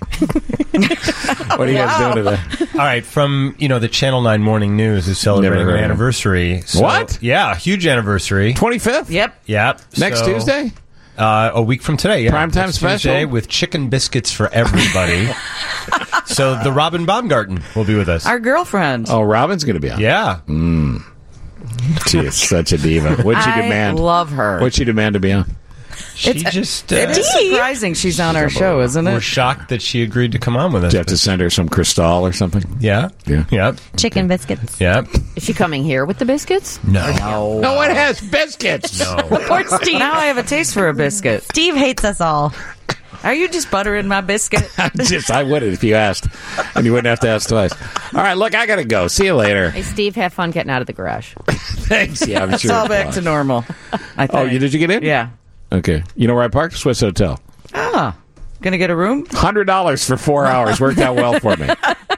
What are you guys doing today? All right, from you know the Channel Nine Morning News is celebrating Never heard an of it. anniversary. So- What? Yeah, huge anniversary. twenty-fifth? Yep. Yep. Next So, Tuesday? Uh, a week from today, yeah. Primetime Next special? Tuesday with chicken biscuits for everybody. So the Robin Baumgarten will be with us. Our girlfriend. Oh, Robin's going to be on. Yeah. Mm. She is such a diva. What'd she I demand? love her. What'd she demand to be on? She It's- just uh, It is surprising she's on our show, isn't we're it? shocked that she agreed to come on with us. Do you have to send her some Cristal or something? Yeah. Yeah. Yep. Chicken biscuits. Yep. Is she coming here with the biscuits? No. No. No one has biscuits. No. Poor Steve. Now I have a taste for a biscuit. Steve hates us all. Are you just buttering my biscuit? Just, I would if you asked, and you wouldn't have to ask twice. All right, look, I got to go. See you later. Hey, Steve, have fun getting out of the garage. Thanks. Yeah, I'm It's sure. all it back was. to normal. I think. Oh, you, did you get in? Yeah. Okay. You know where I parked? Swiss Hotel. Ah, gonna get a room? one hundred dollars for four hours. Worked out well for me.